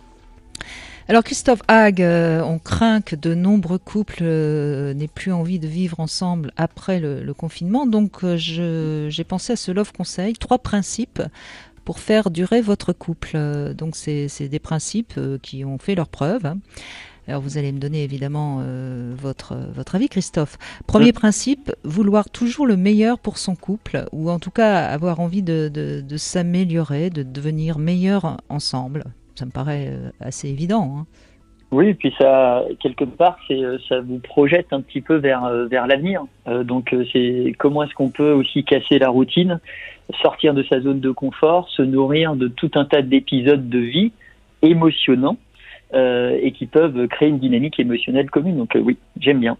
Alors Christophe Hague, euh, on craint que de nombreux couples euh, n'aient plus envie de vivre ensemble après le, le confinement. Donc euh, je, j'ai pensé à ce Love Conseil, trois principes pour faire durer votre couple. Euh, donc c'est, c'est des principes euh, qui ont fait leur preuve. Hein. Alors vous allez me donner évidemment euh, votre, votre avis, Christophe. Premier mmh. principe, vouloir toujours le meilleur pour son couple, ou en tout cas avoir envie de, de, de s'améliorer, de devenir meilleur ensemble. Ça me paraît assez évident. Hein. Oui, et puis ça, quelque part, c'est, ça vous projette un petit peu vers, vers l'avenir. Euh, donc c'est comment est-ce qu'on peut aussi casser la routine, sortir de sa zone de confort, se nourrir de tout un tas d'épisodes de vie émotionnants euh, et qui peuvent créer une dynamique émotionnelle commune. Donc euh, oui, j'aime bien.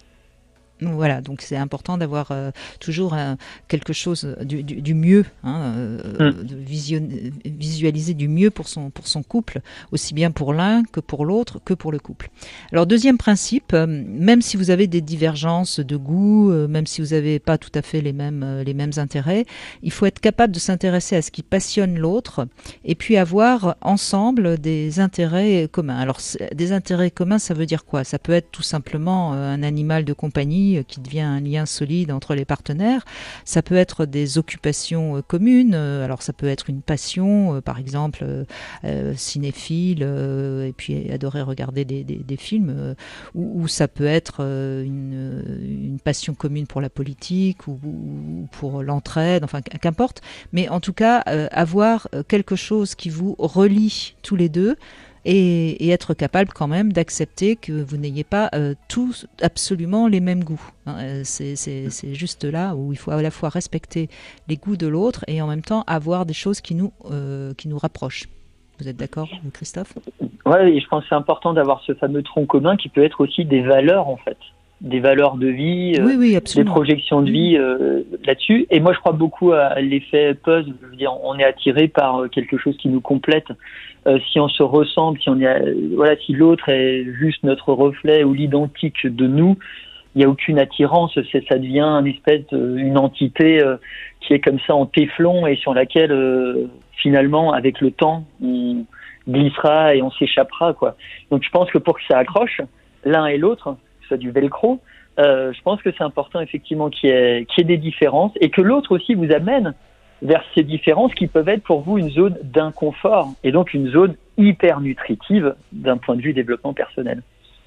Voilà, donc c'est important d'avoir euh, toujours euh, quelque chose du, du, du mieux, hein, euh, mm. de vision, visualiser du mieux pour son, pour son couple, aussi bien pour l'un que pour l'autre, que pour le couple. Alors deuxième principe, euh, même si vous avez des divergences de goût, euh, même si vous n'avez pas tout à fait les mêmes, euh, les mêmes intérêts, il faut être capable de s'intéresser à ce qui passionne l'autre et puis avoir ensemble des intérêts communs. Alors des intérêts communs, ça veut dire quoi ? Ça peut être tout simplement euh, un animal de compagnie qui devient un lien solide entre les partenaires. Ça peut être des occupations euh, communes. Alors ça peut être une passion, euh, par exemple euh, euh, cinéphile, euh, et puis adorer regarder des, des, des films, euh, ou, ou ça peut être euh, une, une passion commune pour la politique ou, ou pour l'entraide, enfin qu'importe. Mais en tout cas, euh, avoir quelque chose qui vous relie tous les deux, Et, et être capable quand même d'accepter que vous n'ayez pas euh, tous absolument les mêmes goûts. Hein, c'est, c'est, c'est juste là où il faut à la fois respecter les goûts de l'autre et en même temps avoir des choses qui nous, euh, qui nous rapprochent. Vous êtes d'accord, Christophe ? Oui, et je pense que c'est important d'avoir ce fameux tronc commun qui peut être aussi des valeurs en fait. Des valeurs de vie, euh, oui, oui, des projections de vie euh, là-dessus. Et moi, je crois beaucoup à l'effet puzzle. Je veux dire, on est attiré par quelque chose qui nous complète. Euh, si on se ressemble, si on est, voilà, si l'autre est juste notre reflet ou l'identique de nous, il n'y a aucune attirance. C'est, ça devient une espèce, de, une entité euh, qui est comme ça en téflon et sur laquelle, euh, finalement, avec le temps, on glissera et on s'échappera, quoi. Donc, je pense que pour que ça accroche, l'un et l'autre, soit du velcro, euh, je pense que c'est important effectivement qu'il y ait, qu'il y ait des différences et que l'autre aussi vous amène vers ces différences qui peuvent être pour vous une zone d'inconfort et donc une zone hyper nutritive d'un point de vue développement personnel.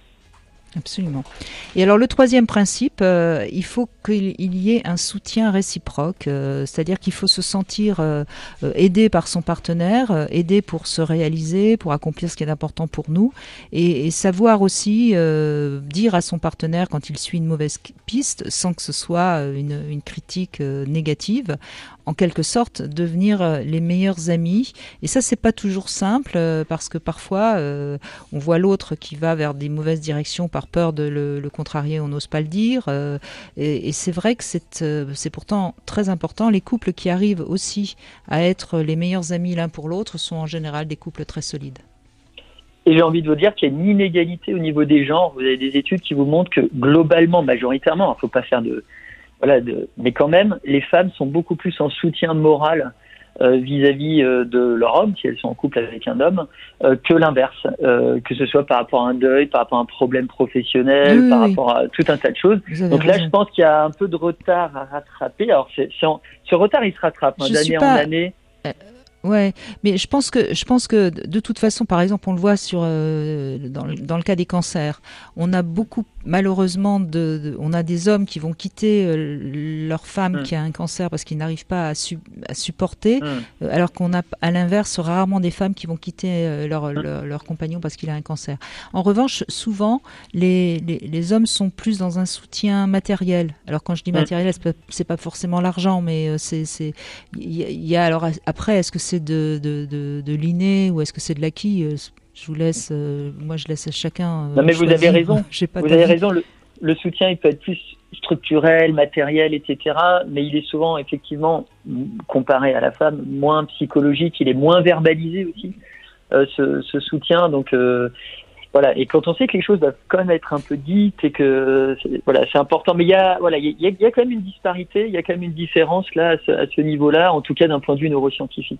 Absolument. Et alors le troisième principe, euh, il faut qu'il y ait un soutien réciproque, euh, c'est-à-dire qu'il faut se sentir euh, aidé par son partenaire, euh, aidé pour se réaliser, pour accomplir ce qui est important pour nous, et, et savoir aussi euh, dire à son partenaire quand il suit une mauvaise piste, sans que ce soit une, une critique euh, négative, en quelque sorte devenir les meilleurs amis. Et ça, c'est pas toujours simple euh, parce que parfois euh, on voit l'autre qui va vers des mauvaises directions par peur de le, le contrarier, on n'ose pas le dire. Euh, et, et c'est vrai que c'est, euh, c'est pourtant très important. Les couples qui arrivent aussi à être les meilleurs amis l'un pour l'autre sont en général des couples très solides. Et j'ai envie de vous dire qu'il y a une inégalité au niveau des genres. Vous avez des études qui vous montrent que globalement, majoritairement, il ne faut pas faire de... Voilà, de, mais quand même, les femmes sont beaucoup plus en soutien moral euh, vis-à-vis euh, de leur homme, si elles sont en couple avec un homme, euh, que l'inverse, euh, que ce soit par rapport à un deuil, par rapport à un problème professionnel, oui, par oui. rapport à tout un tas de choses. Donc là, raison. Je pense qu'il y a un peu de retard à rattraper. Alors, c'est, c'est en, ce retard, il se rattrape hein, d'année pas... en année. Euh... Ouais, mais je pense que je pense que de toute façon, par exemple, on le voit sur euh, dans, dans le cas des cancers, on a beaucoup malheureusement de, de on a des hommes qui vont quitter euh, leur femme mmh. qui a un cancer parce qu'ils n'arrivent pas à, su, à supporter, mmh. euh, alors qu'on a à l'inverse rarement des femmes qui vont quitter euh, leur, mmh. leur leur compagnon parce qu'il a un cancer. En revanche, souvent les, les les hommes sont plus dans un soutien matériel. Alors quand je dis matériel, mmh. c'est, pas, c'est pas forcément l'argent, mais euh, c'est c'est il y, y a alors après est-ce que c'est de, de, de, de l'inné ou est-ce que c'est de l'acquis ? Je vous laisse, euh, moi je laisse chacun. Euh, non mais choisir. vous avez raison. J'ai pas vous avez raison. Le, le soutien, il peut être plus structurel, matériel, et cetera. Mais il est souvent effectivement comparé à la femme moins psychologique. Il est moins verbalisé aussi euh, ce, ce soutien. Donc euh, voilà. Et quand on sait que les choses doivent quand même être un peu dites et que c'est, voilà, c'est important. Mais il y a voilà, il y a, il y a quand même une disparité. Il y a quand même une différence là à ce, à ce niveau-là, en tout cas d'un point de vue neuroscientifique.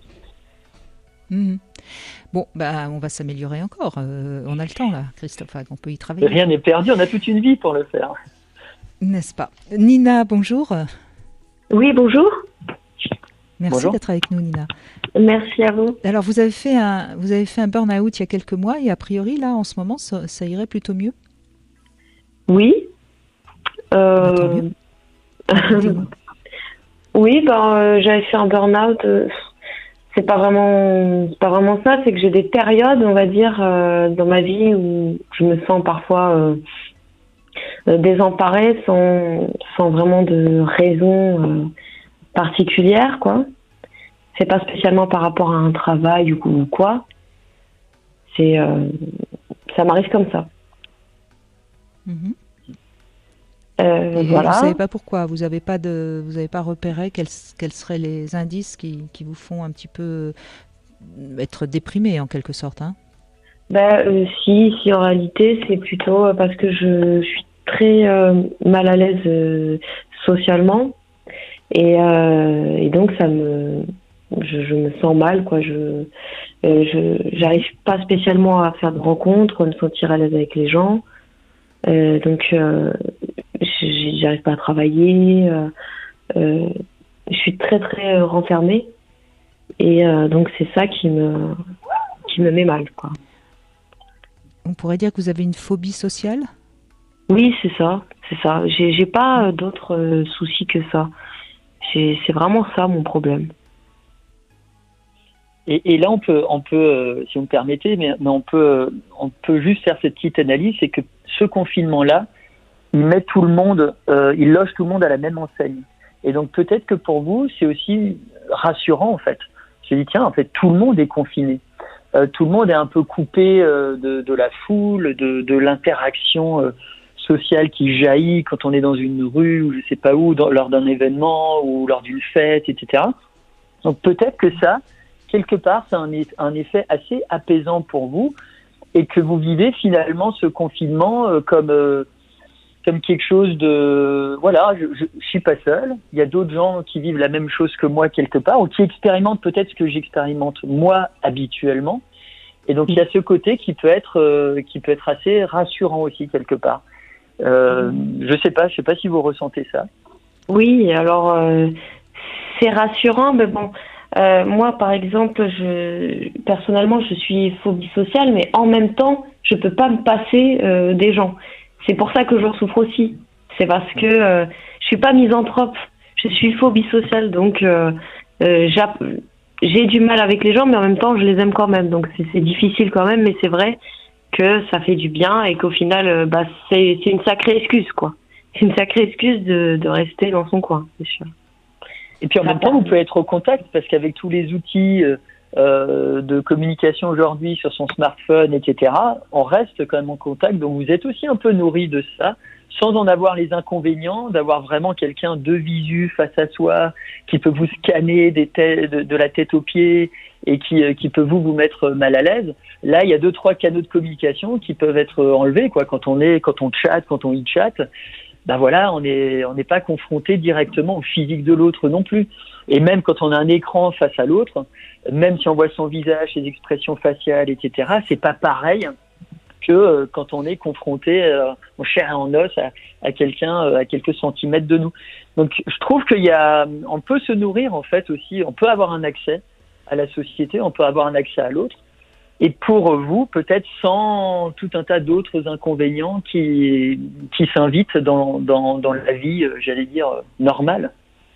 Mmh. Bon, bah, on va s'améliorer encore. Euh, on a le temps, là, Christophe. On peut y travailler. Rien n'est perdu. On a toute une vie pour le faire. N'est-ce pas ? Nina, bonjour. Oui, bonjour. Merci Bonjour. d'être avec nous, Nina. Merci à vous. Alors, vous avez fait un, vous avez fait un burn-out il y a quelques mois et a priori, là, en ce moment, ça, ça irait plutôt mieux. Oui. Bah, tant Euh... mieux. oui, ben, euh, j'avais fait un burn-out. euh, C'est pas vraiment, c'est pas vraiment ça. C'est que j'ai des périodes, on va dire, euh, dans ma vie où je me sens parfois euh, euh, désemparée sans, sans vraiment de raison euh, particulière, quoi. C'est pas spécialement par rapport à un travail ou, ou quoi. C'est, euh, ça m'arrive comme ça. Mhm. Euh, Et voilà. vous savez pas pourquoi. Vous n'avez pas de, vous avez pas repéré quels, quels seraient les indices qui, qui vous font un petit peu être déprimé en quelque sorte, hein. Ben, euh, si, si en réalité, c'est plutôt parce que je suis très euh, mal à l'aise euh, socialement et, euh, et donc ça me, je, je me sens mal, quoi. Je, euh, je, j'arrive pas spécialement à faire de rencontres, à me sentir à l'aise avec les gens. Euh, donc, euh, j- j'arrive pas à travailler. Euh, euh, je suis très très euh, renfermée et euh, donc c'est ça qui me, qui me met mal, quoi. On pourrait dire que vous avez une phobie sociale. Oui, c'est ça, c'est ça. J'ai, j'ai pas euh, d'autres euh, soucis que ça. C'est, c'est vraiment ça mon problème. Et, et là, on peut, on peut, euh, si vous me permettez, mais, mais on peut, on peut juste faire cette petite analyse, c'est que ce confinement-là, il met tout le monde, euh, il loge tout le monde à la même enseigne. Et donc peut-être que pour vous, c'est aussi rassurant en fait. Je dis tiens, en fait, tout le monde est confiné. Euh, tout le monde est un peu coupé euh, de, de la foule, de, de l'interaction euh, sociale qui jaillit quand on est dans une rue ou je sais pas où, dans, lors d'un événement ou lors d'une fête, et cetera. Donc peut-être que ça, quelque part, c'est un, un effet assez apaisant pour vous et que vous vivez finalement ce confinement euh, comme euh, comme quelque chose de voilà, je, je, je suis pas seul. Il y a d'autres gens qui vivent la même chose que moi quelque part ou qui expérimentent peut-être ce que j'expérimente moi habituellement. Et donc il y a ce côté qui peut être euh, qui peut être assez rassurant aussi quelque part. Euh, je sais pas, je sais pas si vous ressentez ça. Oui, alors euh, c'est rassurant, mais bon. Euh, moi, par exemple, je, personnellement, je suis phobie sociale, mais en même temps, je peux pas me passer euh, des gens. C'est pour ça que j'en souffre aussi. C'est parce que euh, je suis pas misanthrope, je suis phobie sociale, donc euh, euh, j'ai du mal avec les gens, mais en même temps, je les aime quand même. Donc c'est, c'est difficile quand même, mais c'est vrai que ça fait du bien et qu'au final, euh, bah, c'est, c'est une sacrée excuse, quoi. C'est une sacrée excuse de, de rester dans son coin, c'est sûr. Et puis en même temps, vous pouvez être au contact parce qu'avec tous les outils euh, de communication aujourd'hui sur son smartphone, et cetera, on reste quand même en contact. Donc vous êtes aussi un peu nourri de ça, sans en avoir les inconvénients, d'avoir vraiment quelqu'un de visu face à soi qui peut vous scanner des têtes, de, de la tête aux pieds et qui, qui peut vous vous mettre mal à l'aise. Là, il y a deux trois canaux de communication qui peuvent être enlevés, quoi, quand on est, quand on chatte, quand on e-chatte. Ben voilà, on n'est on n'est pas confronté directement au physique de l'autre non plus. Et même quand on a un écran face à l'autre, même si on voit son visage, ses expressions faciales, et cetera, c'est pas pareil que euh, quand on est confronté euh, en chair et en os à, à quelqu'un euh, à quelques centimètres de nous. Donc je trouve qu'il y a, on peut se nourrir en fait aussi, on peut avoir un accès à la société, on peut avoir un accès à l'autre. Et pour vous, peut-être sans tout un tas d'autres inconvénients qui, qui s'invitent dans, dans, dans la vie, j'allais dire, normale.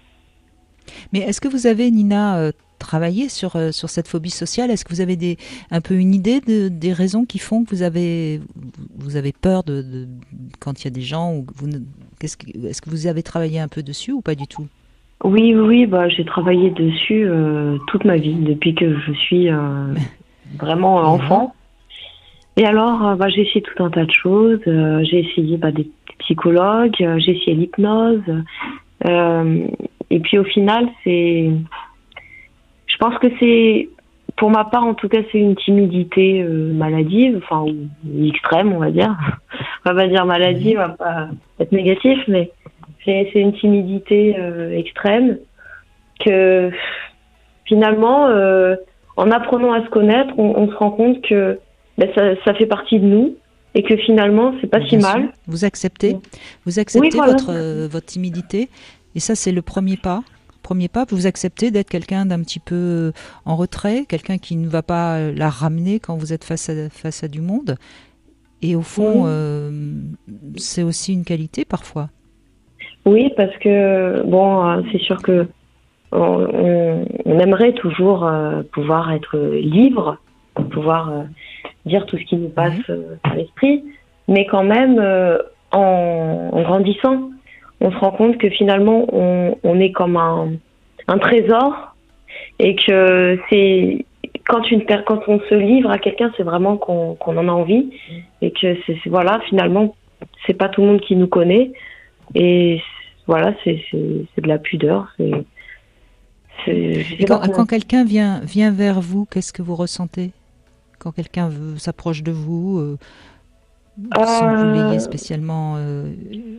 Mais est-ce que vous avez, Nina, euh, travaillé sur, euh, sur cette phobie sociale ? Est-ce que vous avez des, un peu une idée de, des raisons qui font que vous avez, vous avez peur de, de, quand il y a des gens ou vous, qu'est-ce que, est-ce que vous avez travaillé un peu dessus ou pas du tout ? Oui, oui, bah, j'ai travaillé dessus euh, toute ma vie, depuis que je suis... Euh... vraiment enfant. Et alors, euh, bah, j'ai essayé tout un tas de choses. Euh, j'ai essayé bah, des psychologues, euh, j'ai essayé l'hypnose. Euh, et puis au final, c'est... Je pense que c'est... Pour ma part, en tout cas, c'est une timidité euh, maladive, enfin, ou extrême, on va dire. On va pas dire maladie, on va pas être négatif, mais c'est, c'est une timidité euh, extrême que finalement... Euh, en apprenant à se connaître, on, on se rend compte que ben, ça, ça fait partie de nous et que finalement, c'est pas Bien si sûr. mal. Vous acceptez, vous acceptez oui, voilà. votre, euh, votre timidité et ça, c'est le premier pas. premier pas, vous acceptez d'être quelqu'un d'un petit peu en retrait, quelqu'un qui ne va pas la ramener quand vous êtes face à, face à du monde. Et au fond, oui. euh, c'est aussi une qualité parfois. Oui, parce que, bon, c'est sûr que on, on, on aimerait toujours euh, pouvoir être libre, pouvoir euh, dire tout ce qui nous passe mmh. euh, à l'esprit, mais quand même, euh, en, en grandissant, on se rend compte que finalement, on, on est comme un, un trésor et que c'est quand, une, quand on se livre à quelqu'un, c'est vraiment qu'on, qu'on en a envie et que c'est, c'est voilà, finalement, c'est pas tout le monde qui nous connaît et voilà, c'est, c'est, c'est de la pudeur. C'est, c'est, et quand, quand quelqu'un vient, vient vers vous, qu'est-ce que vous ressentez? Quand quelqu'un veut, s'approche de vous, euh, euh... sans que vous l'ayez spécialement euh,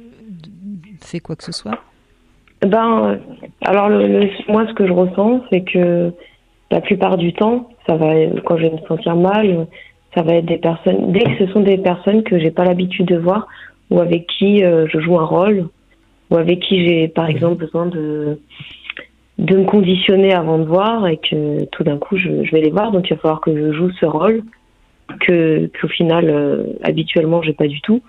fait quoi que ce soit? Ben, alors le, le, moi, ce que je ressens, c'est que la plupart du temps, ça va, quand je vais me sentir mal, ça va être des personnes, dès que ce sont des personnes que j'ai pas l'habitude de voir ou avec qui euh, je joue un rôle ou avec qui j'ai, par exemple, besoin de de me conditionner avant de voir et que tout d'un coup, je, je vais les voir. Donc, il va falloir que je joue ce rôle que qu'au final, euh, habituellement, j'ai pas du tout.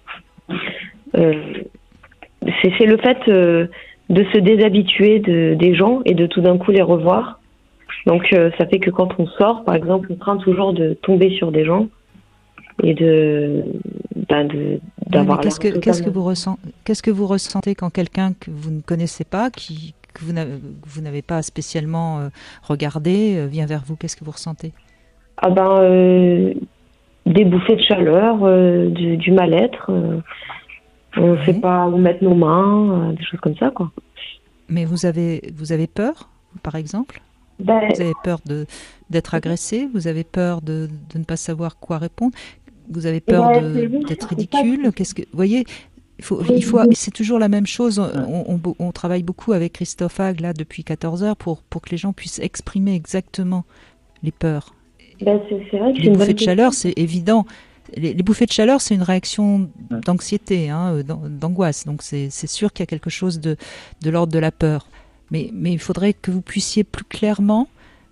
Euh, c'est, c'est le fait euh, de se déshabituer de, des gens et de tout d'un coup les revoir. Donc, euh, ça fait que quand on sort, par exemple, on craint toujours de tomber sur des gens et de, ben de d'avoir. Oui, qu'est-ce que qu'est-ce que vous ressentez Qu'est-ce que vous ressentez quand quelqu'un que vous ne connaissez pas, qui que vous n'avez, que vous n'avez pas spécialement euh, regardé, euh, vient vers vous? Qu'est-ce que vous ressentez? Ah ben, euh, des bouffées de chaleur, euh, du, du mal-être. Euh, on ne oui. sait pas où mettre nos mains, euh, des choses comme ça, quoi. Mais vous avez vous avez peur, par exemple? Ben, vous avez peur de d'être agressé? Vous avez peur de, de ne pas savoir quoi répondre? Vous avez peur ben, de, juste, d'être ridicule? Qu'est-ce que vous voyez? Il faut, il faut, c'est toujours la même chose. On, on, on travaille beaucoup avec Christophe Hague là depuis quatorze heures pour pour que les gens puissent exprimer exactement les peurs. Ben, c'est, c'est vrai que les c'est bouffées de chaleur, c'est évident. Les, les bouffées de chaleur, c'est une réaction d'anxiété, hein, d'angoisse. Donc c'est, c'est sûr qu'il y a quelque chose de de l'ordre de la peur. Mais mais il faudrait que vous puissiez plus clairement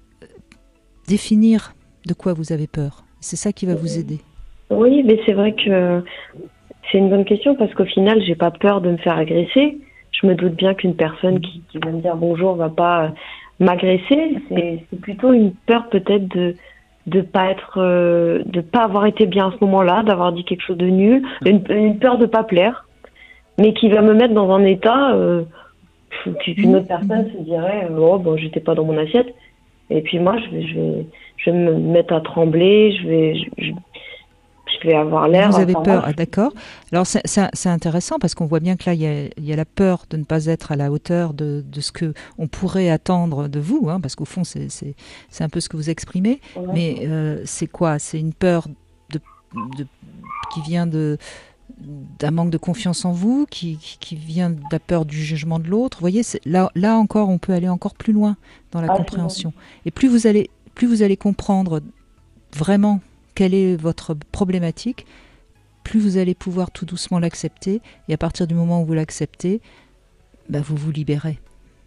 définir de quoi vous avez peur. C'est ça qui va vous aider. Oui, mais c'est vrai que c'est une bonne question parce qu'au final, j'ai pas peur de me faire agresser. Je me doute bien qu'une personne qui, qui va me dire bonjour va pas m'agresser. C'est, c'est plutôt une peur peut-être de de pas être, euh, de pas avoir été bien à ce moment-là, d'avoir dit quelque chose de nul, une, une peur de pas plaire, mais qui va me mettre dans un état euh, qu'une autre personne se dirait oh bon j'étais pas dans mon assiette. Et puis moi je vais je vais je vais me mettre à trembler, je vais je, je, je vais avoir l'air. Vous avez peur, ah, d'accord. Alors c'est, c'est, c'est intéressant parce qu'on voit bien que là il y a, il y a la peur de ne pas être à la hauteur de, de ce que on pourrait attendre de vous, hein, parce qu'au fond c'est, c'est, c'est un peu ce que vous exprimez. Ouais. Mais euh, c'est quoi? C'est une peur de, de, qui vient de d'un manque de confiance en vous, qui, qui, qui vient de la peur du jugement de l'autre. Vous voyez, c'est, là, là encore, on peut aller encore plus loin dans la ah, compréhension. Et plus vous allez, plus vous allez comprendre vraiment quelle est votre problématique, plus vous allez pouvoir tout doucement l'accepter. Et à partir du moment où vous l'acceptez, bah, vous vous libérez.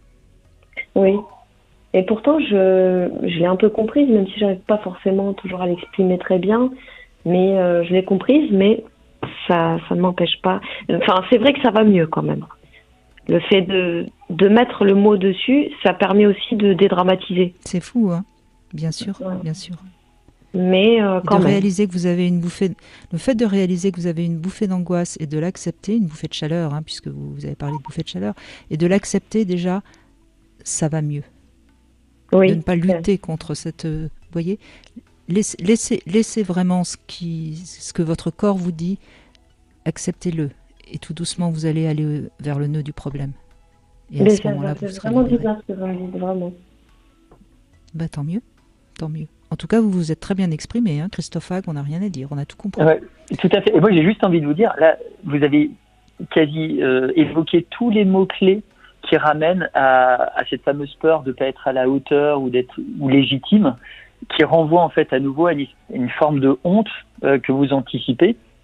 Oui. Et pourtant, je, je l'ai un peu comprise, même si je n'arrive pas forcément toujours à l'exprimer très bien. Mais euh, je l'ai comprise, mais ça ça ne m'empêche pas. Enfin, c'est vrai que ça va mieux quand même. Le fait de, de mettre le mot dessus, ça permet aussi de dédramatiser. C'est fou, hein? Bien sûr, ouais. bien sûr. Mais euh, quand de même. réaliser que vous avez une bouffée, le fait de réaliser que vous avez une bouffée d'angoisse et de l'accepter, une bouffée de chaleur, hein, puisque vous, vous avez parlé de bouffée de chaleur, et de l'accepter déjà, ça va mieux. Oui. De ne pas lutter ouais. contre cette, euh, vous voyez. Laissez, laissez, laissez vraiment ce, qui, ce que votre corps vous dit, acceptez-le. Et tout doucement, vous allez aller vers le nœud du problème. Et à Mais ce ça, moment-là, c'est vous serez vraiment libéré. bizarre ce que vous me dites, vraiment. Bah, tant mieux, tant mieux. En tout cas, vous vous êtes très bien exprimé, hein, Christophe Hague, on n'a rien à dire, on a tout compris. Ouais, tout à fait. Et moi, j'ai juste envie de vous dire, là, vous avez quasi euh, évoqué tous les mots-clés qui ramènent à, à cette fameuse peur de ne pas être à la hauteur ou d'être ou légitime, qui renvoie en fait à nouveau à une, une forme de honte euh, que vous anticipez.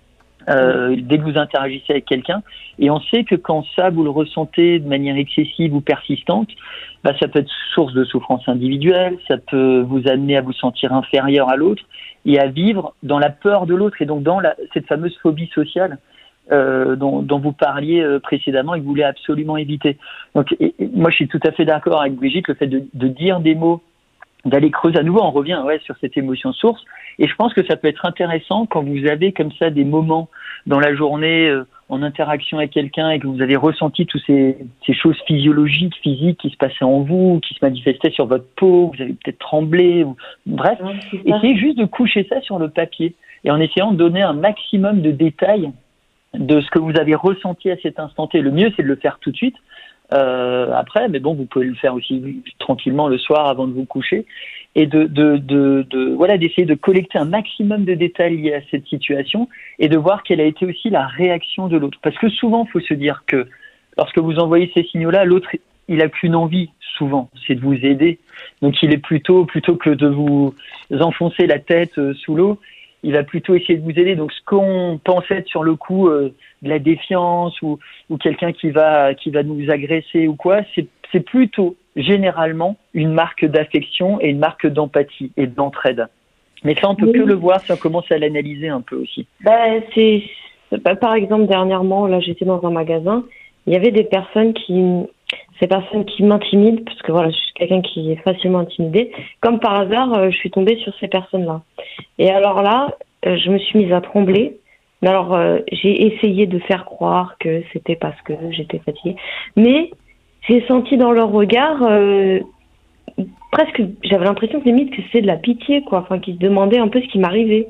Euh, dès que vous interagissez avec quelqu'un, et on sait que quand ça vous le ressentez de manière excessive ou persistante, bah, ça peut être source de souffrance individuelle, ça peut vous amener à vous sentir inférieur à l'autre et à vivre dans la peur de l'autre et donc dans la, cette fameuse phobie sociale euh, dont, dont vous parliez euh, précédemment et que vous voulez absolument éviter. Donc et, et moi je suis tout à fait d'accord avec Brigitte, le fait de, de dire des mots, d'aller creuser à nouveau, on revient ouais, sur cette émotion source. Et je pense que ça peut être intéressant quand vous avez comme ça des moments dans la journée euh, en interaction avec quelqu'un et que vous avez ressenti toutes ces, ces choses physiologiques, physiques qui se passaient en vous, qui se manifestaient sur votre peau, vous avez peut-être tremblé, ou... bref, ouais, essayez juste de coucher ça sur le papier et en essayant de donner un maximum de détails de ce que vous avez ressenti à cet instant T. Le mieux, c'est de le faire tout de suite. Euh, après, mais bon, vous pouvez le faire aussi tranquillement le soir avant de vous coucher et de, de, de, de voilà, d'essayer de collecter un maximum de détails liés à cette situation et de voir quelle a été aussi la réaction de l'autre. Parce que souvent, il faut se dire que lorsque vous envoyez ces signaux-là, l'autre, il a qu'une envie, souvent, c'est de vous aider. Donc, il est plutôt, plutôt que de vous enfoncer la tête euh, sous l'eau, il va plutôt essayer de vous aider. Donc, ce qu'on pensait être sur le coup euh, de la défiance ou, ou quelqu'un qui va, qui va nous agresser ou quoi, c'est, c'est plutôt généralement une marque d'affection et une marque d'empathie et d'entraide. Mais ça, on peut oui. que le voir si on commence à l'analyser un peu aussi. Bah, c'est, bah, par exemple, dernièrement, là, j'étais dans un magasin, il y avait des personnes qui, ces personnes qui m'intimident, parce que voilà, je suis quelqu'un qui est facilement intimidé. Comme par hasard, euh, je suis tombée sur ces personnes-là. Et alors là, euh, je me suis mise à trembler. Mais alors, euh, j'ai essayé de faire croire que c'était parce que j'étais fatiguée. Mais j'ai senti dans leur regard, euh, presque, j'avais l'impression que limite que c'est de la pitié, quoi. Enfin, qu'ils se demandaient un peu ce qui m'arrivait.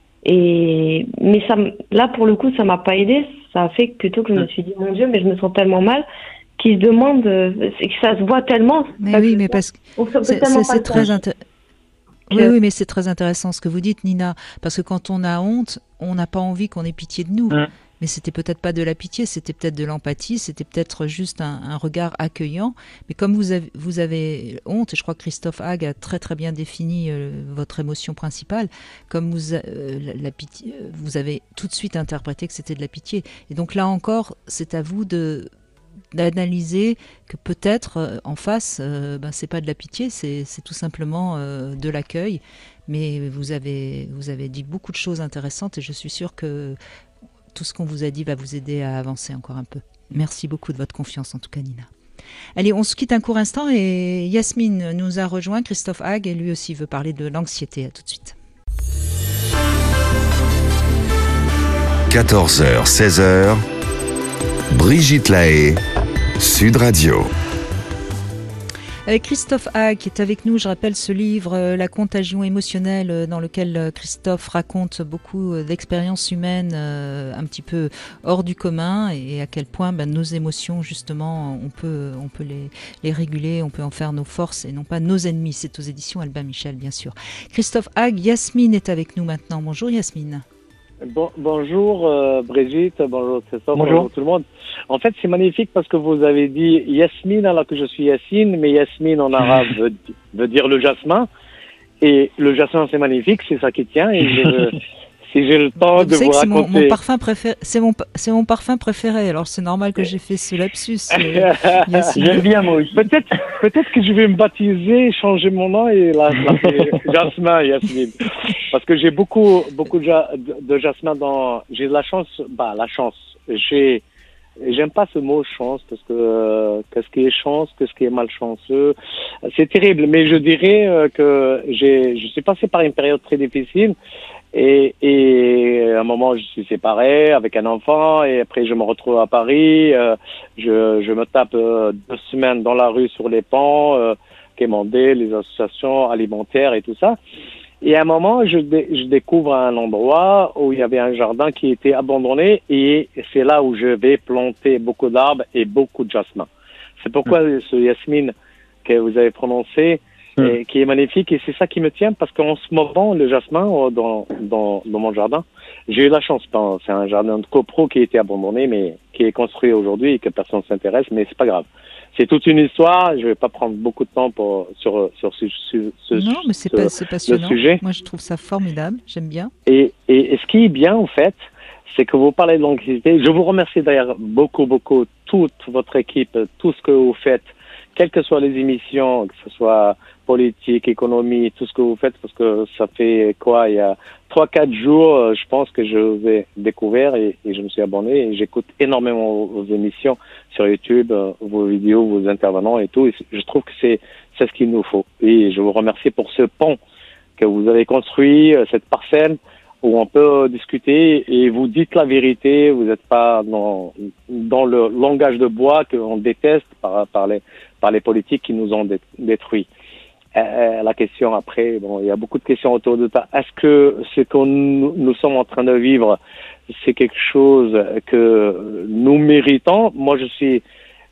Et mais ça, là, pour le coup, ça m'a pas aidée. Ça a fait que plutôt que je me suis dit, mon Dieu, mais je me sens tellement mal, qu'ils se demandent, c'est que ça se voit tellement. Mais oui, mais parce que c'est, c'est, c'est très intéressant. Oui, oui, mais c'est très intéressant ce que vous dites, Nina, parce que quand on a honte, on n'a pas envie qu'on ait pitié de nous. Mmh. Mais c'était peut-être pas de la pitié, c'était peut-être de l'empathie, c'était peut-être juste un, un regard accueillant. Mais comme vous avez, vous avez honte, et je crois que Christophe Haag a très très bien défini euh, votre émotion principale, comme vous, euh, la, la pitié, vous avez tout de suite interprété que c'était de la pitié. Et donc là encore, c'est à vous de d'analyser que peut-être euh, en face, euh, ben, c'est pas de la pitié, c'est, c'est tout simplement euh, de l'accueil. Mais vous avez, vous avez dit beaucoup de choses intéressantes et je suis sûre que tout ce qu'on vous a dit va vous aider à avancer encore un peu. Merci beaucoup de votre confiance en tout cas, Nina. Allez, on se quitte un court instant et Yasmine nous a rejoint, Christophe Haag, et lui aussi veut parler de l'anxiété. À tout de suite. quatorze heures seize heures, Brigitte Lahaie, Sud Radio. Avec Christophe Haag qui est avec nous, je rappelle ce livre euh, La contagion émotionnelle, euh, dans lequel euh, Christophe raconte beaucoup euh, d'expériences humaines euh, un petit peu hors du commun et, et à quel point ben, nos émotions justement on peut, on peut les, les réguler, on peut en faire nos forces et non pas nos ennemis. C'est aux éditions Albin Michel bien sûr. Christophe Haag, Yasmine est avec nous maintenant. Bonjour Yasmine. Bon, bonjour euh, Brigitte, bonjour Christophe, bonjour. bonjour tout le monde. En fait, c'est magnifique parce que vous avez dit Yasmine alors que je suis Yassine, mais Yasmine en arabe veut, veut dire le jasmin. Et le jasmin, c'est magnifique, c'est ça qui tient. Et je, si j'ai le temps vous de vous raconter... C'est mon, mon parfum préféré. C'est mon, c'est mon parfum préféré. Alors c'est normal que j'ai fait ce lapsus. Euh, J'aime bien moi aussi. Peut-être, peut-être que je vais me baptiser, changer mon nom et là, Jasmin, Yasmine. Parce que j'ai beaucoup, beaucoup de, de jasmin dans. J'ai de la chance, bah la chance. J'ai, j'aime pas ce mot chance parce que euh, qu'est-ce qui est chance, qu'est-ce qui est malchanceux, c'est terrible. Mais je dirais euh, que j'ai, je suis passé par une période très difficile. Et, et à un moment, je suis séparé avec un enfant et après, je me retrouve à Paris. Euh, je, je me tape euh, deux semaines dans la rue sur les ponts, euh, quémander les associations alimentaires et tout ça. Et à un moment, je, dé, je découvre un endroit où il y avait un jardin qui était abandonné et c'est là où je vais planter beaucoup d'arbres et beaucoup de jasmin. C'est pourquoi mmh. ce Yasmine que vous avez prononcé, mmh. et, qui est magnifique et c'est ça qui me tient parce qu'en ce moment, le jasmin dans, dans, dans mon jardin, j'ai eu la chance. C'est un jardin de copro qui a été abandonné mais qui est construit aujourd'hui et que personne ne s'intéresse, mais c'est pas grave. C'est toute une histoire. Je vais pas prendre beaucoup de temps pour sur sur ce, ce, ce non, mais c'est, ce, pas, c'est passionnant. sujet. Moi, je trouve ça formidable. J'aime bien. Et, et, et ce qui est bien en fait, c'est que vous parlez de l'anxiété. Je vous remercie d'ailleurs beaucoup, beaucoup, toute votre équipe, tout ce que vous faites, quelles que soient les émissions, que ce soit politique, économie, tout ce que vous faites, parce que ça fait quoi, il y a trois, quatre jours, je pense que je vous ai découvert et, et je me suis abonné et j'écoute énormément vos émissions sur YouTube, vos vidéos, vos intervenants et tout. Et je trouve que c'est, c'est ce qu'il nous faut. Et je vous remercie pour ce pont que vous avez construit, cette parcelle où on peut discuter et vous dites la vérité, vous n'êtes pas dans, dans le langage de bois qu'on déteste par, par, les, par les politiques qui nous ont détruits. Euh, la question après, bon, il y a beaucoup de questions autour de ça. Est-ce que ce que nous, nous sommes en train de vivre, c'est quelque chose que nous méritons? Moi, je suis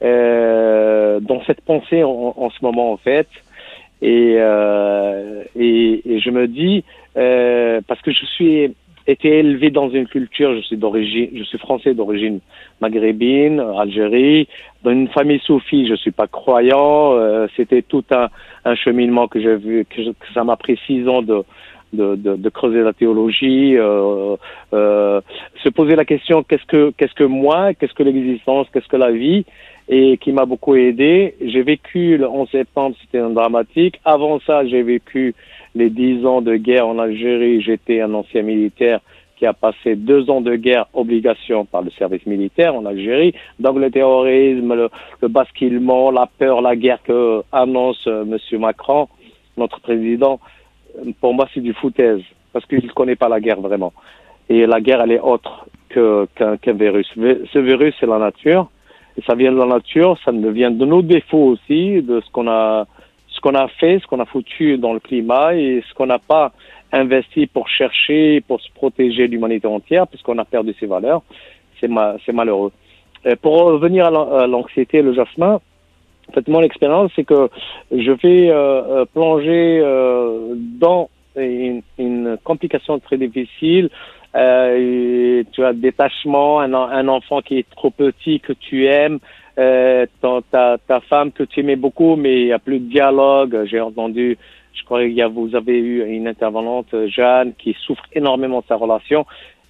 euh, dans cette pensée en, en ce moment, en fait. Et, euh, et, et je me dis, euh, parce que je suis été élevé dans une culture, je suis d'origine, je suis français d'origine maghrébine, Algérie, dans une famille soufie, je suis pas croyant, euh, c'était tout un, un cheminement que j'ai vu, que, je, que ça m'a pris six ans de, de, de, de creuser la théologie, euh, euh, se poser la question, qu'est-ce que, qu'est-ce que moi, qu'est-ce que l'existence, qu'est-ce que la vie? Et qui m'a beaucoup aidé. J'ai vécu le onze septembre, c'était un dramatique. Avant ça, j'ai vécu les dix ans de guerre en Algérie. J'étais un ancien militaire qui a passé deux ans de guerre obligation par le service militaire en Algérie. Donc le terrorisme, le, le basculement, la peur, la guerre que annonce euh, Monsieur Macron, notre président, pour moi c'est du foutaise parce qu'il ne connaît pas la guerre vraiment. Et la guerre, elle est autre que, qu'un, qu'un virus. Ce virus, c'est la nature. Et ça vient de la nature, ça vient de nos défauts aussi, de ce qu'on a, ce qu'on a fait, ce qu'on a foutu dans le climat et ce qu'on n'a pas investi pour chercher, pour se protéger l'humanité entière, puisqu'on a perdu ses valeurs. C'est, ma, c'est malheureux. Et pour revenir à l'anxiété, le jasmin, en fait, mon expérience, c'est que je vais euh, plonger euh, dans une, une complication très difficile. Euh, tu as détachement, un, un enfant qui est trop petit que tu aimes, euh, ton, ta, ta femme que tu aimais beaucoup, mais il n'y a plus de dialogue. J'ai entendu, je crois qu'il y a, vous avez eu une intervenante, Jeanne, qui souffre énormément de sa relation,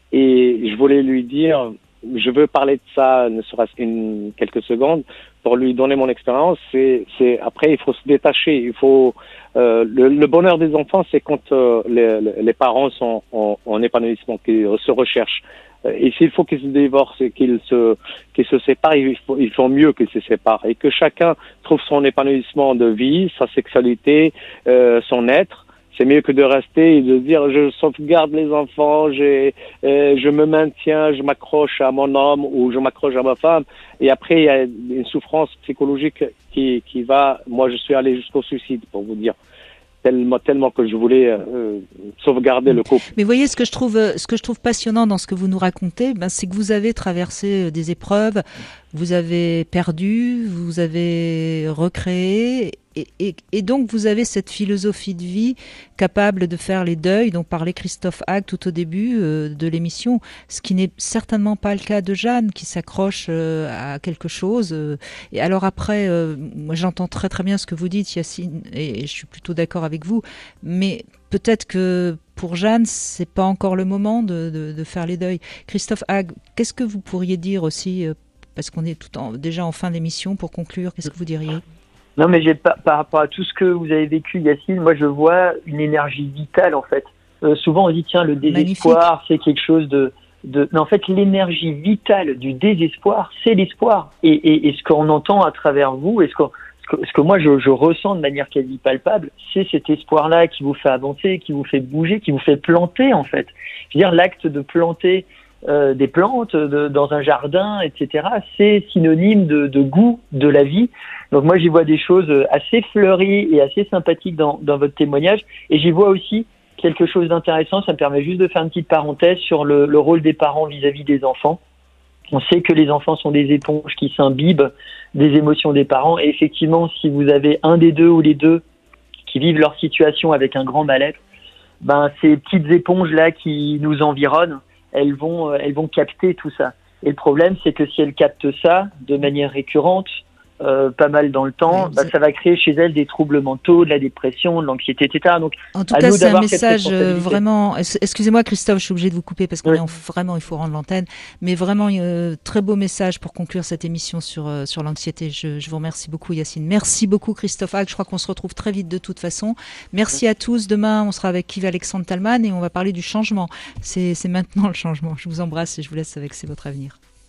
et je voulais lui dire, je veux parler de ça, ne serait-ce qu'une quelques secondes, pour lui donner mon expérience. C'est, c'est après il faut se détacher, il faut euh, le, le bonheur des enfants, c'est quand euh, les, les parents sont en, en épanouissement, qu'ils se recherchent. Et s'il faut qu'ils se divorcent et qu'ils se qu'ils se séparent, il faut, ils font mieux qu'ils se séparent et que chacun trouve son épanouissement de vie, sa sexualité, euh, son être. C'est mieux que de rester et de dire je sauvegarde les enfants, j'ai, euh, je me maintiens, je m'accroche à mon homme ou je m'accroche à ma femme. Et après, il y a une souffrance psychologique qui, qui va... Moi, je suis allé jusqu'au suicide, pour vous dire. Tellement, tellement que je voulais euh, sauvegarder le couple. Mais voyez, ce que je trouve, ce que je trouve passionnant dans ce que vous nous racontez, ben, c'est que vous avez traversé des épreuves, vous avez perdu, vous avez recréé, et, et, et donc vous avez cette philosophie de vie capable de faire les deuils dont parlait Christophe Hague tout au début euh, de l'émission, ce qui n'est certainement pas le cas de Jeanne qui s'accroche euh, à quelque chose. Euh, et alors après, euh, moi j'entends très très bien ce que vous dites, Yacine, et, et je suis plutôt d'accord avec vous, mais peut-être que pour Jeanne, c'est pas encore le moment de, de, de faire les deuils. Christophe Hague, qu'est-ce que vous pourriez dire aussi, euh, parce qu'on est tout en, déjà en fin d'émission, pour conclure, qu'est-ce que vous diriez ? Non, mais j'ai pas, par rapport à tout ce que vous avez vécu, Yacine, moi je vois une énergie vitale en fait. Euh, souvent on dit tiens le désespoir, magnifique, c'est quelque chose de, de... Non, en fait l'énergie vitale du désespoir, c'est l'espoir. Et, et, et ce qu'on entend à travers vous, et ce que, ce que, ce que moi je, je ressens de manière quasi palpable, c'est cet espoir-là qui vous fait avancer, qui vous fait bouger, qui vous fait planter en fait. Je veux dire l'acte de planter Euh, des plantes de, dans un jardin, et cetera. C'est synonyme de, de goût de la vie. Donc moi, j'y vois des choses assez fleuries et assez sympathiques dans, dans votre témoignage. Et j'y vois aussi quelque chose d'intéressant. Ça me permet juste de faire une petite parenthèse sur le, le rôle des parents vis-à-vis des enfants. On sait que les enfants sont des éponges qui s'imbibent des émotions des parents. Et effectivement, si vous avez un des deux ou les deux qui vivent leur situation avec un grand mal-être, ben ces petites éponges-là qui nous environnent, elles vont, elles vont capter tout ça. Et le problème, c'est que si elles captent ça de manière récurrente, euh, pas mal dans le temps, Oui, bah, c'est- ça va créer chez elle des troubles mentaux, de la dépression, de l'anxiété, et cetera. Donc, En tout à cas, nous c'est un d'avoir cette message euh, responsabilité. vraiment. es- Excusez-moi, Christophe, je suis obligée de vous couper parce qu'on Oui. est en- vraiment, il faut rendre l'antenne. Mais vraiment, euh, très beau message pour conclure cette émission sur euh, sur l'anxiété. Je, je vous remercie beaucoup, Yacine. Merci beaucoup, Christophe Hack. Je crois qu'on se retrouve très vite de toute façon. Merci à tous. Demain, on sera avec Yves Alexandre Talman et on va parler du changement. C'est c'est maintenant le changement. Je vous embrasse et je vous laisse avec C'est votre avenir.